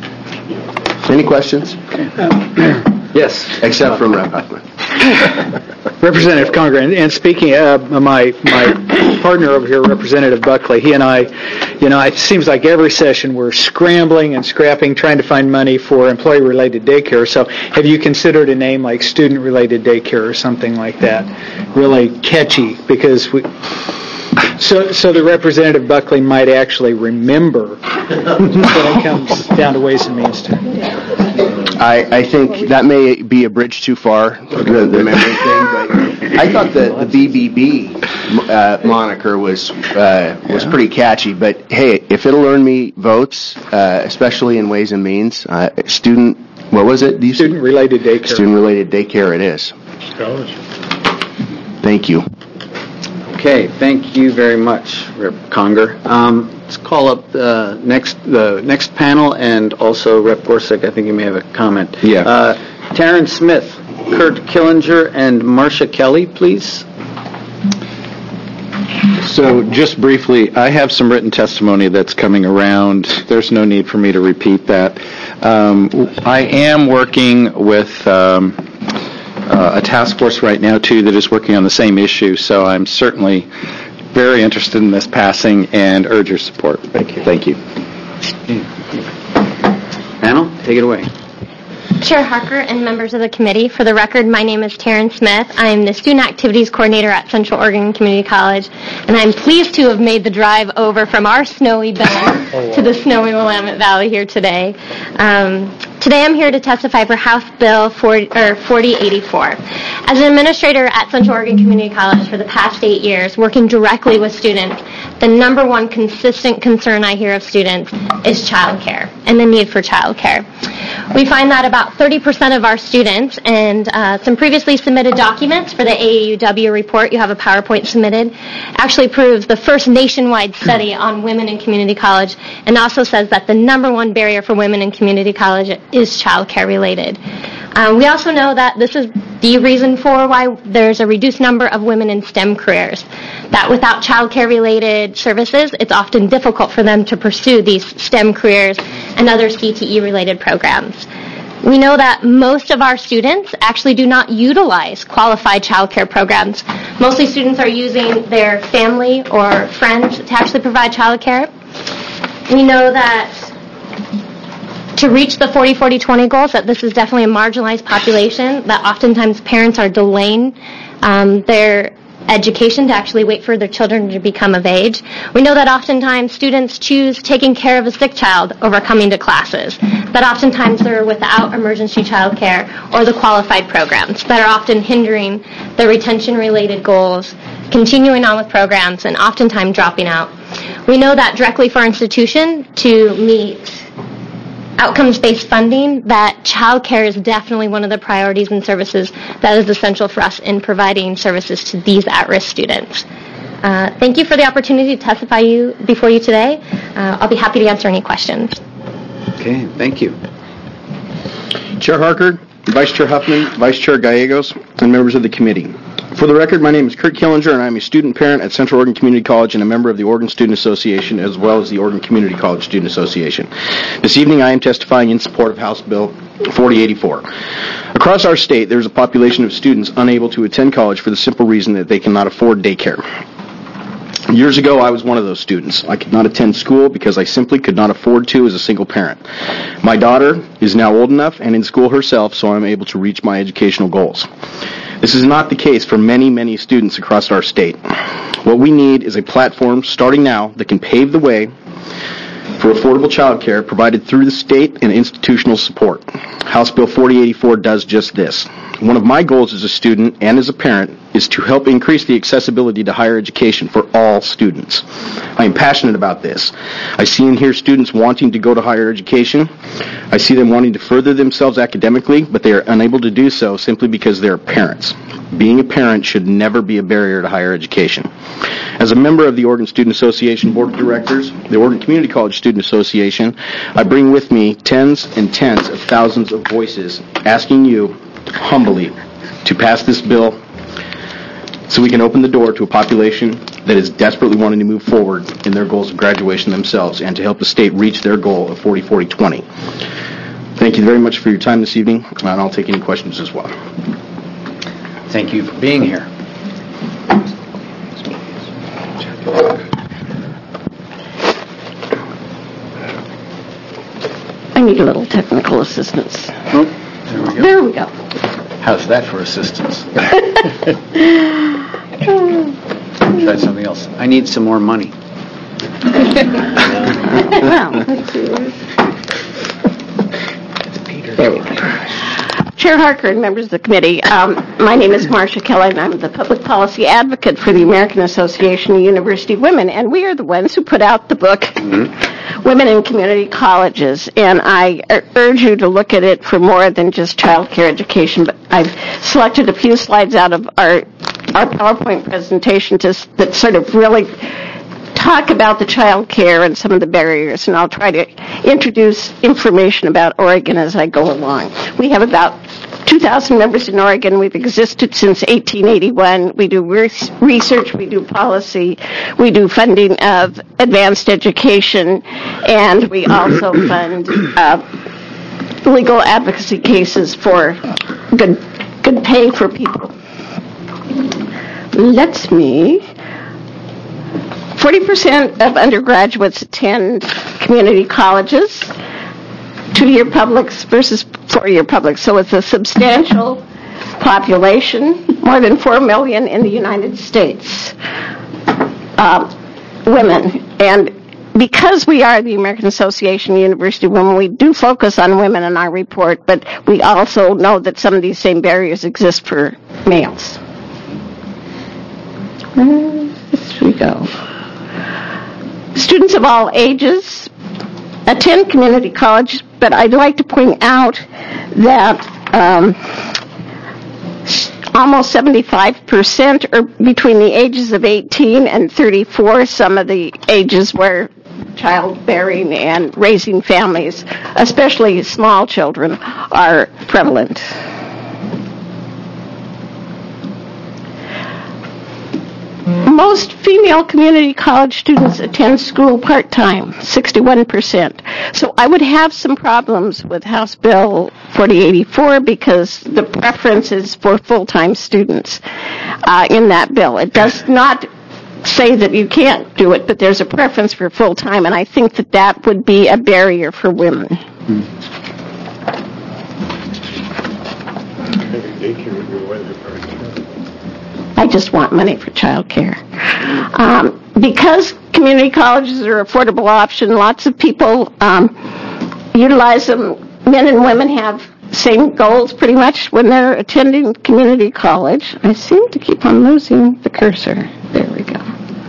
Any questions? Yes. Except from Representative Huffman. Representative Conger, and, and speaking, uh, my my partner over here, Representative Buckley, he and I, you know, it seems like every session we're scrambling and scrapping, trying to find money for employee-related daycare. So, have you considered a name like student-related daycare or something like that? Really catchy, because we. So, so the Representative Buckley might actually remember when it comes down to Ways and Means to. I, I think that may be a bridge too far, the, the memory thing, but I thought the, the B B B uh, moniker was uh, was pretty catchy. But hey, if it'll earn me votes, uh, especially in Ways and Means, uh, student, what was it? Student-related daycare. Student-related daycare it is. Scholarship. Thank you. Okay, thank you very much, Rep Conger. Um, let's call up the next the next panel, and also Rep Gorsuch. I think you may have a comment. Yeah. Uh, Taryn Smith, Kurt Killinger, and Marcia Kelly, please. So just briefly, I have some written testimony that's coming around. There's no need for me to repeat that. Um, I am working with um, uh, a task force right now, too, that is working on the same issue, so I'm certainly very interested in this passing and urge your support. Thank you. Thank you. Panel, take it away. Chair Harker and members of the committee, for the record, my name is Taryn Smith. I am the Student Activities Coordinator at Central Oregon Community College, and I'm pleased to have made the drive over from our snowy Bend oh, wow. to the snowy Willamette Valley here today. Um, today I'm here to testify for House Bill forty eighty-four. As an administrator at Central Oregon Community College for the past eight years, working directly with students, the number one consistent concern I hear of students is childcare and the need for childcare. We find that about thirty percent of our students, and uh, some previously submitted documents for the A A U W report, you have a PowerPoint submitted, actually proves the first nationwide study on women in community college, and also says that the number one barrier for women in community college is childcare related. Um, we also know that this is the reason for why there's a reduced number of women in STEM careers, that without childcare related services, it's often difficult for them to pursue these STEM careers and other C T E related programs. We know that most of our students actually do not utilize qualified childcare programs. Mostly students are using their family or friends to actually provide childcare. We know that to reach the forty forty twenty goals, that this is definitely a marginalized population, that oftentimes parents are delaying um, their education to actually wait for their children to become of age. We know that oftentimes students choose taking care of a sick child over coming to classes, that oftentimes they're without emergency child care or the qualified programs that are often hindering the retention-related goals, continuing on with programs, and oftentimes dropping out. We know that directly for our institution to meet outcomes-based funding, that child care is definitely one of the priorities and services that is essential for us in providing services to these at-risk students. Uh, thank you for the opportunity to testify you before you today. Uh, I'll be happy to answer any questions. Okay, thank you. Chair Harker, Vice Chair Huffman, Vice Chair Gallegos, and members of the committee. For the record, my name is Kurt Killinger, and I'm a student parent at Central Oregon Community College and a member of the Oregon Student Association as well as the Oregon Community College Student Association. This evening, I am testifying in support of House Bill forty eighty-four. Across our state, there is a population of students unable to attend college for the simple reason that they cannot afford daycare. Years ago, I was one of those students. I could not attend school because I simply could not afford to as a single parent. My daughter is now old enough and in school herself, so I'm able to reach my educational goals. This is not the case for many, many students across our state. What we need is a platform starting now that can pave the way for affordable child care provided through the state and institutional support. House Bill forty eighty-four does just this. One of my goals as a student and as a parent is to help increase the accessibility to higher education for all students. I am passionate about this. I see and hear students wanting to go to higher education. I see them wanting to further themselves academically, but they are unable to do so simply because they are parents. Being a parent should never be a barrier to higher education. As a member of the Oregon Student Association Board of Directors, the Oregon Community College Student Association, I bring with me tens and tens of thousands of voices asking you humbly to pass this bill so we can open the door to a population that is desperately wanting to move forward in their goals of graduation themselves and to help the state reach their goal of forty forty twenty. Thank you very much for your time this evening, and I'll take any questions as well. Thank you for being here. I need a little technical assistance. Oh, there we go. There we go. How's that for assistance? Try something else. I need some more money. Well, let's see. There we go. Chair Harker and members of the committee, um, my name is Marcia Kelly, and I'm the public policy advocate for the American Association of University Women, and we are the ones who put out the book, mm-hmm. Women in Community Colleges, and I urge you to look at it for more than just child care education, but I've selected a few slides out of our our PowerPoint presentation to, that sort of really talk about the child care and some of the barriers, and I'll try to introduce information about Oregon as I go along. We have about two thousand members in Oregon. We've existed since eighteen eighty-one. We do research, we do policy, we do funding of advanced education, and we also fund uh, legal advocacy cases for good good pay for people. Let me... forty percent of undergraduates attend community colleges, two-year publics versus four-year publics. So it's a substantial population, more than four million in the United States, uh, women. And because we are the American Association of University Women, we do focus on women in our report, but we also know that some of these same barriers exist for males. Here we go. Students of all ages attend community college, but I'd like to point out that um, almost seventy-five percent are between the ages of eighteen and thirty-four, some of the ages where childbearing and raising families, especially small children, are prevalent. Most female community college students attend school part-time, sixty-one percent. So I would have some problems with House Bill forty eighty-four because the preference is for full-time students uh, in that bill. It does not say that you can't do it, but there's a preference for full-time, and I think that that would be a barrier for women. I just want money for child care. Um, because community colleges are an affordable option, lots of people um, utilize them. Men and women have same goals pretty much when they're attending community college. I seem to keep on losing the cursor. There we go.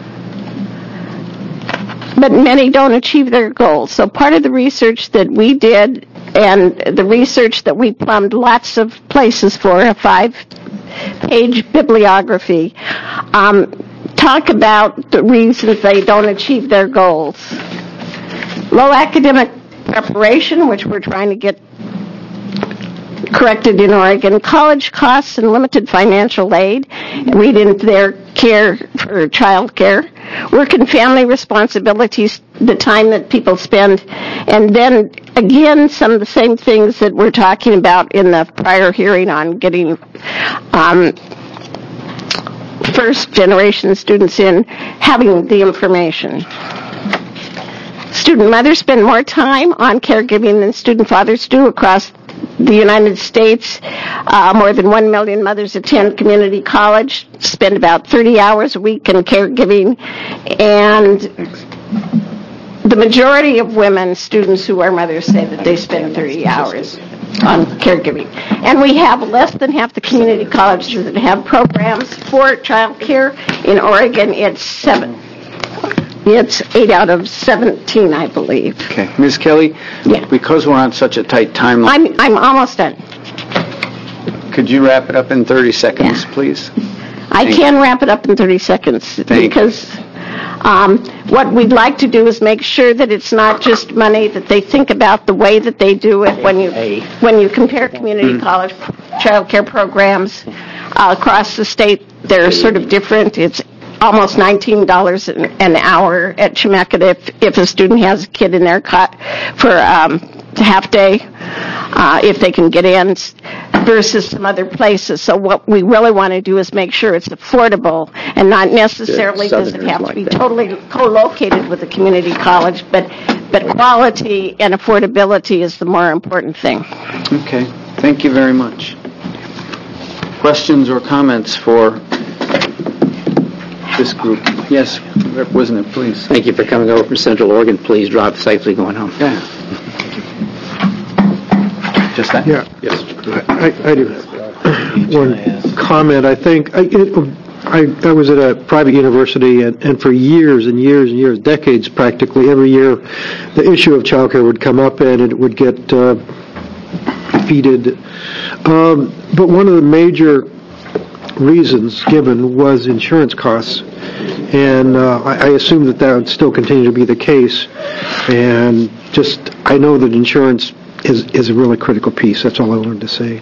But many don't achieve their goals. So part of the research that we did and the research that we plumbed lots of places for, a five-page bibliography, um, talk about the reasons they don't achieve their goals. Low academic preparation, which we're trying to get corrected in Oregon, college costs and limited financial aid, read into their care for child care, work and family responsibilities, the time that people spend, and then again some of the same things that we're talking about in the prior hearing on getting um, first generation students in, having the information. Student mothers spend more time on caregiving than student fathers do across the United States. Uh, more than one million mothers attend community college, spend about thirty hours a week in caregiving, and the majority of women students who are mothers say that they spend thirty hours on caregiving. And we have less than half the community colleges that have programs for child care. In Oregon, it's seven. It's eight out of seventeen, I believe. Okay. Miz Kelly, yeah. Because we're on such a tight timeline... I'm, I'm almost done. Could you wrap it up in thirty seconds, yeah. please? I Thank can you. wrap it up in thirty seconds Thank because um, what we'd like to do is make sure that it's not just money, that they think about the way that they do it when you when you compare community mm-hmm. college child care programs uh, across the state. They're sort of different. It's almost nineteen dollars an hour at Chemeketa if, if a student has a kid in their cot for um, half day, uh, if they can get in, versus some other places. So what we really want to do is make sure it's affordable and not necessarily does it have to be totally co-located with a community college, but but quality and affordability is the more important thing. Okay. Thank you very much. Questions or comments for this group? Yes, Representative, please. Thank you for coming over from Central Oregon. Please drive safely going home. Yeah. Just that? Yeah. Yes. I, I do have one comment. I think I, it, I, I was at a private university, and, and for years and years and years, decades practically, every year, the issue of childcare would come up and it would get uh, defeated. Um, but one of the major reasons given was insurance costs, and uh, I, I assume that that would still continue to be the case. And just, I know that insurance is is a really critical piece. That's all I wanted to say.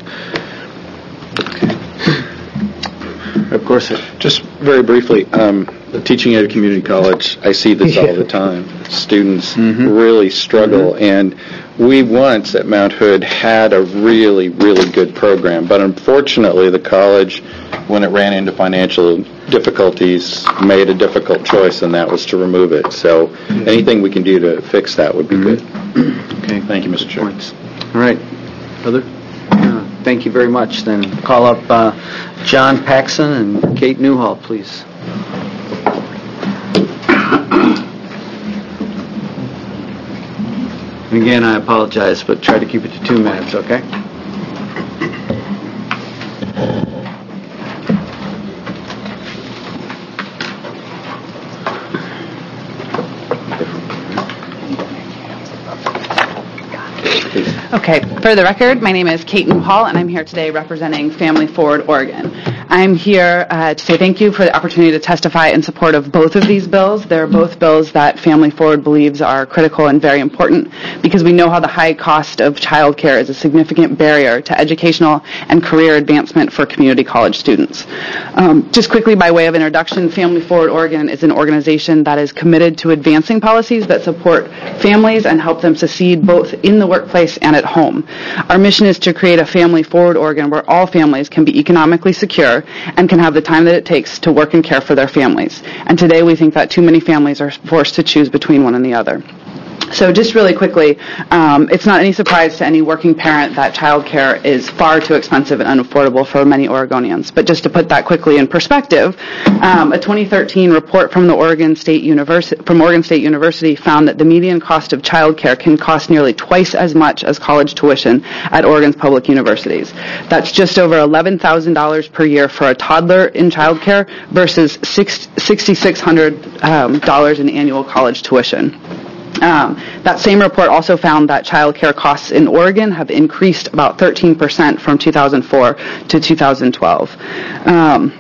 Of course, just very briefly, um, teaching at a community college, I see this all the time. Students really struggle, mm-hmm. and we once at Mount Hood had a really, really good program, but unfortunately the college, when it ran into financial difficulties, made a difficult choice, and that was to remove it. So anything we can do to fix that would be mm-hmm. good. Okay. Thank you, Mister Chair. Points. All right. Other? Uh, thank you very much. Then call up uh, John Paxson and Kate Newhall, please. Again, I apologize, but try to keep it to two minutes, okay? Okay, for the record, my name is Kate Newhall, and I'm here today representing Family Forward Oregon. I'm here uh, to say thank you for the opportunity to testify in support of both of these bills. They're both bills that Family Forward believes are critical and very important because we know how the high cost of childcare is a significant barrier to educational and career advancement for community college students. Um, just quickly, by way of introduction, Family Forward Oregon is an organization that is committed to advancing policies that support families and help them succeed both in the workplace and at home. Our mission is to create a Family Forward Oregon where all families can be economically secure and can have the time that it takes to work and care for their families. And today we think that too many families are forced to choose between one and the other. So just really quickly, um, it's not any surprise to any working parent that childcare is far too expensive and unaffordable for many Oregonians. But just to put that quickly in perspective, um, a twenty thirteen report from the Oregon State University from Oregon State University found that the median cost of childcare can cost nearly twice as much as college tuition at Oregon's public universities. That's just over eleven thousand dollars per year for a toddler in childcare versus six thousand six hundred dollars um, in annual college tuition. Um, that same report also found that child care costs in Oregon have increased about thirteen percent from two thousand four to two thousand twelve. Um,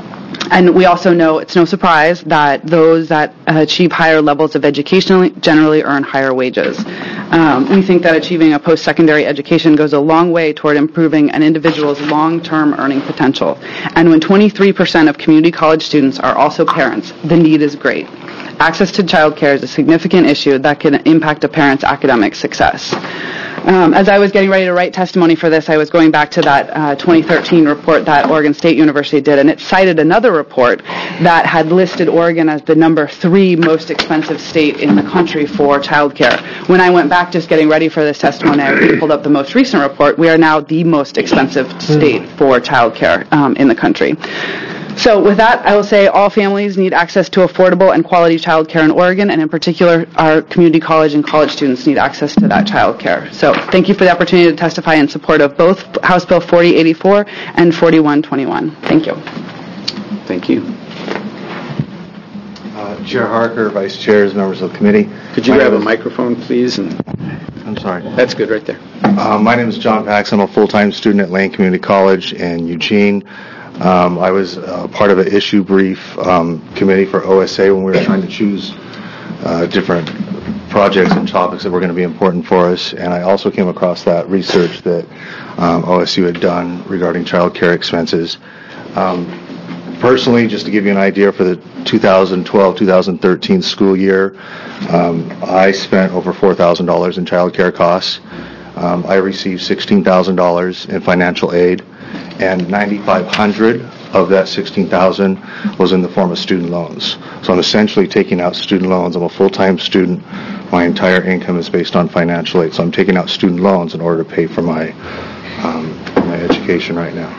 and we also know it's no surprise that those that achieve higher levels of education generally earn higher wages. Um, we think that achieving a post-secondary education goes a long way toward improving an individual's long-term earning potential. And when twenty-three percent of community college students are also parents, the need is great. Access to childcare is a significant issue that can impact a parent's academic success. Um, as I was getting ready to write testimony for this, I was going back to that uh, twenty thirteen report that Oregon State University did, and it cited another report that had listed Oregon as the number three most expensive state in the country for childcare. When I went back just getting ready for this testimony, I pulled up the most recent report. We are now the most expensive state for childcare um, in the country. So with that, I will say all families need access to affordable and quality child care in Oregon, and in particular, our community college and college students need access to that child care. So thank you for the opportunity to testify in support of both House Bill forty eighty-four and forty-one twenty-one. Thank you. Thank you. Uh, Chair Harker, Vice Chairs, members of the committee. Could you My grab a is, microphone, please? And I'm sorry. That's good right there. Uh, my name is John Paxson. I'm a full-time student at Lane Community College in Eugene. Um, I was uh, part of an issue brief um, committee for O S A when we were trying to choose uh, different projects and topics that were going to be important for us. And I also came across that research that um, O S U had done regarding child care expenses. Um, personally, just to give you an idea, for the two thousand twelve two thousand thirteen school year, um, I spent over four thousand dollars in child care costs. Um, I received sixteen thousand dollars in financial aid, and nine thousand five hundred dollars of that sixteen thousand dollars was in the form of student loans. So I'm essentially taking out student loans. I'm a full-time student. My entire income is based on financial aid. So I'm taking out student loans in order to pay for my um, my education right now.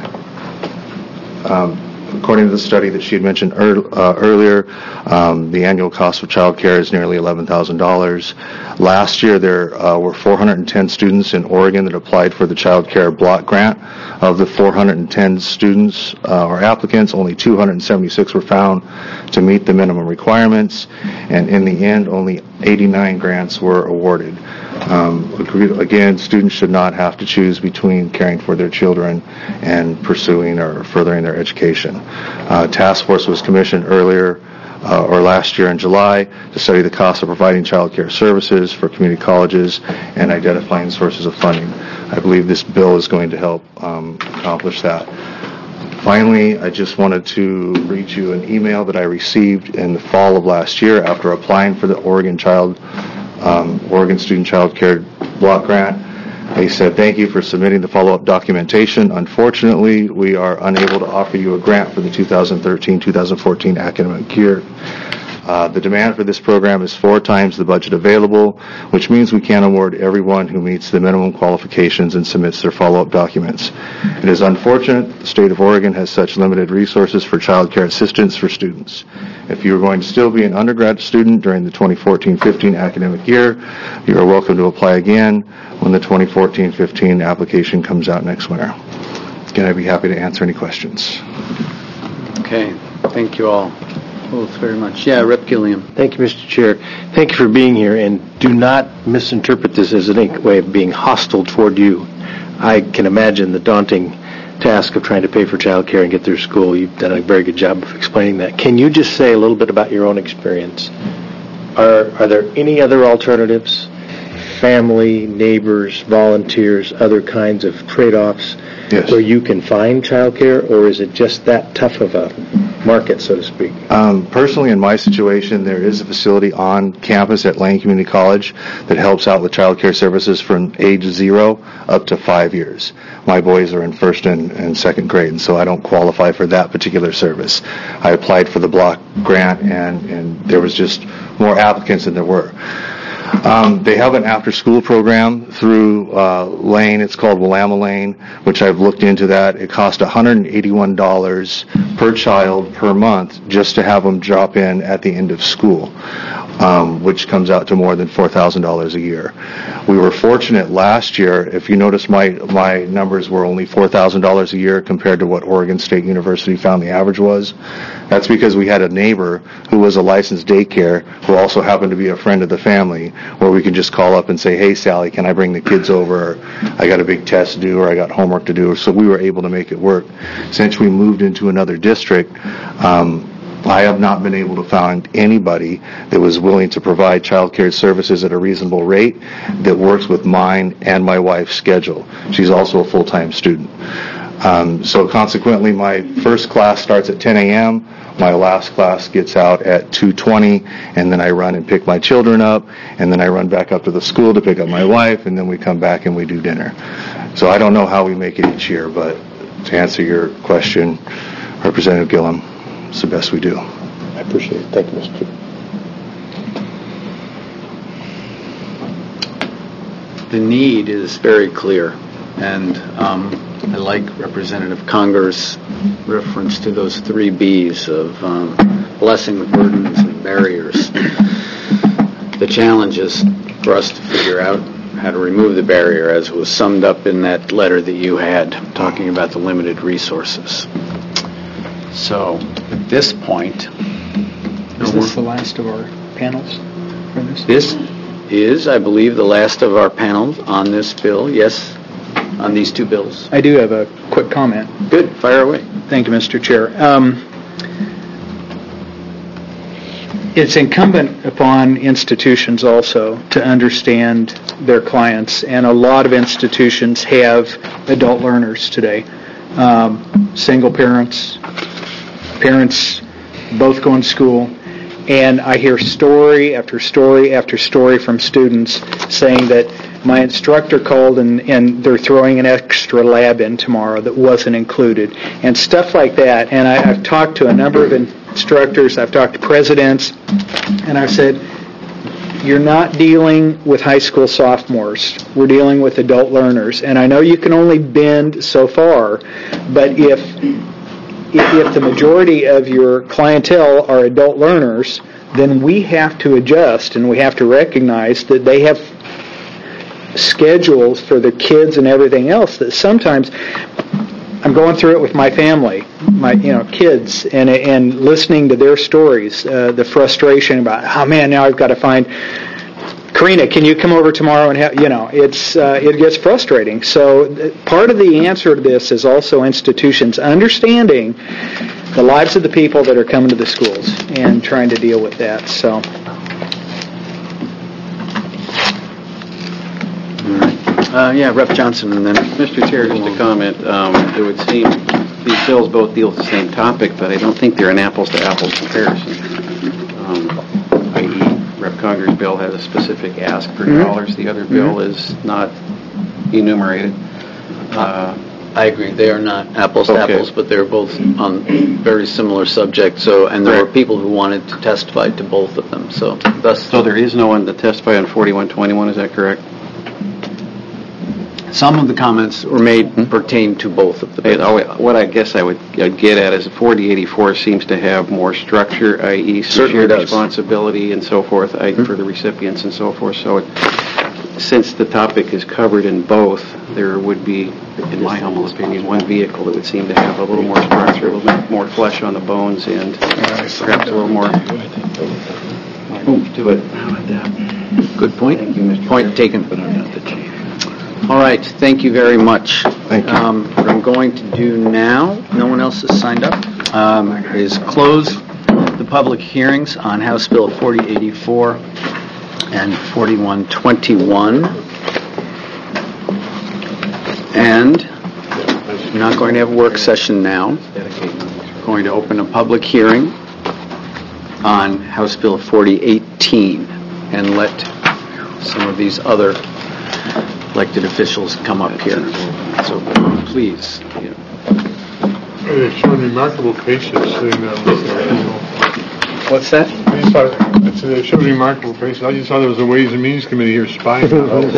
Um, According to the study that she had mentioned er, uh, earlier, um, the annual cost of child care is nearly eleven thousand dollars. Last year, there uh, were four hundred ten students in Oregon that applied for the Child Care Block Grant. Of the four hundred ten students uh, or applicants, only two hundred seventy-six were found to meet the minimum requirements, and in the end, only eighty-nine grants were awarded. Um, again, students should not have to choose between caring for their children and pursuing or furthering their education. Uh, task force was commissioned earlier uh, or last year in July to study the cost of providing child care services for community colleges and identifying sources of funding. I believe this bill is going to help um, accomplish that. Finally, I just wanted to read you an email that I received in the fall of last year after applying for the Oregon Child Um, Oregon Student Child Care Block Grant. They said, thank you for submitting the follow-up documentation. Unfortunately, we are unable to offer you a grant for the two thousand thirteen two thousand fourteen academic year. Uh, the demand for this program is four times the budget available, which means we can't award everyone who meets the minimum qualifications and submits their follow-up documents. It is unfortunate the state of Oregon has such limited resources for child care assistance for students. If you are going to still be an undergrad student during the twenty fourteen fifteen academic year, you are welcome to apply again when the twenty fourteen fifteen application comes out next winter. Again, I'd be happy to answer any questions. Okay, thank you all both very much. Yeah, Rep Gilliam. Thank you, Mister Chair. Thank you for being here, and do not misinterpret this as any way of being hostile toward you. I can imagine the daunting task of trying to pay for child care and get through school. You've done a very good job of explaining that. Can you just say a little bit about your own experience? Are are there any other alternatives? Family, neighbors, volunteers, other kinds of trade-offs yes. where you can find child care, or is it just that tough of a market, so to speak? Um, personally, in my situation, there is a facility on campus at Lane Community College that helps out with child care services from age zero up to five years. My boys are in first and, and second grade, and so I don't qualify for that particular service. I applied for the block grant, and, and there was just more applicants than there were. Um, they have an after-school program through uh, Lane. It's called Willamette Lane, which I've looked into that. It costs one hundred eighty-one dollars per child per month just to have them drop in at the end of school, um, which comes out to more than four thousand dollars a year. We were fortunate last year. If you notice, my my numbers were only four thousand dollars a year compared to what Oregon State University found the average was. That's because we had a neighbor who was a licensed daycare who also happened to be a friend of the family, where we could just call up and say, hey, Sally, can I bring the kids over? I got a big test due, or I got homework to do. So we were able to make it work. Since we moved into another district, um, I have not been able to find anybody that was willing to provide child care services at a reasonable rate that works with mine and my wife's schedule. She's also a full-time student. Um, so consequently, my first class starts at ten a.m., my last class gets out at two twenty, and then I run and pick my children up, and then I run back up to the school to pick up my wife, and then we come back and we do dinner. So I don't know how we make it each year, but to answer your question, Representative Gillum, it's the best we do. I appreciate it. Thank you, Mister Chair. The need is very clear, and um, I like Representative Conger's reference to those three B's of um, blessing the burdens and barriers. The challenge is for us to figure out how to remove the barrier, as was summed up in that letter that you had, talking about the limited resources. So, at this point... Is this the last of our panels for this? This is, I believe, the last of our panels on this bill. Yes, on these two bills. I do have a quick comment. Good, fire away. Thank you, Mister Chair. Um, it's incumbent upon institutions also to understand their clients, and a lot of institutions have adult learners today. Um, single parents, parents both going to school, and I hear story after story after story from students saying that my instructor called and, and they're throwing an extra lab in tomorrow that wasn't included, and stuff like that. And I, I've talked to a number of instructors, I've talked to presidents, and I've said, you're not dealing with high school sophomores. We're dealing with adult learners. And I know you can only bend so far, but if if the majority of your clientele are adult learners, then we have to adjust and we have to recognize that they have schedules for their kids and everything else that sometimes I'm going through it with my family, my you know kids, and and listening to their stories, uh, the frustration about, oh man, now I've got to find Karina, can you come over tomorrow and have, you know, it's uh, it gets frustrating. So part of the answer to this is also institutions understanding the lives of the people that are coming to the schools and trying to deal with that. So. All right. Uh, yeah, Representative Johnson, and then Mister Chair, just a comment. Um, it would seem these bills both deal with the same topic, but I don't think they're an apples-to-apples comparison. Um, that is, Representative Conger's bill has a specific ask for Mm-hmm. dollars. The other bill Mhm. is not enumerated. Uh, I agree. They are not apples to Okay. apples, but they're both on very similar subjects. So, and there were people who wanted to testify to both of them. So, thus, so there is no one to testify on forty-one twenty-one. Is that correct? some of the comments were made pertain to both of the Hey, bills. oh, What I guess I would I'd get at is forty eighty-four seems to have more structure, that is Certainly shared does. responsibility and so forth I for the recipients and so forth. So it, since the topic is covered in both, there would be, in my humble opinion, one vehicle that would seem to have a little more structure, a little bit more flesh on the bones, and perhaps a little more oomph to it. Good point. Thank you, Mister Point taken. All right, thank you very much. Thank you. Um, what I'm going to do now, no one else has signed up, um, is close the public hearings on House Bill forty eighty-four and forty-one twenty-one. And I'm not going to have a work session now. I'm going to open a public hearing on House Bill forty eighteen and let some of these other elected officials come up here. So please. You know. They've shown remarkable patience sitting there. What's that? I just thought, I said they've shown remarkable patience. I just thought there was a Ways and Means Committee here spying on us.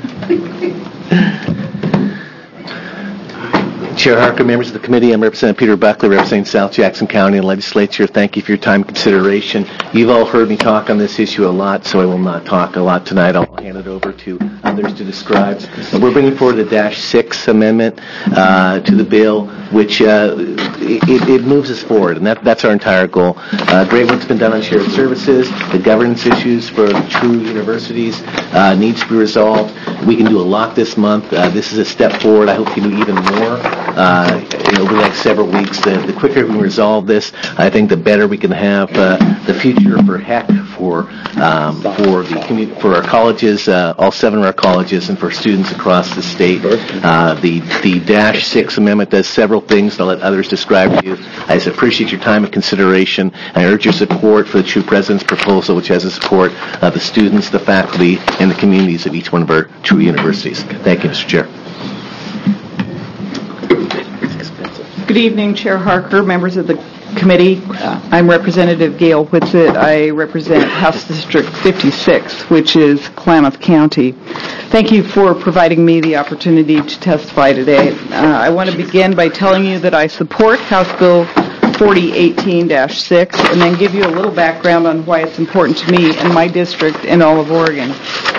Chair Harker, members of the committee, I'm Representative Peter Buckley, representing South Jackson County and Legislature. Thank you for your time and consideration. You've all heard me talk on this issue a lot, so I will not talk a lot tonight. I'll hand it over to others to describe. We're bringing forward the Dash six Amendment uh, to the bill, which uh, it, it moves us forward, and that, that's our entire goal. Uh, great work's been done on shared services. The governance issues for the true universities uh, needs to be resolved. We can do a lot this month. Uh, this is a step forward. I hope you do even more. Uh, you know, over the next several weeks, the, the quicker we resolve this, I think the better we can have uh, the future for heck for um, for the community, for our colleges, uh, all seven of our colleges, and for students across the state. Uh, the the Dash six Amendment does several things. I'll let others describe to you. I just appreciate your time and consideration. I urge your support for the True President's proposal, which has the support of the students, the faculty, and the communities of each one of our true universities. Thank you, Mister Chair. Good evening, Chair Harker, members of the committee. Uh, I'm Representative Gail Whitsitt. I represent House District fifty-six, which is Klamath County. Thank you for providing me the opportunity to testify today. Uh, I want to begin by telling you that I support House Bill forty eighteen dash six and then give you a little background on why it's important to me and my district and all of Oregon.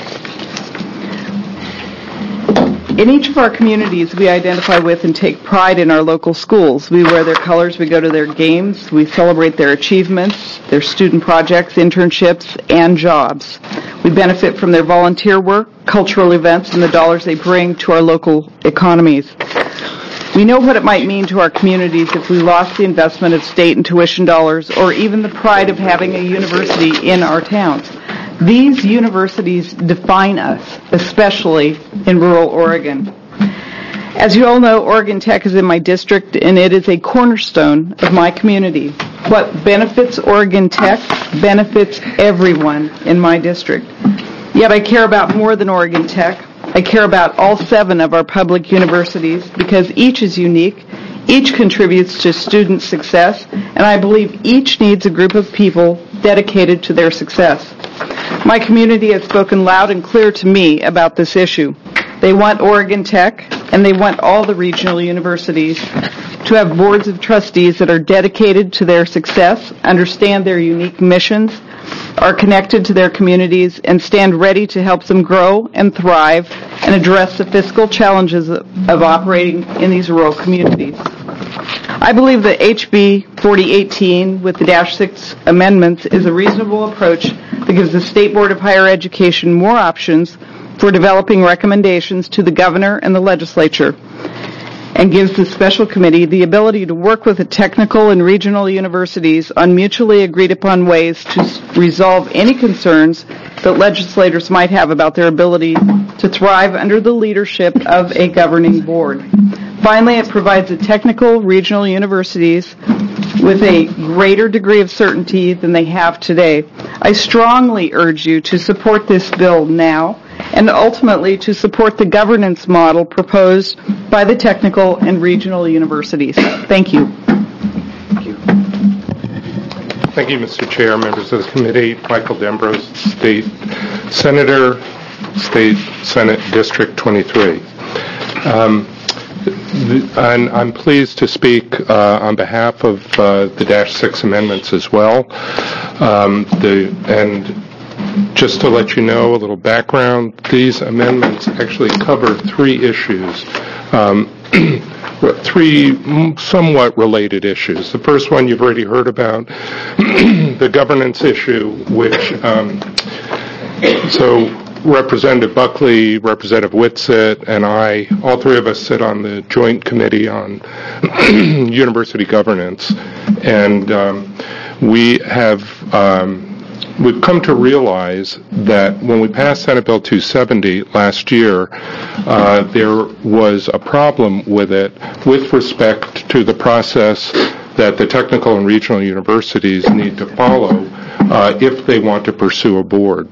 In each of our communities, we identify with and take pride in our local schools. We wear their colors, we go to their games, we celebrate their achievements, their student projects, internships, and jobs. We benefit from their volunteer work, cultural events, and the dollars they bring to our local economies. We know what it might mean to our communities if we lost the investment of state and tuition dollars or even the pride of having a university in our towns. These universities define us, especially in rural Oregon. As you all know, Oregon Tech is in my district, and it is a cornerstone of my community. What benefits Oregon Tech benefits everyone in my district. Yet I care about more than Oregon Tech. I care about all seven of our public universities because each is unique, each contributes to student success, and I believe each needs a group of people dedicated to their success. My community has spoken loud and clear to me about this issue. They want Oregon Tech, and they want all the regional universities to have boards of trustees that are dedicated to their success, understand their unique missions, are connected to their communities and stand ready to help them grow and thrive and address the fiscal challenges of, of operating in these rural communities. I believe that H B forty eighteen with the Dash six amendments is a reasonable approach that gives the State Board of Higher Education more options for developing recommendations to the governor and the legislature, and gives the special committee the ability to work with the technical and regional universities on mutually agreed upon ways to resolve any concerns that legislators might have about their ability to thrive under the leadership of a governing board. Finally, it provides the technical regional universities with a greater degree of certainty than they have today. I strongly urge you to support this bill now and ultimately to support the governance model proposed by the technical and regional universities. Thank you. Thank you. Thank you, Mister Chair, members of the committee. Michael Dembros, State Senator, State Senate District twenty-three. Um, And I'm pleased to speak uh, on behalf of uh, the Dash six amendments as well. Um, the, and just to let you know a little background, these amendments actually cover three issues, um, three somewhat related issues. The first one you've already heard about, the governance issue, which, um, so Representative Buckley, Representative Whitsitt, and I, all three of us sit on the Joint Committee on University Governance, and um, we have um, we've come to realize that when we passed Senate Bill two seventy last year, uh, there was a problem with it with respect to the process that the technical and regional universities need to follow uh, if they want to pursue a board.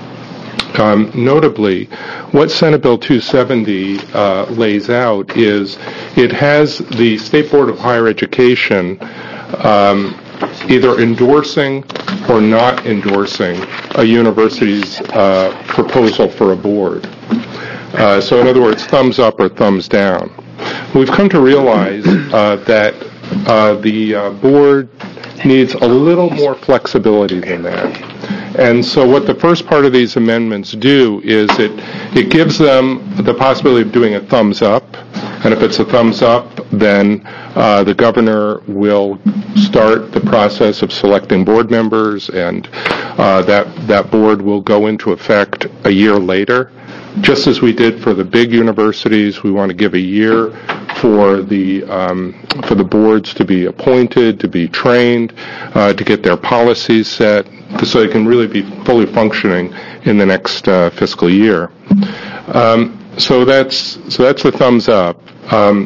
Um, notably, what Senate Bill two seventy uh, lays out is it has the State Board of Higher Education um, either endorsing or not endorsing a university's uh, proposal for a board. Uh, so in other words, thumbs up or thumbs down. We've come to realize uh, that uh, the uh, board needs a little more flexibility than that. And so what the first part of these amendments do is it, it gives them the possibility of doing a thumbs up, and if it's a thumbs up, then uh, the governor will start the process of selecting board members, and uh, that, that board will go into effect a year later. Just as we did for the big universities, we want to give a year for the um, for the boards to be appointed, to be trained, uh, to get their policies set, so they can really be fully functioning in the next uh, fiscal year. Um, so that's so that's the thumbs up. Um,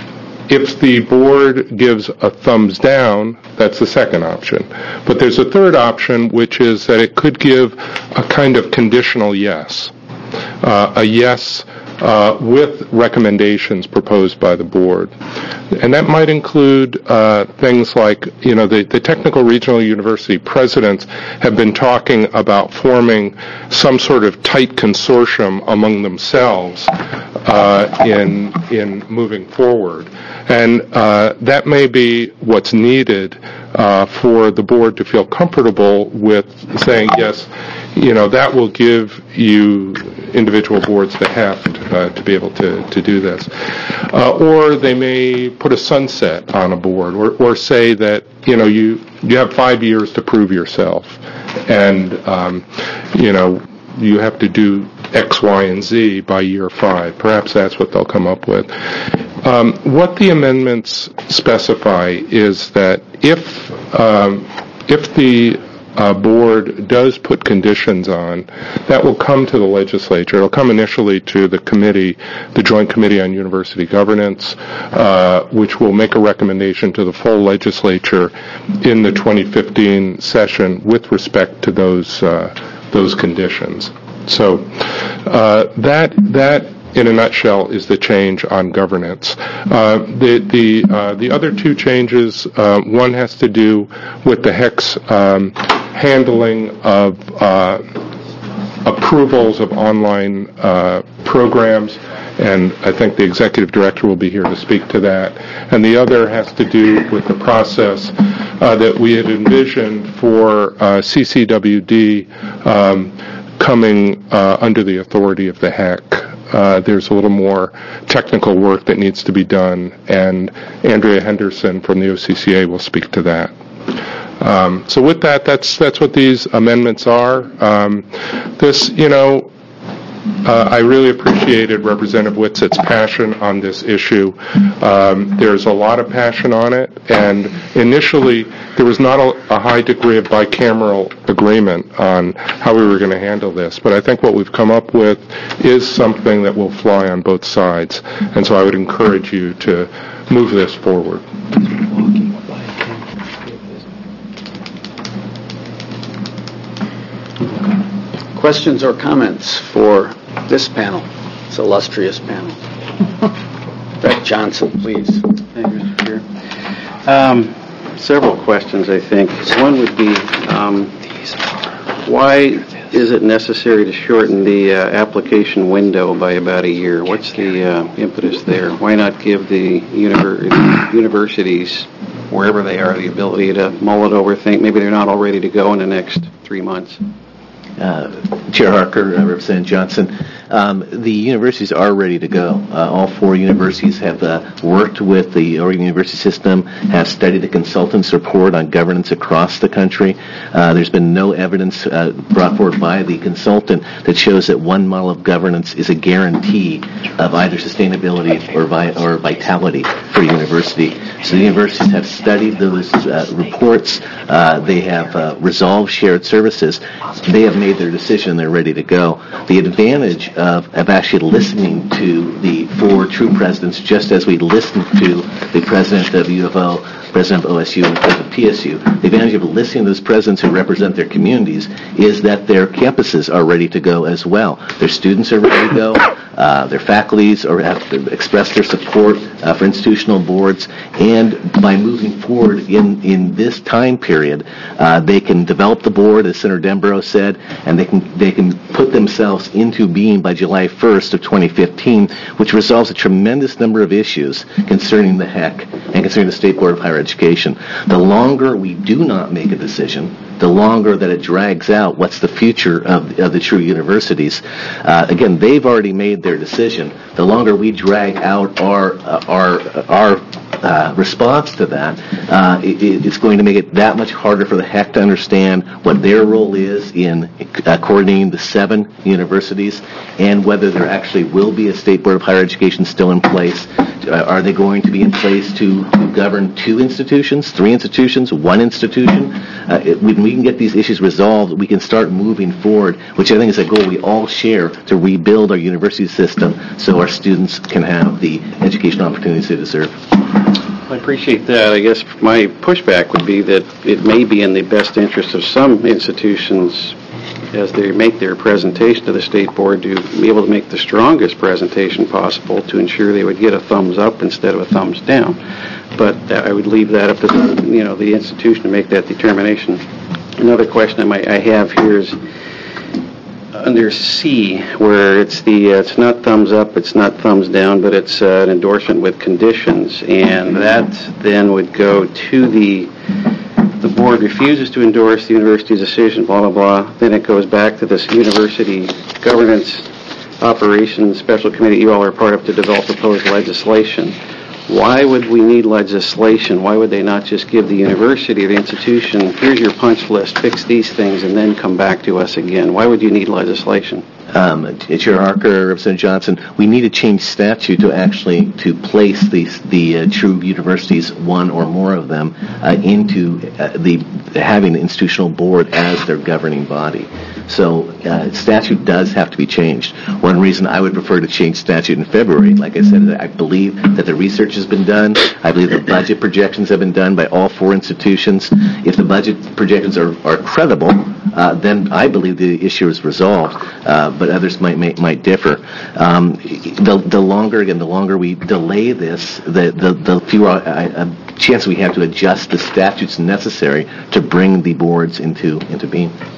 if the board gives a thumbs down, that's the second option. But there's a third option, which is that it could give a kind of conditional yes. Uh, a yes uh, with recommendations proposed by the board. And that might include uh, things like, you know, the, the technical regional university presidents have been talking about forming some sort of tight consortium among themselves uh, in, in moving forward. And uh, that may be what's needed uh, for the board to feel comfortable with saying, yes, you know, that will give you individual boards the heft uh, to be able to, to do this. Uh, or they may put a sunset on a board, or, or say that, you know, you, you have five years to prove yourself, and, um, you know, you have to do X, Y, and Z by year five. Perhaps that's what they'll come up with. Um, what the amendments specify is that if um, if the uh, board does put conditions on, that will come to the legislature. It'll come initially to the committee, the Joint Committee on University Governance, uh, which will make a recommendation to the full legislature in the twenty fifteen session with respect to those uh, those conditions. So uh, that that. in a nutshell, is the change on governance. Uh, the the uh, the other two changes, uh, one has to do with the HEC's um, handling of uh, approvals of online uh, programs, and I think the executive director will be here to speak to that. And the other has to do with the process uh, that we had envisioned for uh, C C W D um, coming uh, under the authority of the H E C. Uh, there's a little more technical work that needs to be done, and Andrea Henderson from the O C C A will speak to that. Um, so with that, that's that's what these amendments are. Um, this, you know, uh, I really appreciated Representative Whitsitt's passion on this issue. Um, there's a lot of passion on it, and initially there was not a, a high degree of bicameral agreement on how we were going to handle this. But I think what we've come up with is something that will fly on both sides, and so I would encourage you to move this forward. Questions or comments for this panel, this illustrious panel? Brett Johnson, please. Thank you, Mister Chair. Um, several questions, I think. One would be, um, why is it necessary to shorten the uh, application window by about a year? What's the uh, impetus there? Why not give the univer- universities, wherever they are, the ability to mull it over, think maybe they're not all ready to go in the next three months? Uh, Chair Harker, uh, Representative Johnson, um, the universities are ready to go. Uh, all four universities have uh, worked with the Oregon University system, have studied the consultant's report on governance across the country. Uh, there's been no evidence uh, brought forward by the consultant that shows that one model of governance is a guarantee of either sustainability or, vi- or vitality for a university. So the universities have studied those uh, reports. Uh, they have uh, resolved shared services. They have made their decision. They're ready to go. The advantage of, of actually listening to the four true presidents, just as we listened to the president of U of O, president of O S U, and the president of P S U, the advantage of listening to those presidents who represent their communities is that their campuses are ready to go as well. Their students are ready to go. Uh, their faculties are, have expressed their support uh, for institutional boards, and by moving forward in, in this time period, uh, they can develop the board, as Senator Dembrow said, and they can they can put themselves into being by July first of twenty fifteen, which resolves a tremendous number of issues concerning the H E C and concerning the State Board of Higher Education. The longer we do not make a decision, the longer that it drags out what's the future of, of the true universities. Uh, again, they've already made their decision. The longer we drag out our uh, our our uh, response to that, uh, it, it's going to make it that much harder for the H E C to understand what their role is in uh, coordinating the seven universities and whether there actually will be a State Board of Higher Education still in place. Uh, are they going to be in place to, to govern two institutions, three institutions, one institution? Uh, it, when we can get these issues resolved, we can start moving forward, which I think is a goal we all share, to rebuild our university system so our students can have the educational opportunities they deserve. I appreciate that. I guess my pushback would be that it may be in the best interest of some institutions as they make their presentation to the State Board to be able to make the strongest presentation possible to ensure they would get a thumbs up instead of a thumbs down. But I would leave that up to the, you know, the institution to make that determination. Another question I, might, I have here is under C, where it's the uh, it's not thumbs up, it's not thumbs down, but it's uh, an endorsement with conditions, and that then would go to the the board refuses to endorse the university's decision, blah, blah, blah. Then it goes back to this university governance operations special committee you all are part of to develop proposed legislation. Why would we need legislation? Why would they not just give the university or the institution, here's your punch list, fix these things, and then come back to us again? Why would you need legislation? Um, Chair Harker, Representative Johnson, we need to change statute to actually to place these the uh, true universities, one or more of them, uh, into uh, the having the institutional board as their governing body. So uh, statute does have to be changed. One reason I would prefer to change statute in February, like I said, I believe that the research has been done. I believe the budget projections have been done by all four institutions. If the budget projections are, are credible, uh, then I believe the issue is resolved. Uh, but others might might, might differ. Um, the the longer again, the longer we delay this, the the, the fewer uh, chance we have to adjust the statutes necessary to bring the boards into into being.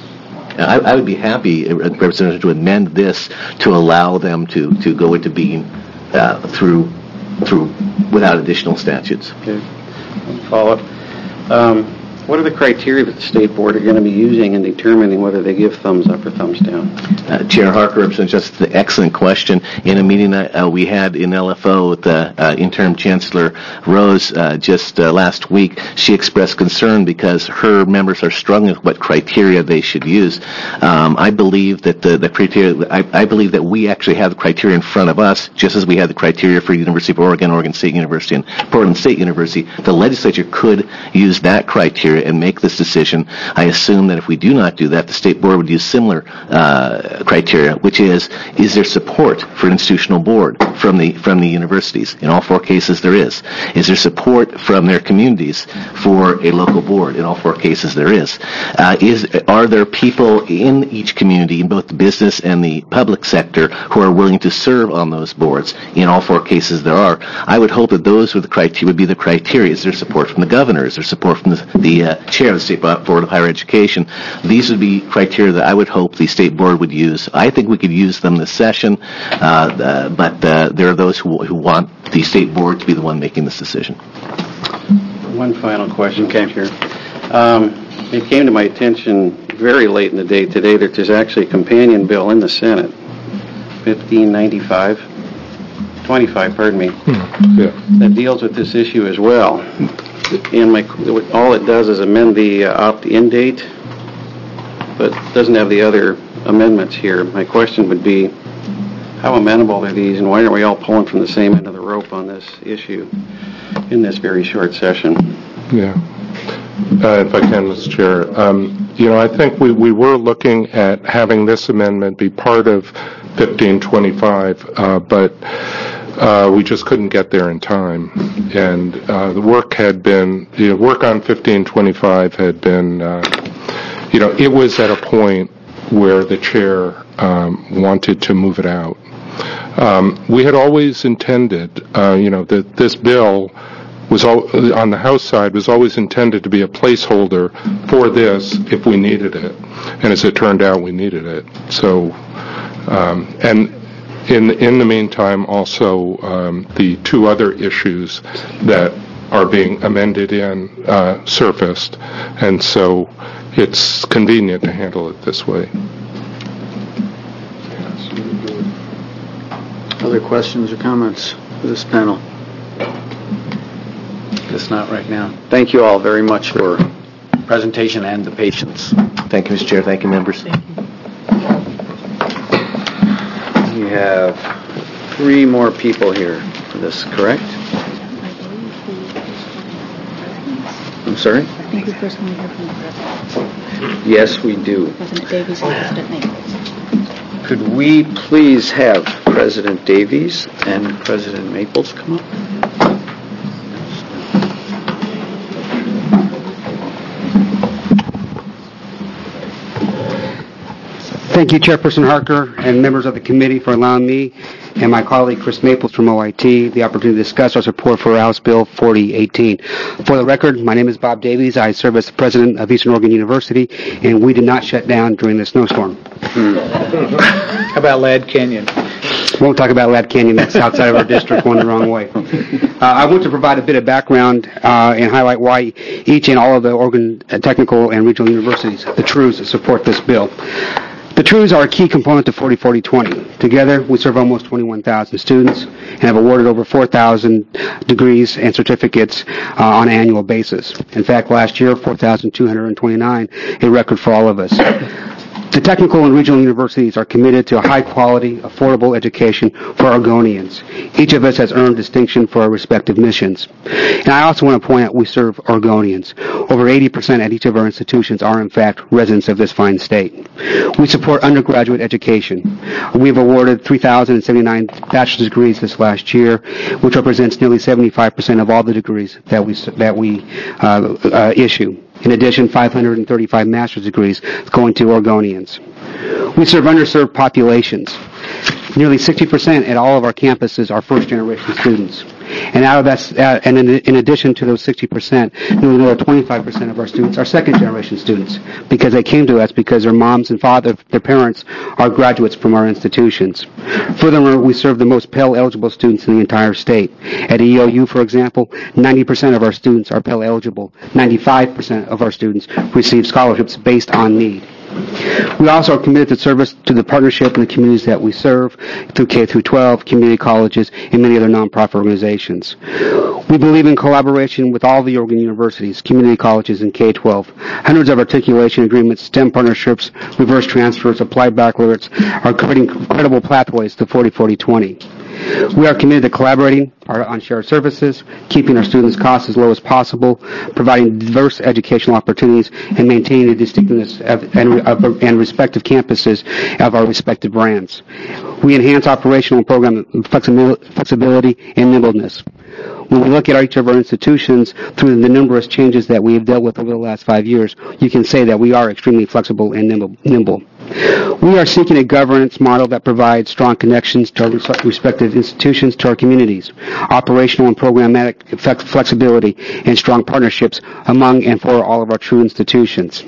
I, I would be happy, uh, Representative, to amend this to allow them to, to go into being uh, through through without additional statutes. Okay. Follow up. Um, what are the criteria that the State Board are going to be using in determining whether they give thumbs up or thumbs down? Uh, Chair Harker, Representative Justice, the excellent question. In a meeting that uh, we had in L F O with the uh, interim Chancellor Rose uh, just uh, last week, she expressed concern because her members are struggling with what criteria they should use. Um, I believe that the, the criteria, I, I believe that we actually have the criteria in front of us, just as we had the criteria for University of Oregon, Oregon State University, and Portland State University. The legislature could use that criteria and make this decision. I assume that if we do not do that, the State Board would use similar uh, criteria, which is, is there support for an institutional board from the from the universities? In all four cases, there is. Is there support from their communities for a local board? In all four cases, there is. Uh, is are there people in each community, in both the business and the public sector, who are willing to serve on those boards? In all four cases, there are. I would hope that those would, the criteria, would be the criteria. Is there support from the governor? Is there support from the, the uh, chair of the State Board of Higher Education? These would be criteria that I would hope the State Board would use. I think we could use them this session, uh, uh, but uh, there are those who, who want the State Board to be the one making this decision. One final question, Chair. Um, it came to my attention very late in the day today that there's actually a companion bill in the Senate, fifteen ninety-five, twenty-five, pardon me, Hmm. Yeah. that deals with this issue as well. And my, all it does is amend the uh, opt-in date, but doesn't have the other amendments here. My question would be, how amenable are these, and why aren't we all pulling from the same end of the rope on this issue in this very short session? Yeah. Uh, if I can, Mister Chair. Um, you know, I think we, we were looking at having this amendment be part of fifteen twenty-five, uh, but uh, we just couldn't get there in time. And uh, the work had been, the work on fifteen twenty-five had been, uh, you know, it was at a point where the chair um, wanted to move it out. Um, we had always intended, uh, you know, that this bill was all, on the House side was always intended to be a placeholder for this if we needed it, and as it turned out, we needed it. So, um, and in in the meantime, also um, the two other issues that are being amended in uh, surfaced, and so it's convenient to handle it this way. Other questions or comments for this panel? Guess not right now. Thank you all very much for the presentation and the patience. Thank you, Mister Chair. Thank you, members. We have three more people here for this, correct? I'm sorry? I think we first want to hear from the President. Yes, we do. President Davies and President Maples. Could we please have President Davies and President Maples come up? Thank you, Chairperson Harker and members of the committee, for allowing me and my colleague Chris Maples from O I T the opportunity to discuss our support for House Bill forty eighteen. For the record, my name is Bob Davies. I serve as the president of Eastern Oregon University, and we did not shut down during the snowstorm. How about Ladd Canyon? Won't talk about Ladd Canyon. That's outside of our district, going the wrong way. Uh, I want to provide a bit of background uh, and highlight why each and all of the Oregon Technical and Regional Universities, the T R Us, support this bill. The T R Us are a key component to forty forty twenty. Together, we serve almost twenty-one thousand students and have awarded over four thousand degrees and certificates uh, on an annual basis. In fact, last year, four thousand two hundred twenty-nine, a record for all of us. The technical and regional universities are committed to a high-quality, affordable education for Oregonians. Each of us has earned distinction for our respective missions. And I also want to point out we serve Oregonians. Over eighty percent at each of our institutions are, in fact, residents of this fine state. We support undergraduate education. We've awarded three thousand seventy-nine bachelor's degrees this last year, which represents nearly seventy-five percent of all the degrees that we, that we uh, uh, issue. In addition, five hundred thirty-five master's degrees going to Oregonians. We serve underserved populations. Nearly sixty percent at all of our campuses are first-generation students. And out of that, uh, and in, in addition to those sixty percent, another twenty-five percent of our students are second-generation students because they came to us because their moms and father, their parents, are graduates from our institutions. Furthermore, we serve the most Pell-eligible students in the entire state. At E O U, for example, ninety percent of our students are Pell-eligible. ninety-five percent of our students receive scholarships based on need. We also are committed to service to the partnership in the communities that we serve through K through twelve, community colleges, and many other nonprofit organizations. We believe in collaboration with all the Oregon universities, community colleges, and K twelve. Hundreds of articulation agreements, STEM partnerships, reverse transfers, applied baccalaureates are creating credible pathways to forty forty twenty. We are committed to collaborating on shared services, keeping our students' costs as low as possible, providing diverse educational opportunities, and maintaining the distinctiveness of, and, of, and respective campuses of our respective brands. We enhance operational and program flexibility and nimbleness. When we look at each of our institutions through the numerous changes that we have dealt with over the last five years, you can say that we are extremely flexible and nimble. We are seeking a governance model that provides strong connections to our respective institutions, to our communities, operational and programmatic flexibility, and strong partnerships among and for all of our true institutions.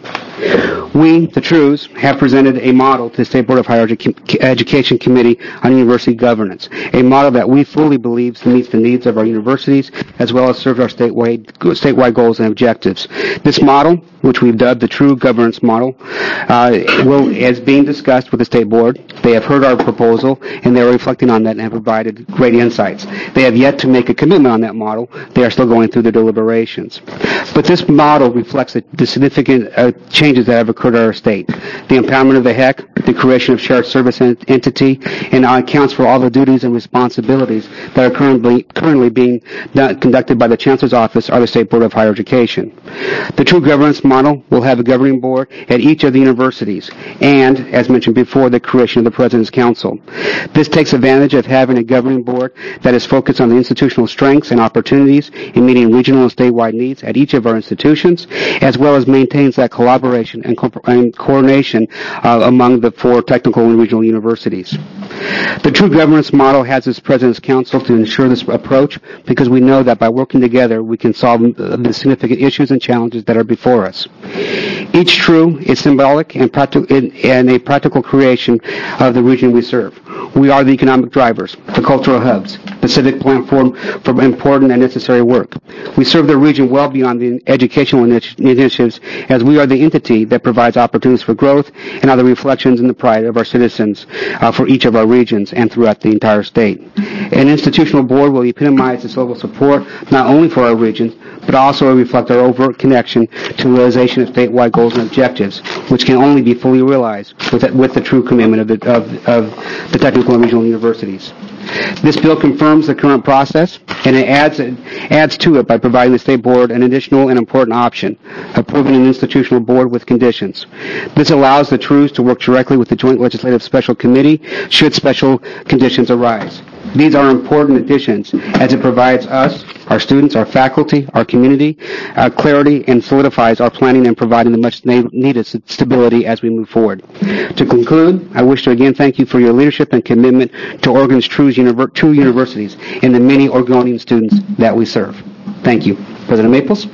We, the Trues, have presented a model to the State Board of Higher Edu- Education Committee on University Governance, a model that we fully believe meets the needs of our universities as well as serves our statewide, statewide goals and objectives. This model, which we've dubbed the True Governance Model, uh, will, is being discussed with the State Board. They have heard our proposal, and they are reflecting on that and have provided great insights. They have yet to make a commitment on that model. They are still going through the deliberations. But this model reflects the, the significant uh, changes that have occurred at our state. The empowerment of the H E C, the creation of shared service ent- entity, and uh, accounts for all the duties and responsibilities that are currently currently being done, conducted by the Chancellor's Office or the State Board of Higher Education. The True Governance Model will have a governing board at each of the universities and, as mentioned before, the creation of the President's Council. This takes advantage of having a governing board that is focused on the institutional strengths and opportunities in meeting regional and statewide needs at each of our institutions, as well as maintains that collaboration and, co- and coordination uh, among the four technical and regional universities. The True Governance Model has its President's Council to ensure this approach because we know that by working together we can solve the significant issues and challenges that are before us. Each True is symbolic and, practi- and a practical creation of the region we serve. We are the economic drivers, the cultural hubs, the civic platform for important and necessary work. We serve the region well beyond the educational initi- initiatives as we are the entity that provides opportunities for growth and are the reflections and the pride of our citizens uh, for each of our regions and throughout the entire state. An institutional board will epitomize this level of support not only for our regions, but also reflect our overt connection to the realization of statewide goals and objectives, which can only be fully realized with, with the true commitment of the, of, of the technical and regional universities. This bill confirms the current process, and it adds, it adds to it by providing the State Board an additional and important option, approving an institutional board with conditions. This allows the Trues to work directly with the Joint Legislative Special Committee should special conditions arise. These are important additions as it provides us, our students, our faculty, our community, uh, clarity and solidifies our planning and providing the much na- needed stability as we move forward. To conclude, I wish to again thank you for your leadership and commitment to Oregon's true, univer- true universities and the many Oregonian students that we serve. Thank you. President Maples?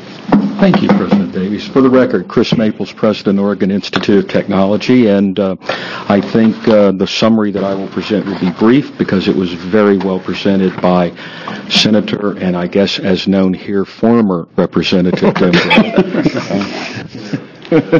Thank you, President Davies. For the record, Chris Maples, President, Oregon Institute of Technology, and uh, I think uh, the summary that I will present will be brief because it was very well presented by Senator, and I guess as known here, former Representative Dembrow.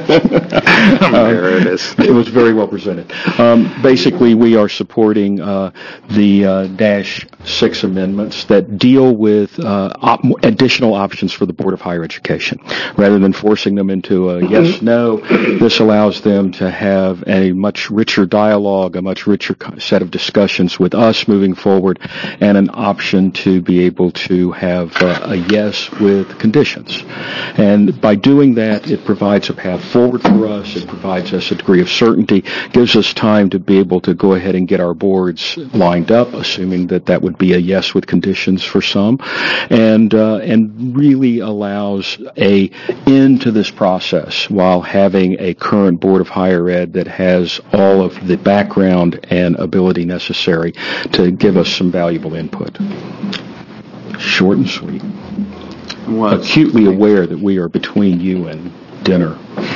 There it is. It was very well presented. Um, basically, we are supporting uh, the uh, Dash six amendments that deal with uh, op- additional options for the Board of Higher Education. Rather than forcing them into a yes-no, this allows them to have a much richer dialogue, a much richer set of discussions with us moving forward, and an option to be able to have uh, a yes with conditions. And by doing that, it provides a path forward for us. It provides us a degree of certainty, gives us time to be able to go ahead and get our boards lined up, assuming that that would be a yes with conditions for some, and uh, and really allows a end to this process while having a current Board of Higher Ed that has all of the background and ability necessary to give us some valuable input. Short and sweet. Was. Acutely aware that we are between you and dinner.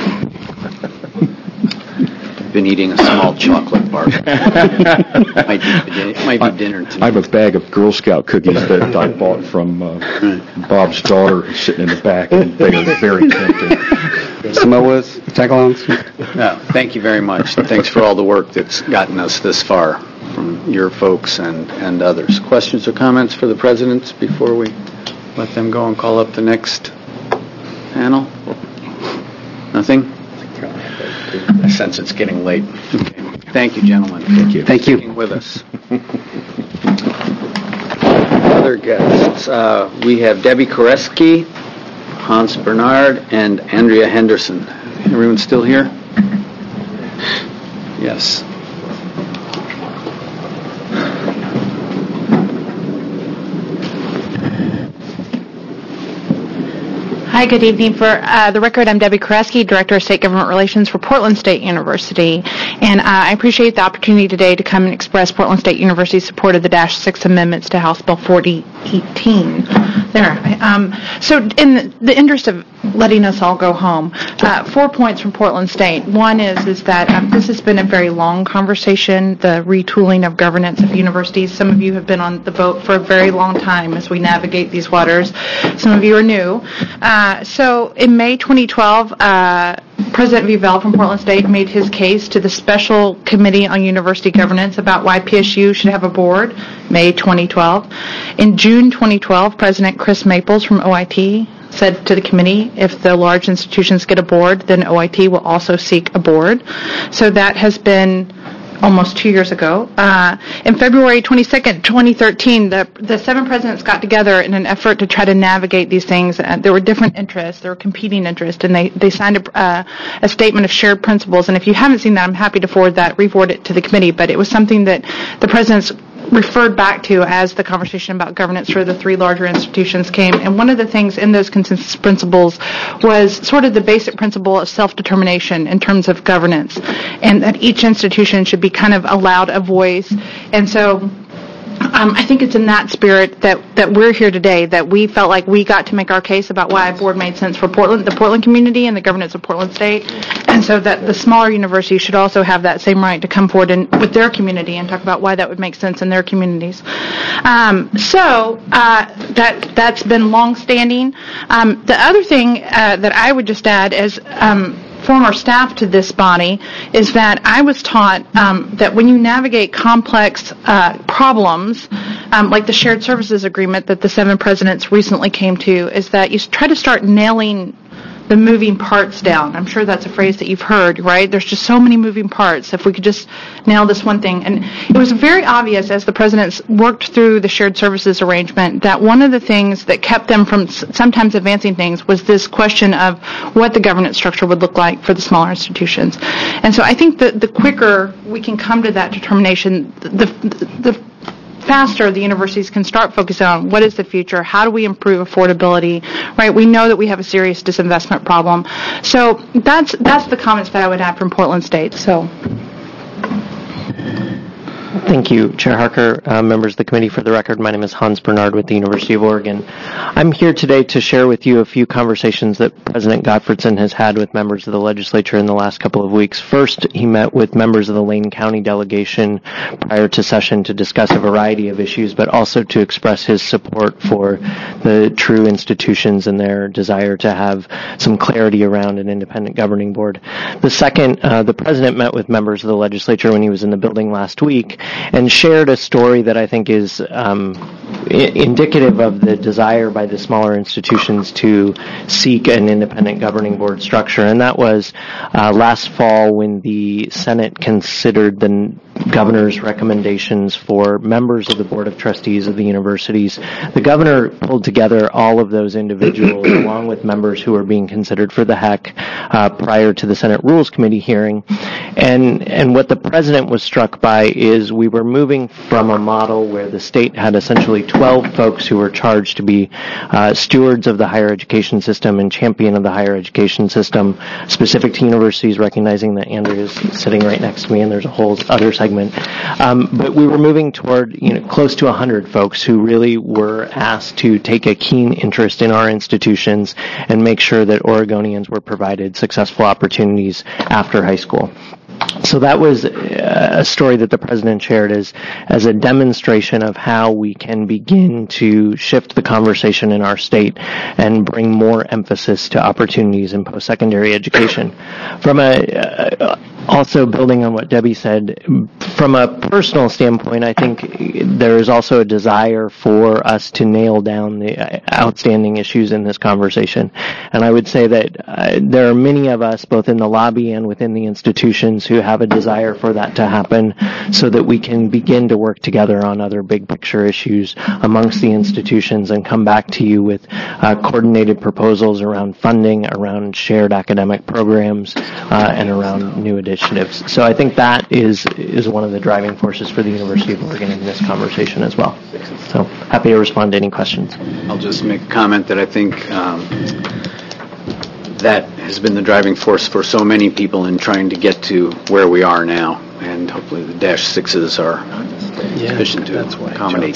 Been eating a small chocolate bar. might, be, might be dinner tonight. I have a bag of Girl Scout cookies that I bought from uh, Bob's daughter sitting in the back, and they are very tempting. Samoas, tagalongs. No, thank you very much. Thanks for all the work that's gotten us this far from your folks and, and others. Questions or comments for the presidents before we let them go and call up the next panel? Nothing? I sense it's getting late. Okay. Thank you, gentlemen. Thank you. Thank you. Being with us. Other guests. Uh, we have Debbie Koreski, Hans Bernard, and Andrea Henderson. Everyone still here? Yes. Hi, good evening. For uh, the record, I'm Debbie Koreski, Director of State Government Relations for Portland State University, and uh, I appreciate the opportunity today to come and express Portland State University's support of the Dash six amendments to House Bill forty eighteen. There. Um, so in the, the interest of letting us all go home, uh, four points from Portland State. One is, is that um, this has been a very long conversation, the retooling of governance of universities. Some of you have been on the boat for a very long time as we navigate these waters. Some of you are new. Uh, so in May twenty twelve, uh, President Vivell from Portland State made his case to the Special Committee on University Governance about why P S U should have a board, May twenty twelve. In June twenty twelve, President Chris Maples from O I T said to the committee, if the large institutions get a board, then O I T will also seek a board. So that has been almost two years ago. Uh, in February twenty-second, twenty thirteen, the, the seven presidents got together in an effort to try to navigate these things. Uh, there were different interests, there were competing interests, and they, they signed a, uh, a statement of shared principles. And if you haven't seen that, I'm happy to forward that, re-forward it to the committee. But it was something that the presidents referred back to as the conversation about governance for the three larger institutions came. And one of the things in those consensus principles was sort of the basic principle of self-determination in terms of governance, and that each institution should be kind of allowed a voice. And so Um, I think it's in that spirit that, that we're here today, that we felt like we got to make our case about why a board made sense for Portland, the Portland community and the governance of Portland State, and so that the smaller universities should also have that same right to come forward and, with their community and talk about why that would make sense in their communities. Um, so uh, that, that's been long-standing. Um, the other thing uh, that I would just add is um, former staff to this body is that I was taught um, that when you navigate complex uh, problems, um, like the shared services agreement that the seven presidents recently came to, is that you try to start nailing the moving parts down. I'm sure that's a phrase that you've heard, right? There's just so many moving parts. If we could just nail this one thing. And it was very obvious as the presidents worked through the shared services arrangement that one of the things that kept them from sometimes advancing things was this question of what the governance structure would look like for the smaller institutions. And so I think that the quicker we can come to that determination, the, the, the faster the universities can start focusing on what is the future, how do we improve affordability, right? We know that we have a serious disinvestment problem. So that's that's the comments that I would add from Portland State. So. Thank you, Chair Harker, uh, members of the committee. For the record, my name is Hans Bernard with the University of Oregon. I'm here today to share with you a few conversations that President Gottfredson has had with members of the legislature in the last couple of weeks. First, he met with members of the Lane County delegation prior to session to discuss a variety of issues, but also to express his support for the true institutions and their desire to have some clarity around an independent governing board. The second, uh, the President met with members of the legislature when he was in the building last week and shared a story that I think is um, I- indicative of the desire by the smaller institutions to seek an independent governing board structure. And that was uh, last fall when the Senate considered the n- governor's recommendations for members of the Board of Trustees of the universities. The governor pulled together all of those individuals along with members who were being considered for the H E C uh, prior to the Senate Rules Committee hearing. And, and what the president was struck by is was we were moving from a model where the state had essentially twelve folks who were charged to be uh, stewards of the higher education system and champion of the higher education system, specific to universities, recognizing that Andrew is sitting right next to me and there's a whole other segment. Um, but we were moving toward, you know, close to one hundred folks who really were asked to take a keen interest in our institutions and make sure that Oregonians were provided successful opportunities after high school. So that was a story that the president shared as, as a demonstration of how we can begin to shift the conversation in our state and bring more emphasis to opportunities in post-secondary education. From a, uh, also building on what Debbie said, from a personal standpoint, I think there is also a desire for us to nail down the outstanding issues in this conversation. And I would say that uh, there are many of us, both in the lobby and within the institutions, who have a desire for that to happen so that we can begin to work together on other big picture issues amongst the institutions and come back to you with uh, coordinated proposals around funding, around shared academic programs, uh, and around new initiatives. So I think that is is one of the driving forces for the University of Oregon in this conversation as well. So happy to respond to any questions. I'll just make a comment that I think um, that has been the driving force for so many people in trying to get to where we are now, and hopefully the dash sixes are sufficient to accommodate.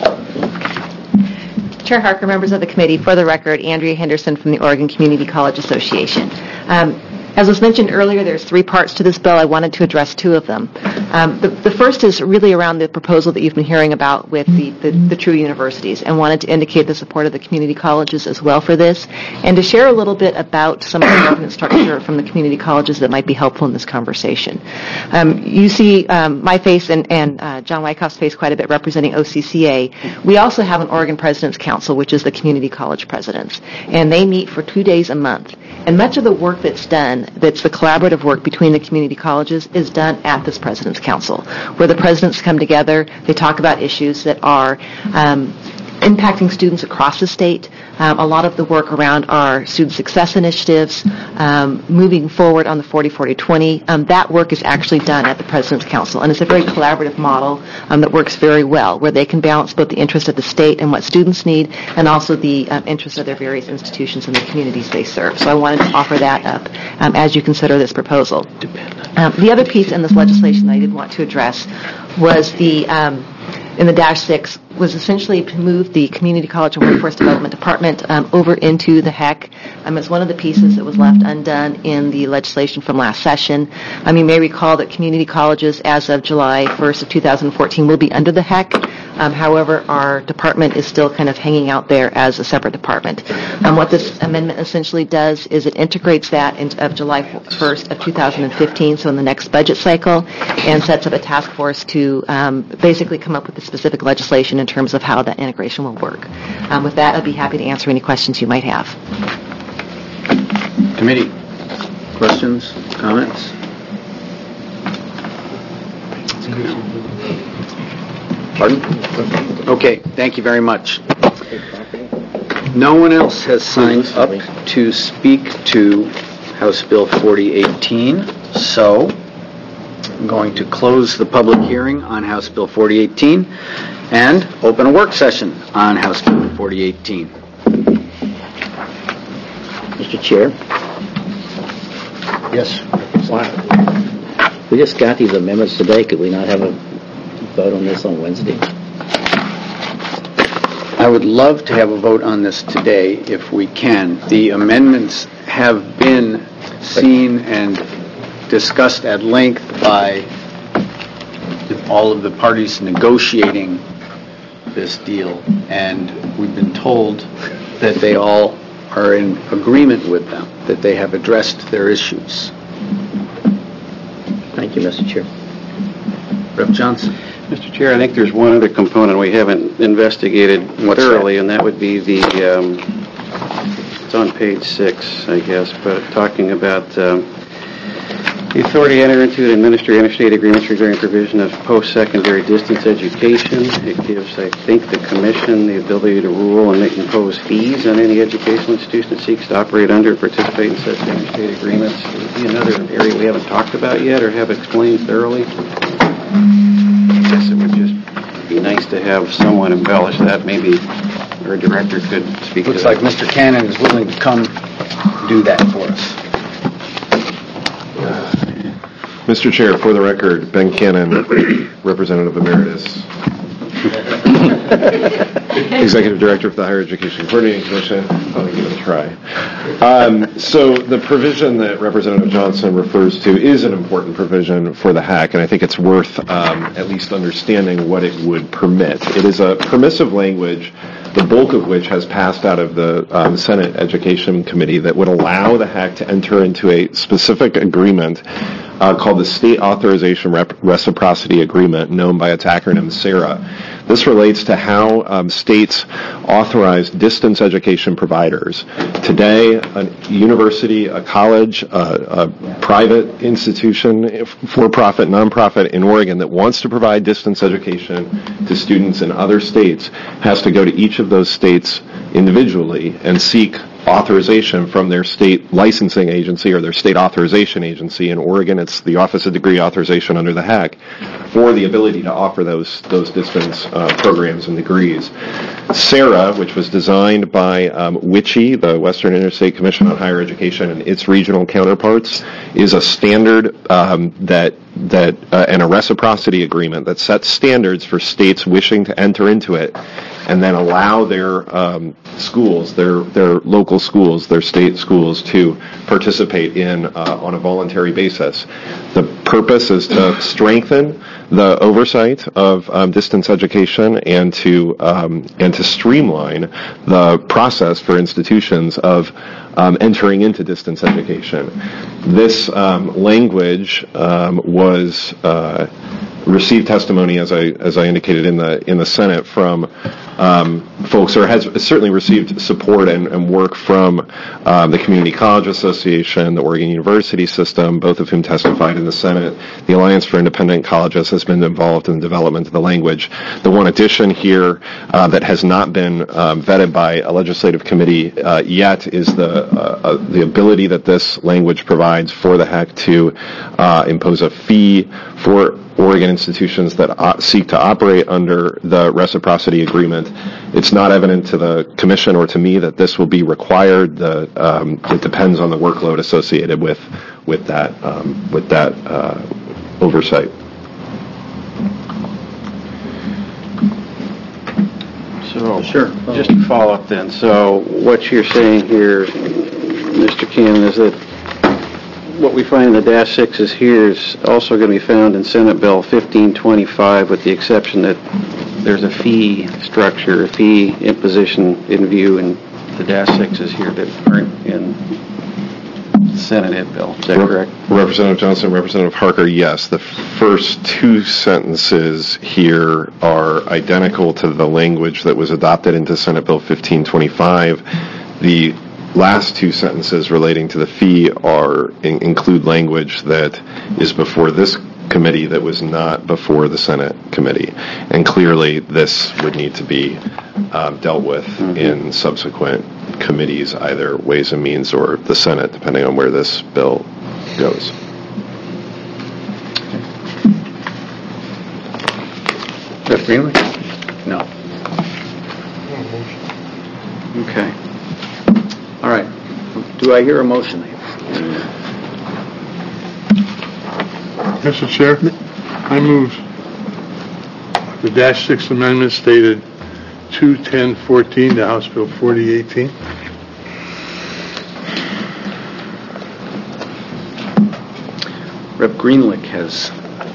Chair Harker, members of the committee, for the record, Andrea Henderson from the Oregon Community College Association. Um, As was mentioned earlier, there's three parts to this bill. I wanted to address two of them. Um, the, the first is really around the proposal that you've been hearing about with the, the, the true universities, and wanted to indicate the support of the community colleges as well for this, and to share a little bit about some of the governance structure from the community colleges that might be helpful in this conversation. Um, you see um, my face and, and uh, John Wyckoff's face quite a bit representing O C C A. We also have an Oregon President's Council, which is the community college presidents, and they meet for two days a month. And much of the work that's done, that's the collaborative work between the community colleges, is done at this President's Council, where the presidents come together, they talk about issues that are um, impacting students across the state. Um, a lot of the work around our student success initiatives, um, moving forward on the forty forty twenty, um, that work is actually done at the President's Council. And it's a very collaborative model um, that works very well, where they can balance both the interest of the state and what students need, and also the um, interests of their various institutions and the communities they serve. So I wanted to offer that up um, as you consider this proposal. Um, the other piece in this legislation that I did want to address was the, um, in the dash six, was essentially to move the Community College and Workforce Development Department um, over into the H E C. Um, it's one of the pieces that was left undone in the legislation from last session. Um, you may recall that community colleges, as of July first of two thousand fourteen, will be under the H E C. Um, however, our department is still kind of hanging out there as a separate department. Um, what this amendment essentially does is it integrates that in, of July first of two thousand fifteen, so in the next budget cycle, and sets up a task force to um, basically come up with the specific legislation in terms of how that integration will work. Um, with that, I'd be happy to answer any questions you might have. Committee, questions, comments? Pardon? Okay, thank you very much. No one else has signed up to speak to House Bill forty eighteen, so I'm going to close the public hearing on House Bill forty eighteen and open a work session on House Bill forty eighteen. Mister Chair? Yes. We just got these amendments today. Could we not have a vote on this on Wednesday? I would love to have a vote on this today if we can. The amendments have been seen and discussed at length by all of the parties negotiating this deal, and we've been told that they all are in agreement with them, that they have addressed their issues. Thank you, Mister Chair. Representative Johnson. Mister Chair, I think there's one other component we haven't investigated What's thoroughly, that? and that would be the, um, it's on page six, I guess, but talking about um, the authority to enter into and administer interstate agreements regarding provision of post-secondary distance education. It gives, I think, the Commission the ability to rule and impose fees on any educational institution that seeks to operate under or participate in such interstate agreements. It would be another area we haven't talked about yet or have explained thoroughly. have someone embellish that, maybe our director could speak to Looks that. like Mister Cannon is willing to come do that for us. Mister Chair, for the record, Ben Cannon, Representative Emeritus, Executive Director of the Higher Education Coordinating Commission. I'll give it a try. Um, so the provision that Representative Johnson refers to is an important provision for the H A C, and I think it's worth um, at least understanding what it would permit. It is a permissive language, the bulk of which has passed out of the um, Senate Education Committee, that would allow the H A C to enter into a specific agreement uh, called the State Authorization Rep- Reciprocity Agreement, known by its acronym SARA. This relates to how um, states authorize distance education providers. Today, a university, a college, a, a private institution, for-profit, nonprofit in Oregon that wants to provide distance education to students in other states has to go to each of those states individually and seek authorization from their state licensing agency or their state authorization agency. In Oregon, it's the Office of Degree Authorization under the H A C for the ability to offer those those distance uh, programs and degrees. SARA, which was designed by um, W I C H E, the Western Interstate Commission on Higher Education, and its regional counterparts, is a standard um, that that uh, and a reciprocity agreement that sets standards for states wishing to enter into it, and then allow their um, schools, their their local schools, their state schools to participate in uh, on a voluntary basis. The purpose is to strengthen the oversight of um, distance education and to um, and to streamline the process for institutions of um, entering into distance education. This um, language um, was uh, received testimony, as I as I indicated in the in the Senate, from um, folks, or has certainly received support and, and work from um, the Community College Association, the Oregon University System, both of whom testified in the Senate. The Alliance for Independent Colleges has been involved in the development of the language. The one addition here uh, that has not been um, vetted by a legislative committee uh, yet is the uh, uh, the ability that this language provides for the H A C to uh, impose a fee for Oregon institutions that uh, seek to operate under the reciprocity agreement. It's not evident to the Commission or to me that this will be required. The, um, it depends on the workload associated with with that um, with that uh, oversight. So, sure. Just to follow up then. So, what you're saying here, Mister Cannon, is that what we find in the dash sixes here is also going to be found in Senate Bill fifteen twenty-five, with the exception that there's a fee structure, a fee imposition in view in the dash sixes here that aren't in the Senate Ed bill. Is that correct? Representative Johnson, Representative Harker, yes. The first two sentences here are identical to the language that was adopted into Senate Bill fifteen twenty-five. The last two sentences relating to the fee are in, include language that is before this committee that was not before the Senate committee, and clearly this would need to be um, dealt with mm-hmm. in subsequent committees, either Ways and Means or the Senate, depending on where this bill goes. Representative Greenlee? No. Okay. All right. Do I hear a motion? Mister Chair, I move the dash six amendment stated two ten fourteen to House Bill forty eighteen. Representative Greenlee has,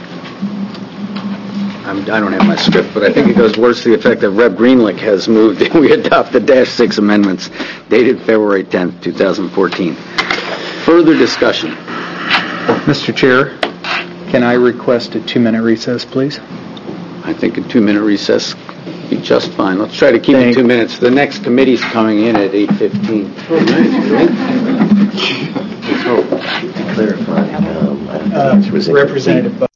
I'm, I don't have my script, but I think it goes words to the effect that Representative Greenlee has moved that we adopt the dash six amendments dated February tenth, twenty fourteen. Further discussion. Mister Chair, can I request a two-minute recess, please? I think a two-minute recess would be just fine. Let's try to keep Thank it two minutes. The next committee's coming in at eight fifteen. Oh, nice. So, to clarify, um, uh, Representative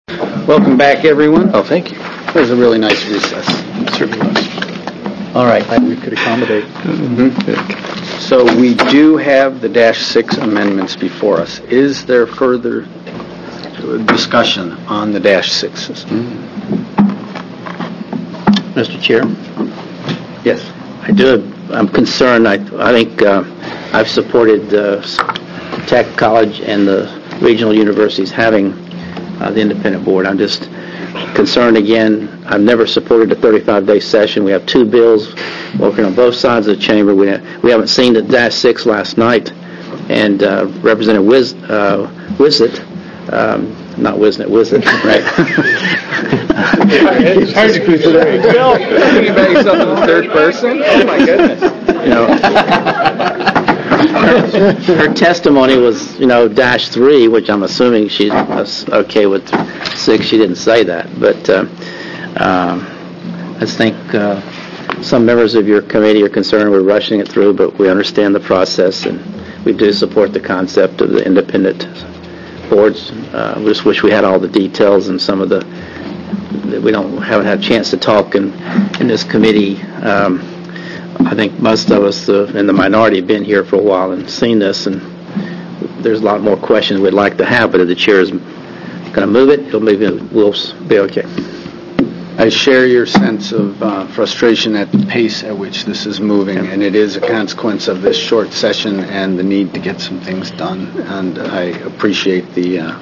Welcome back, everyone. Oh, thank you. That was a really nice recess. Certainly was. All right, we could accommodate. Mm-hmm. So we do have the dash six amendments before us. Is there further discussion on the dash sixes? Mister Chair? Yes. I do. I'm concerned. I, I think uh, I've supported uh, Tech College and the regional universities having uh, the independent board. I'm just concerned again. I've never supported a thirty-five day session. We have two bills working on both sides of the chamber. We, ha- we haven't seen the dash six last night. And uh, Representative Wiz, uh, Wizit, um, not Wisnet, Wizit, right? It's hard to keep today. Bill, you back yourself in the third person? Oh my goodness. You know, her, her testimony was, you know, dash three, which I'm assuming she was okay with six. She didn't say that, but uh, um, I just think uh, some members of your committee are concerned we're rushing it through, but we understand the process and we do support the concept of the independent boards. Uh, we just wish we had all the details and some of the that we don't haven't had a chance to talk in in this committee. Um, I think most of us uh, in the minority have been here for a while and seen this, and there's a lot more questions we'd like to have. But if the chair is going to move it, it'll move it. We'll be okay. I share your sense of uh, frustration at the pace at which this is moving, and it is a consequence of this short session and the need to get some things done. And I appreciate the. Uh,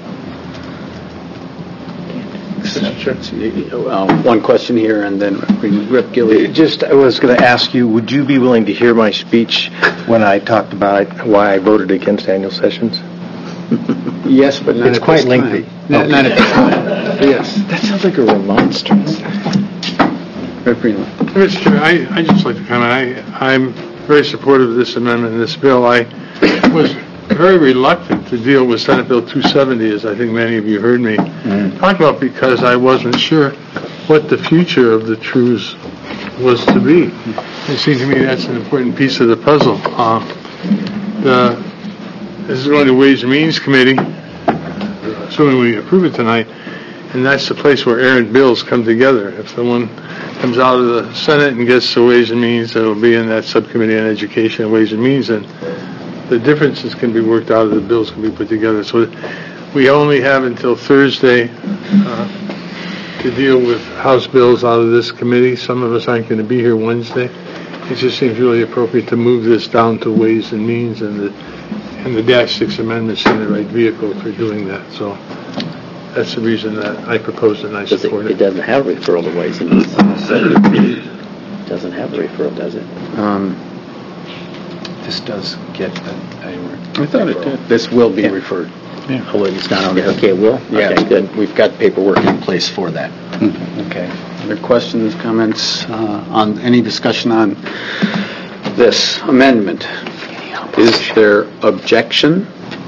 uh, one question here, and then Rip Gilly. Just, I was going to ask you, would you be willing to hear my speech when I talked about why I voted against annual sessions? Yes, but not it's at quite this lengthy. Time. Not, not at this time. Yes. That sounds like a remonstrance. Rip Greenland. Mister Chair, I, I just like to comment. I, I'm very supportive of this amendment and this bill. I was very reluctant to deal with Senate Bill two seventy, as I think many of you heard me mm. talk about, because I wasn't sure what the future of the Trues was to be. It seems to me that's an important piece of the puzzle. Uh, the, this is going to Ways and Means Committee, assuming we approve it tonight, and that's the place where errant bills come together. If someone comes out of the Senate and gets to Ways and Means, it'll be in that subcommittee on Education and Ways and Means, and the differences can be worked out, the bills can be put together. So we only have until Thursday uh, to deal with House bills out of this committee. Some of us aren't going to be here Wednesday. It just seems really appropriate to move this down to Ways and Means, and the and the dash six amendments in the right vehicle for doing that. So that's the reason that I proposed and I Does support it, it. It doesn't have a referral to Ways and Means. It doesn't have a referral, does it? Um, this does get a, a I thought it did. This will be yeah. referred. Yeah. Oh, it's not on there. Okay, it will? Yeah, okay, good. We've got paperwork in place for that. Mm-hmm. Okay. Other questions, comments uh, on any discussion on this amendment? Is there objection?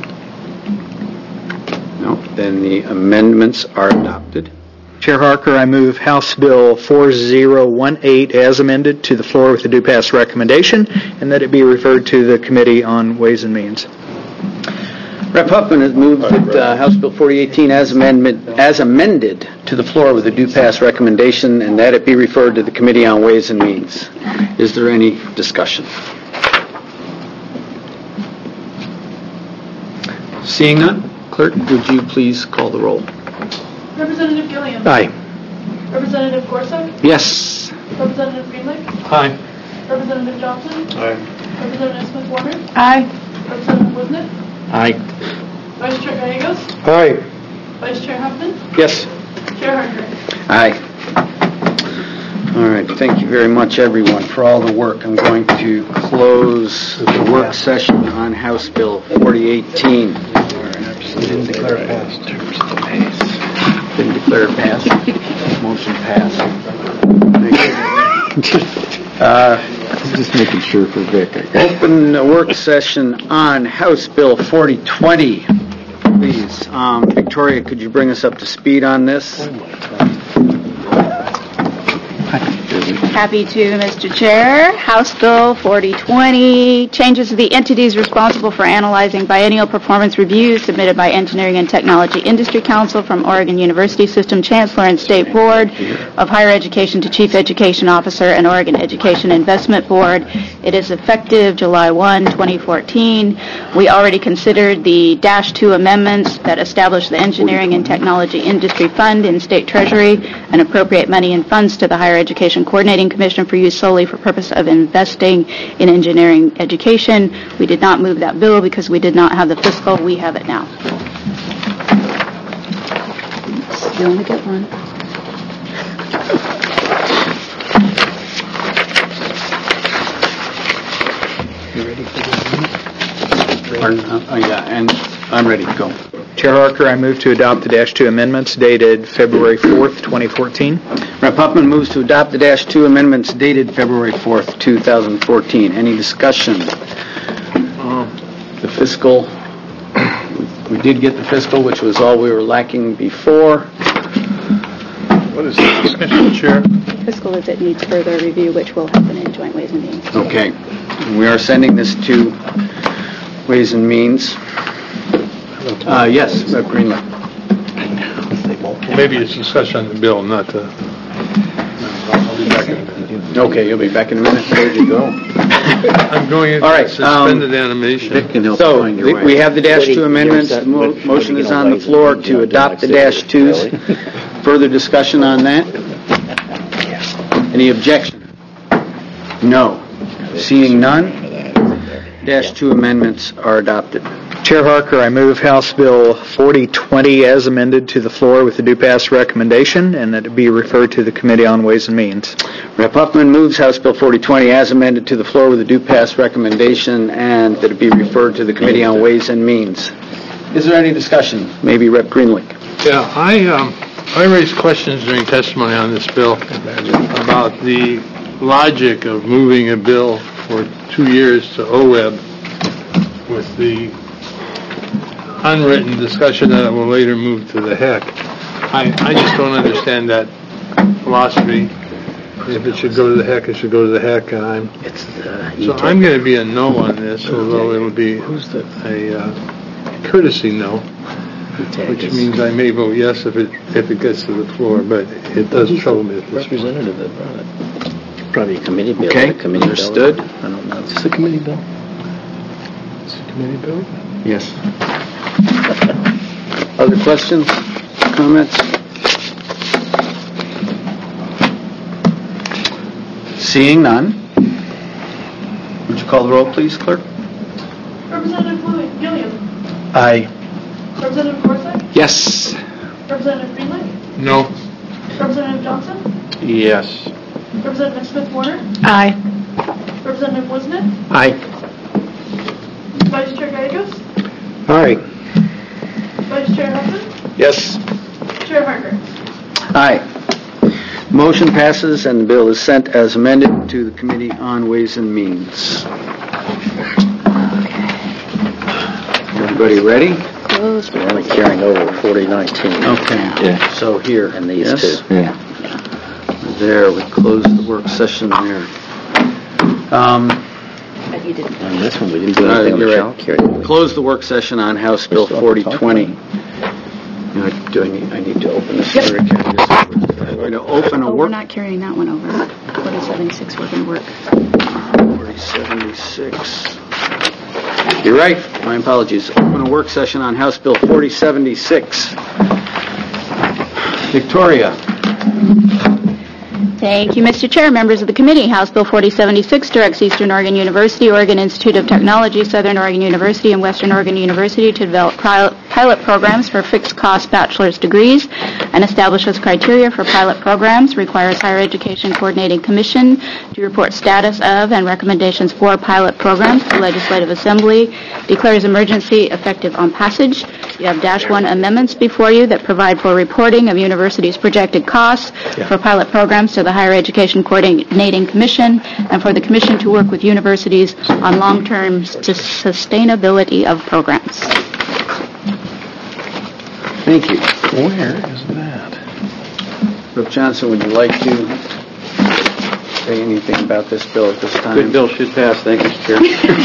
No. Then the amendments are adopted. Chair Harker, I move House Bill four zero one eight as amended to the floor with a due pass recommendation, and that it be referred to the Committee on Ways and Means. Representative Huffman has moved that uh, House Bill forty eighteen as amendment as amended to the floor with a due pass recommendation, and that it be referred to the Committee on Ways and Means. Is there any discussion? Seeing none, Clerk, would you please call the roll? Representative Gilliam. Aye. Representative Gorsuch. Yes. Representative Greenlee. Aye. Representative Johnson. Aye. Representative Smith Warner. Aye. Representative Wisnet. Aye. Vice Chair Gallegos. Aye. Vice Chair Huffman. Yes. Chair Harker. Aye. All right. Thank you very much, everyone, for all the work. I'm going to close the work session on House Bill forty eighteen. Didn't declare it passed. Didn't declare it passed. Motion passed. uh, Just making sure for Vic. Open the work session on House Bill forty twenty. Please, um, Victoria, could you bring us up to speed on this? Happy to, Mister Chair. House Bill forty twenty changes the entities responsible for analyzing biennial performance reviews submitted by Engineering and Technology Industry Council from Oregon University System Chancellor and State Board of Higher Education to Chief Education Officer and Oregon Education Investment Board. It is effective July first, twenty fourteen. We already considered the Dash two amendments that establish the Engineering and Technology Industry Fund in State Treasury and appropriate money and funds to the Higher Education Coordinating Commission for use solely for purpose of investing in engineering education. We did not move that bill because we did not have the fiscal. We have it now. You only get one. You ready for the Pardon? Uh, oh, yeah, and I'm ready to go. Chair Harker, I move to adopt the Dash two amendments dated February fourth, twenty fourteen. Rep Huffman moves to adopt the Dash two amendments dated February fourth, two thousand fourteen. Any discussion? Uh, the fiscal, we did get the fiscal, which was all we were lacking before. What is this, Mister Chair? Fiscal is it needs further review, which will happen in Joint Ways and Means. Okay. We are sending this to Ways and Means. Uh, yes, Rep Greenlee. Maybe it's discussion on the bill, not the... I'll be back in a minute. Okay, you'll be back in a minute. There you go. I'm going into All right, suspended um, animation. So, we we have the Dash two amendments. The mo- motion is on the floor to adopt the Dash twos. Further discussion on that? Any objection? No. Seeing none, Dash two amendments are adopted. Chair Harker, I move House Bill forty twenty as amended to the floor with the due pass recommendation and that it be referred to the Committee on Ways and Means. Rep Huffman moves House Bill forty twenty as amended to the floor with a due pass recommendation and that it be referred to the Committee on Ways and Means. Is there any discussion? Maybe Rep Greenlee. Yeah, I um, I raised questions during testimony on this bill about the logic of moving a bill for two years to O W E B with the unwritten discussion that it will later move to the H E C. I, I just don't understand that philosophy. If it should go to the H E C, it should go to the H E C. And I'm, It's the so I'm going to be a no on this, although it'll be a uh, courtesy no, which means I may vote yes if it if it gets to the floor, but it does trouble me at this representative that brought it. Probably a committee bill. Okay, a committee understood. Bill. I don't know. Is this a committee bill? It's a committee bill? Yes. Other questions, comments? Seeing none, would you call the roll, please, Clerk? Representative Gilliam. Aye. Representative Corsick. Yes. Representative Greenlee. No. Representative Johnson. Yes. Representative Smith Warner. Aye. Representative Wisnick. Aye. Vice Chair Gallegos. Aye. Vice Chair Huffman. Yes. Chair Harker. Aye. Motion passes and the bill is sent as amended to the Committee on Ways and Means. Everybody ready? We're only carrying over forty nineteen. Okay. Yeah. So here. And these yes? two. Yeah. There, we closed the work session there. Um, You didn't. On this one, we didn't do anything on the child care. Close the work session on House Bill forty twenty. Do I need, I need to open this? Yep. I'm going to open a Oh, we're work. not carrying that one over. forty seventy-six, we're going to work. forty seventy-six. You're right. My apologies. Open a work session on House Bill forty seventy-six. Victoria. Thank you, Mister Chair. Members of the committee, House Bill forty seventy-six directs Eastern Oregon University, Oregon Institute of Technology, Southern Oregon University, and Western Oregon University to develop pilot programs for fixed-cost bachelor's degrees and establishes criteria for pilot programs, requires Higher Education Coordinating Commission to report status of and recommendations for pilot programs to Legislative Assembly, declares emergency effective on passage. You have Dash one amendments before you that provide for reporting of universities' projected costs yeah. for pilot programs to the Higher Education Coordinating Commission and for the Commission to work with universities on long-term sustainability of programs. Thank you. Where is that? Representative Johnson, would you like to say anything about this bill at this time. Good bill should pass. Thank you, Mister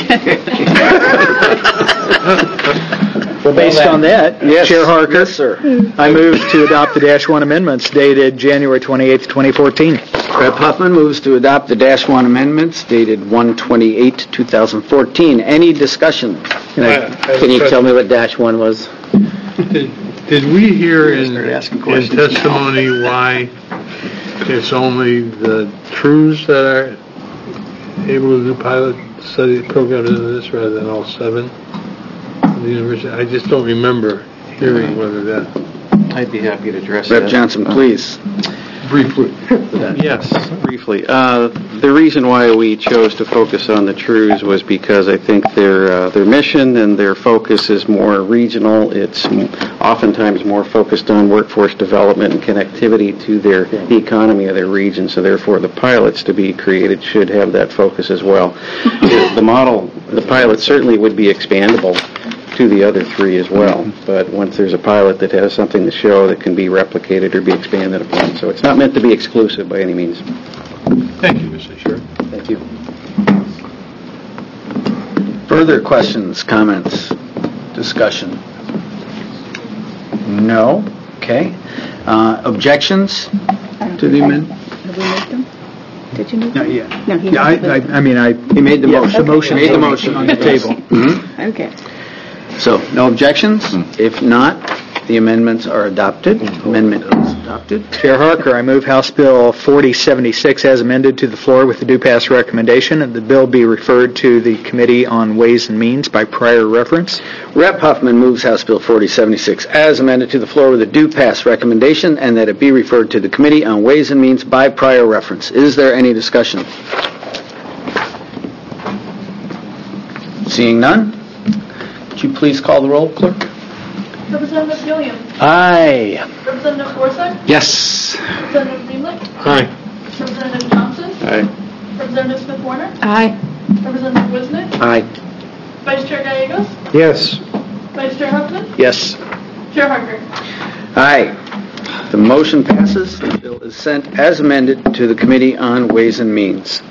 Chair. Well, based on that, Yes. Chair Harker, Yes, sir. I move to adopt the Dash one amendments dated January twenty-eighth, twenty fourteen. Rep. Huffman moves to adopt the Dash one amendments dated one twenty-eight, twenty fourteen. Any discussion? Can, I, can you tell me what dash one was? Did, did we hear in, in testimony why it's only the Trues that are able to do pilot study programs into this rather than all seven of the university? I just don't remember hearing whether that. I'd be happy to address Rep. that. Johnson, please. Briefly. Yes, briefly. Uh, the reason why we chose to focus on the Trues was because I think their uh, their mission and their focus is more regional. It's oftentimes more focused on workforce development and connectivity to their the economy of their region. So therefore, the pilots to be created should have that focus as well. the, the model, the pilot certainly would be expandable to the other three as well. But once there's a pilot that has something to show that can be replicated or be expanded upon. So it's not meant to be exclusive by any means. Thank you, Mister Chair. Thank you. Further questions, comments, discussion? No? Okay. Uh, objections to the amendment? Have we made them? Did you move No, them? yeah. No, he Yeah, I, hasn't moved I, I mean, I... He made the yeah, motion. The motion. Made the motion on the table. Mhm. them. Okay. So, no objections? If not, the amendments are adopted. Amendment is adopted. Chair Harker, I move House Bill forty seventy-six as amended to the floor with the due pass recommendation that the bill be referred to the Committee on Ways and Means by prior reference. Rep. Huffman moves House Bill forty seventy-six as amended to the floor with a due pass recommendation and that it be referred to the Committee on Ways and Means by prior reference. Is there any discussion? Seeing none, would you please call the roll, Clerk? Representative Gilliam. Aye. Representative Forsyth. Yes. Representative Greenlee. Aye. Representative Johnson. Aye. Representative Smith Warner. Aye. Representative Wisnick. Aye. Vice Chair Gallegos. Yes. Vice Chair Huffman. Yes. Chair Harker. Aye. The motion passes. The bill is sent as amended to the Committee on Ways and Means.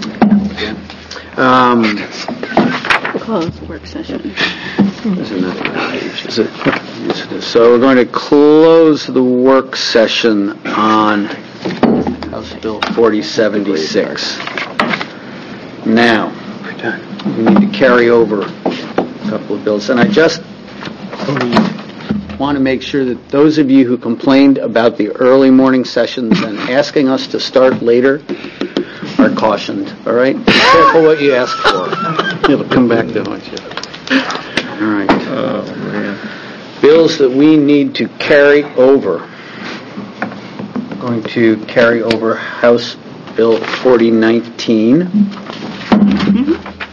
Um, Close work session. There's another page. Is it? Yes, it is. So we're going to close the work session on House Bill forty seventy-six. Now, we need to carry over a couple of bills. And I just want to make sure that those of you who complained about the early morning sessions and asking us to start later are cautioned, all right? Be careful what you ask for. It'll come back to haunt you. All right. Oh, man. Bills that we need to carry over. I'm going to carry over House Bill forty nineteen. Mm-hmm.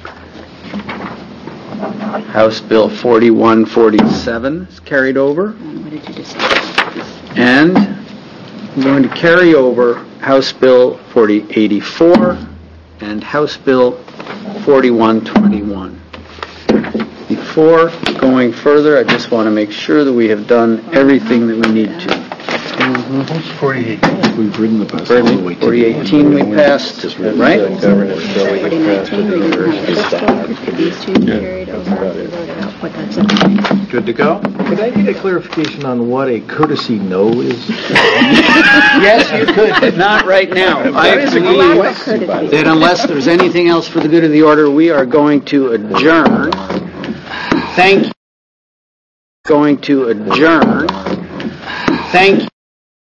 House Bill forty-one forty-seven is carried over. What did you decide? And I'm going to carry over House Bill forty eighty-four and House Bill forty-one twenty-one. Before going further, I just want to make sure that we have done everything that we need to. Who's forty eighteen? We've ridden the bus all the way to forty eighteen we passed, right? forty nineteen, we didn't have this one. These two carried over. We wrote it out what that's about. Good to go? Could I get a clarification on what a courtesy no is? Yes, you could, but not right now. I believe that unless there's anything else for the good of the order, we are going to adjourn. Thank you. Going to adjourn. Thank you.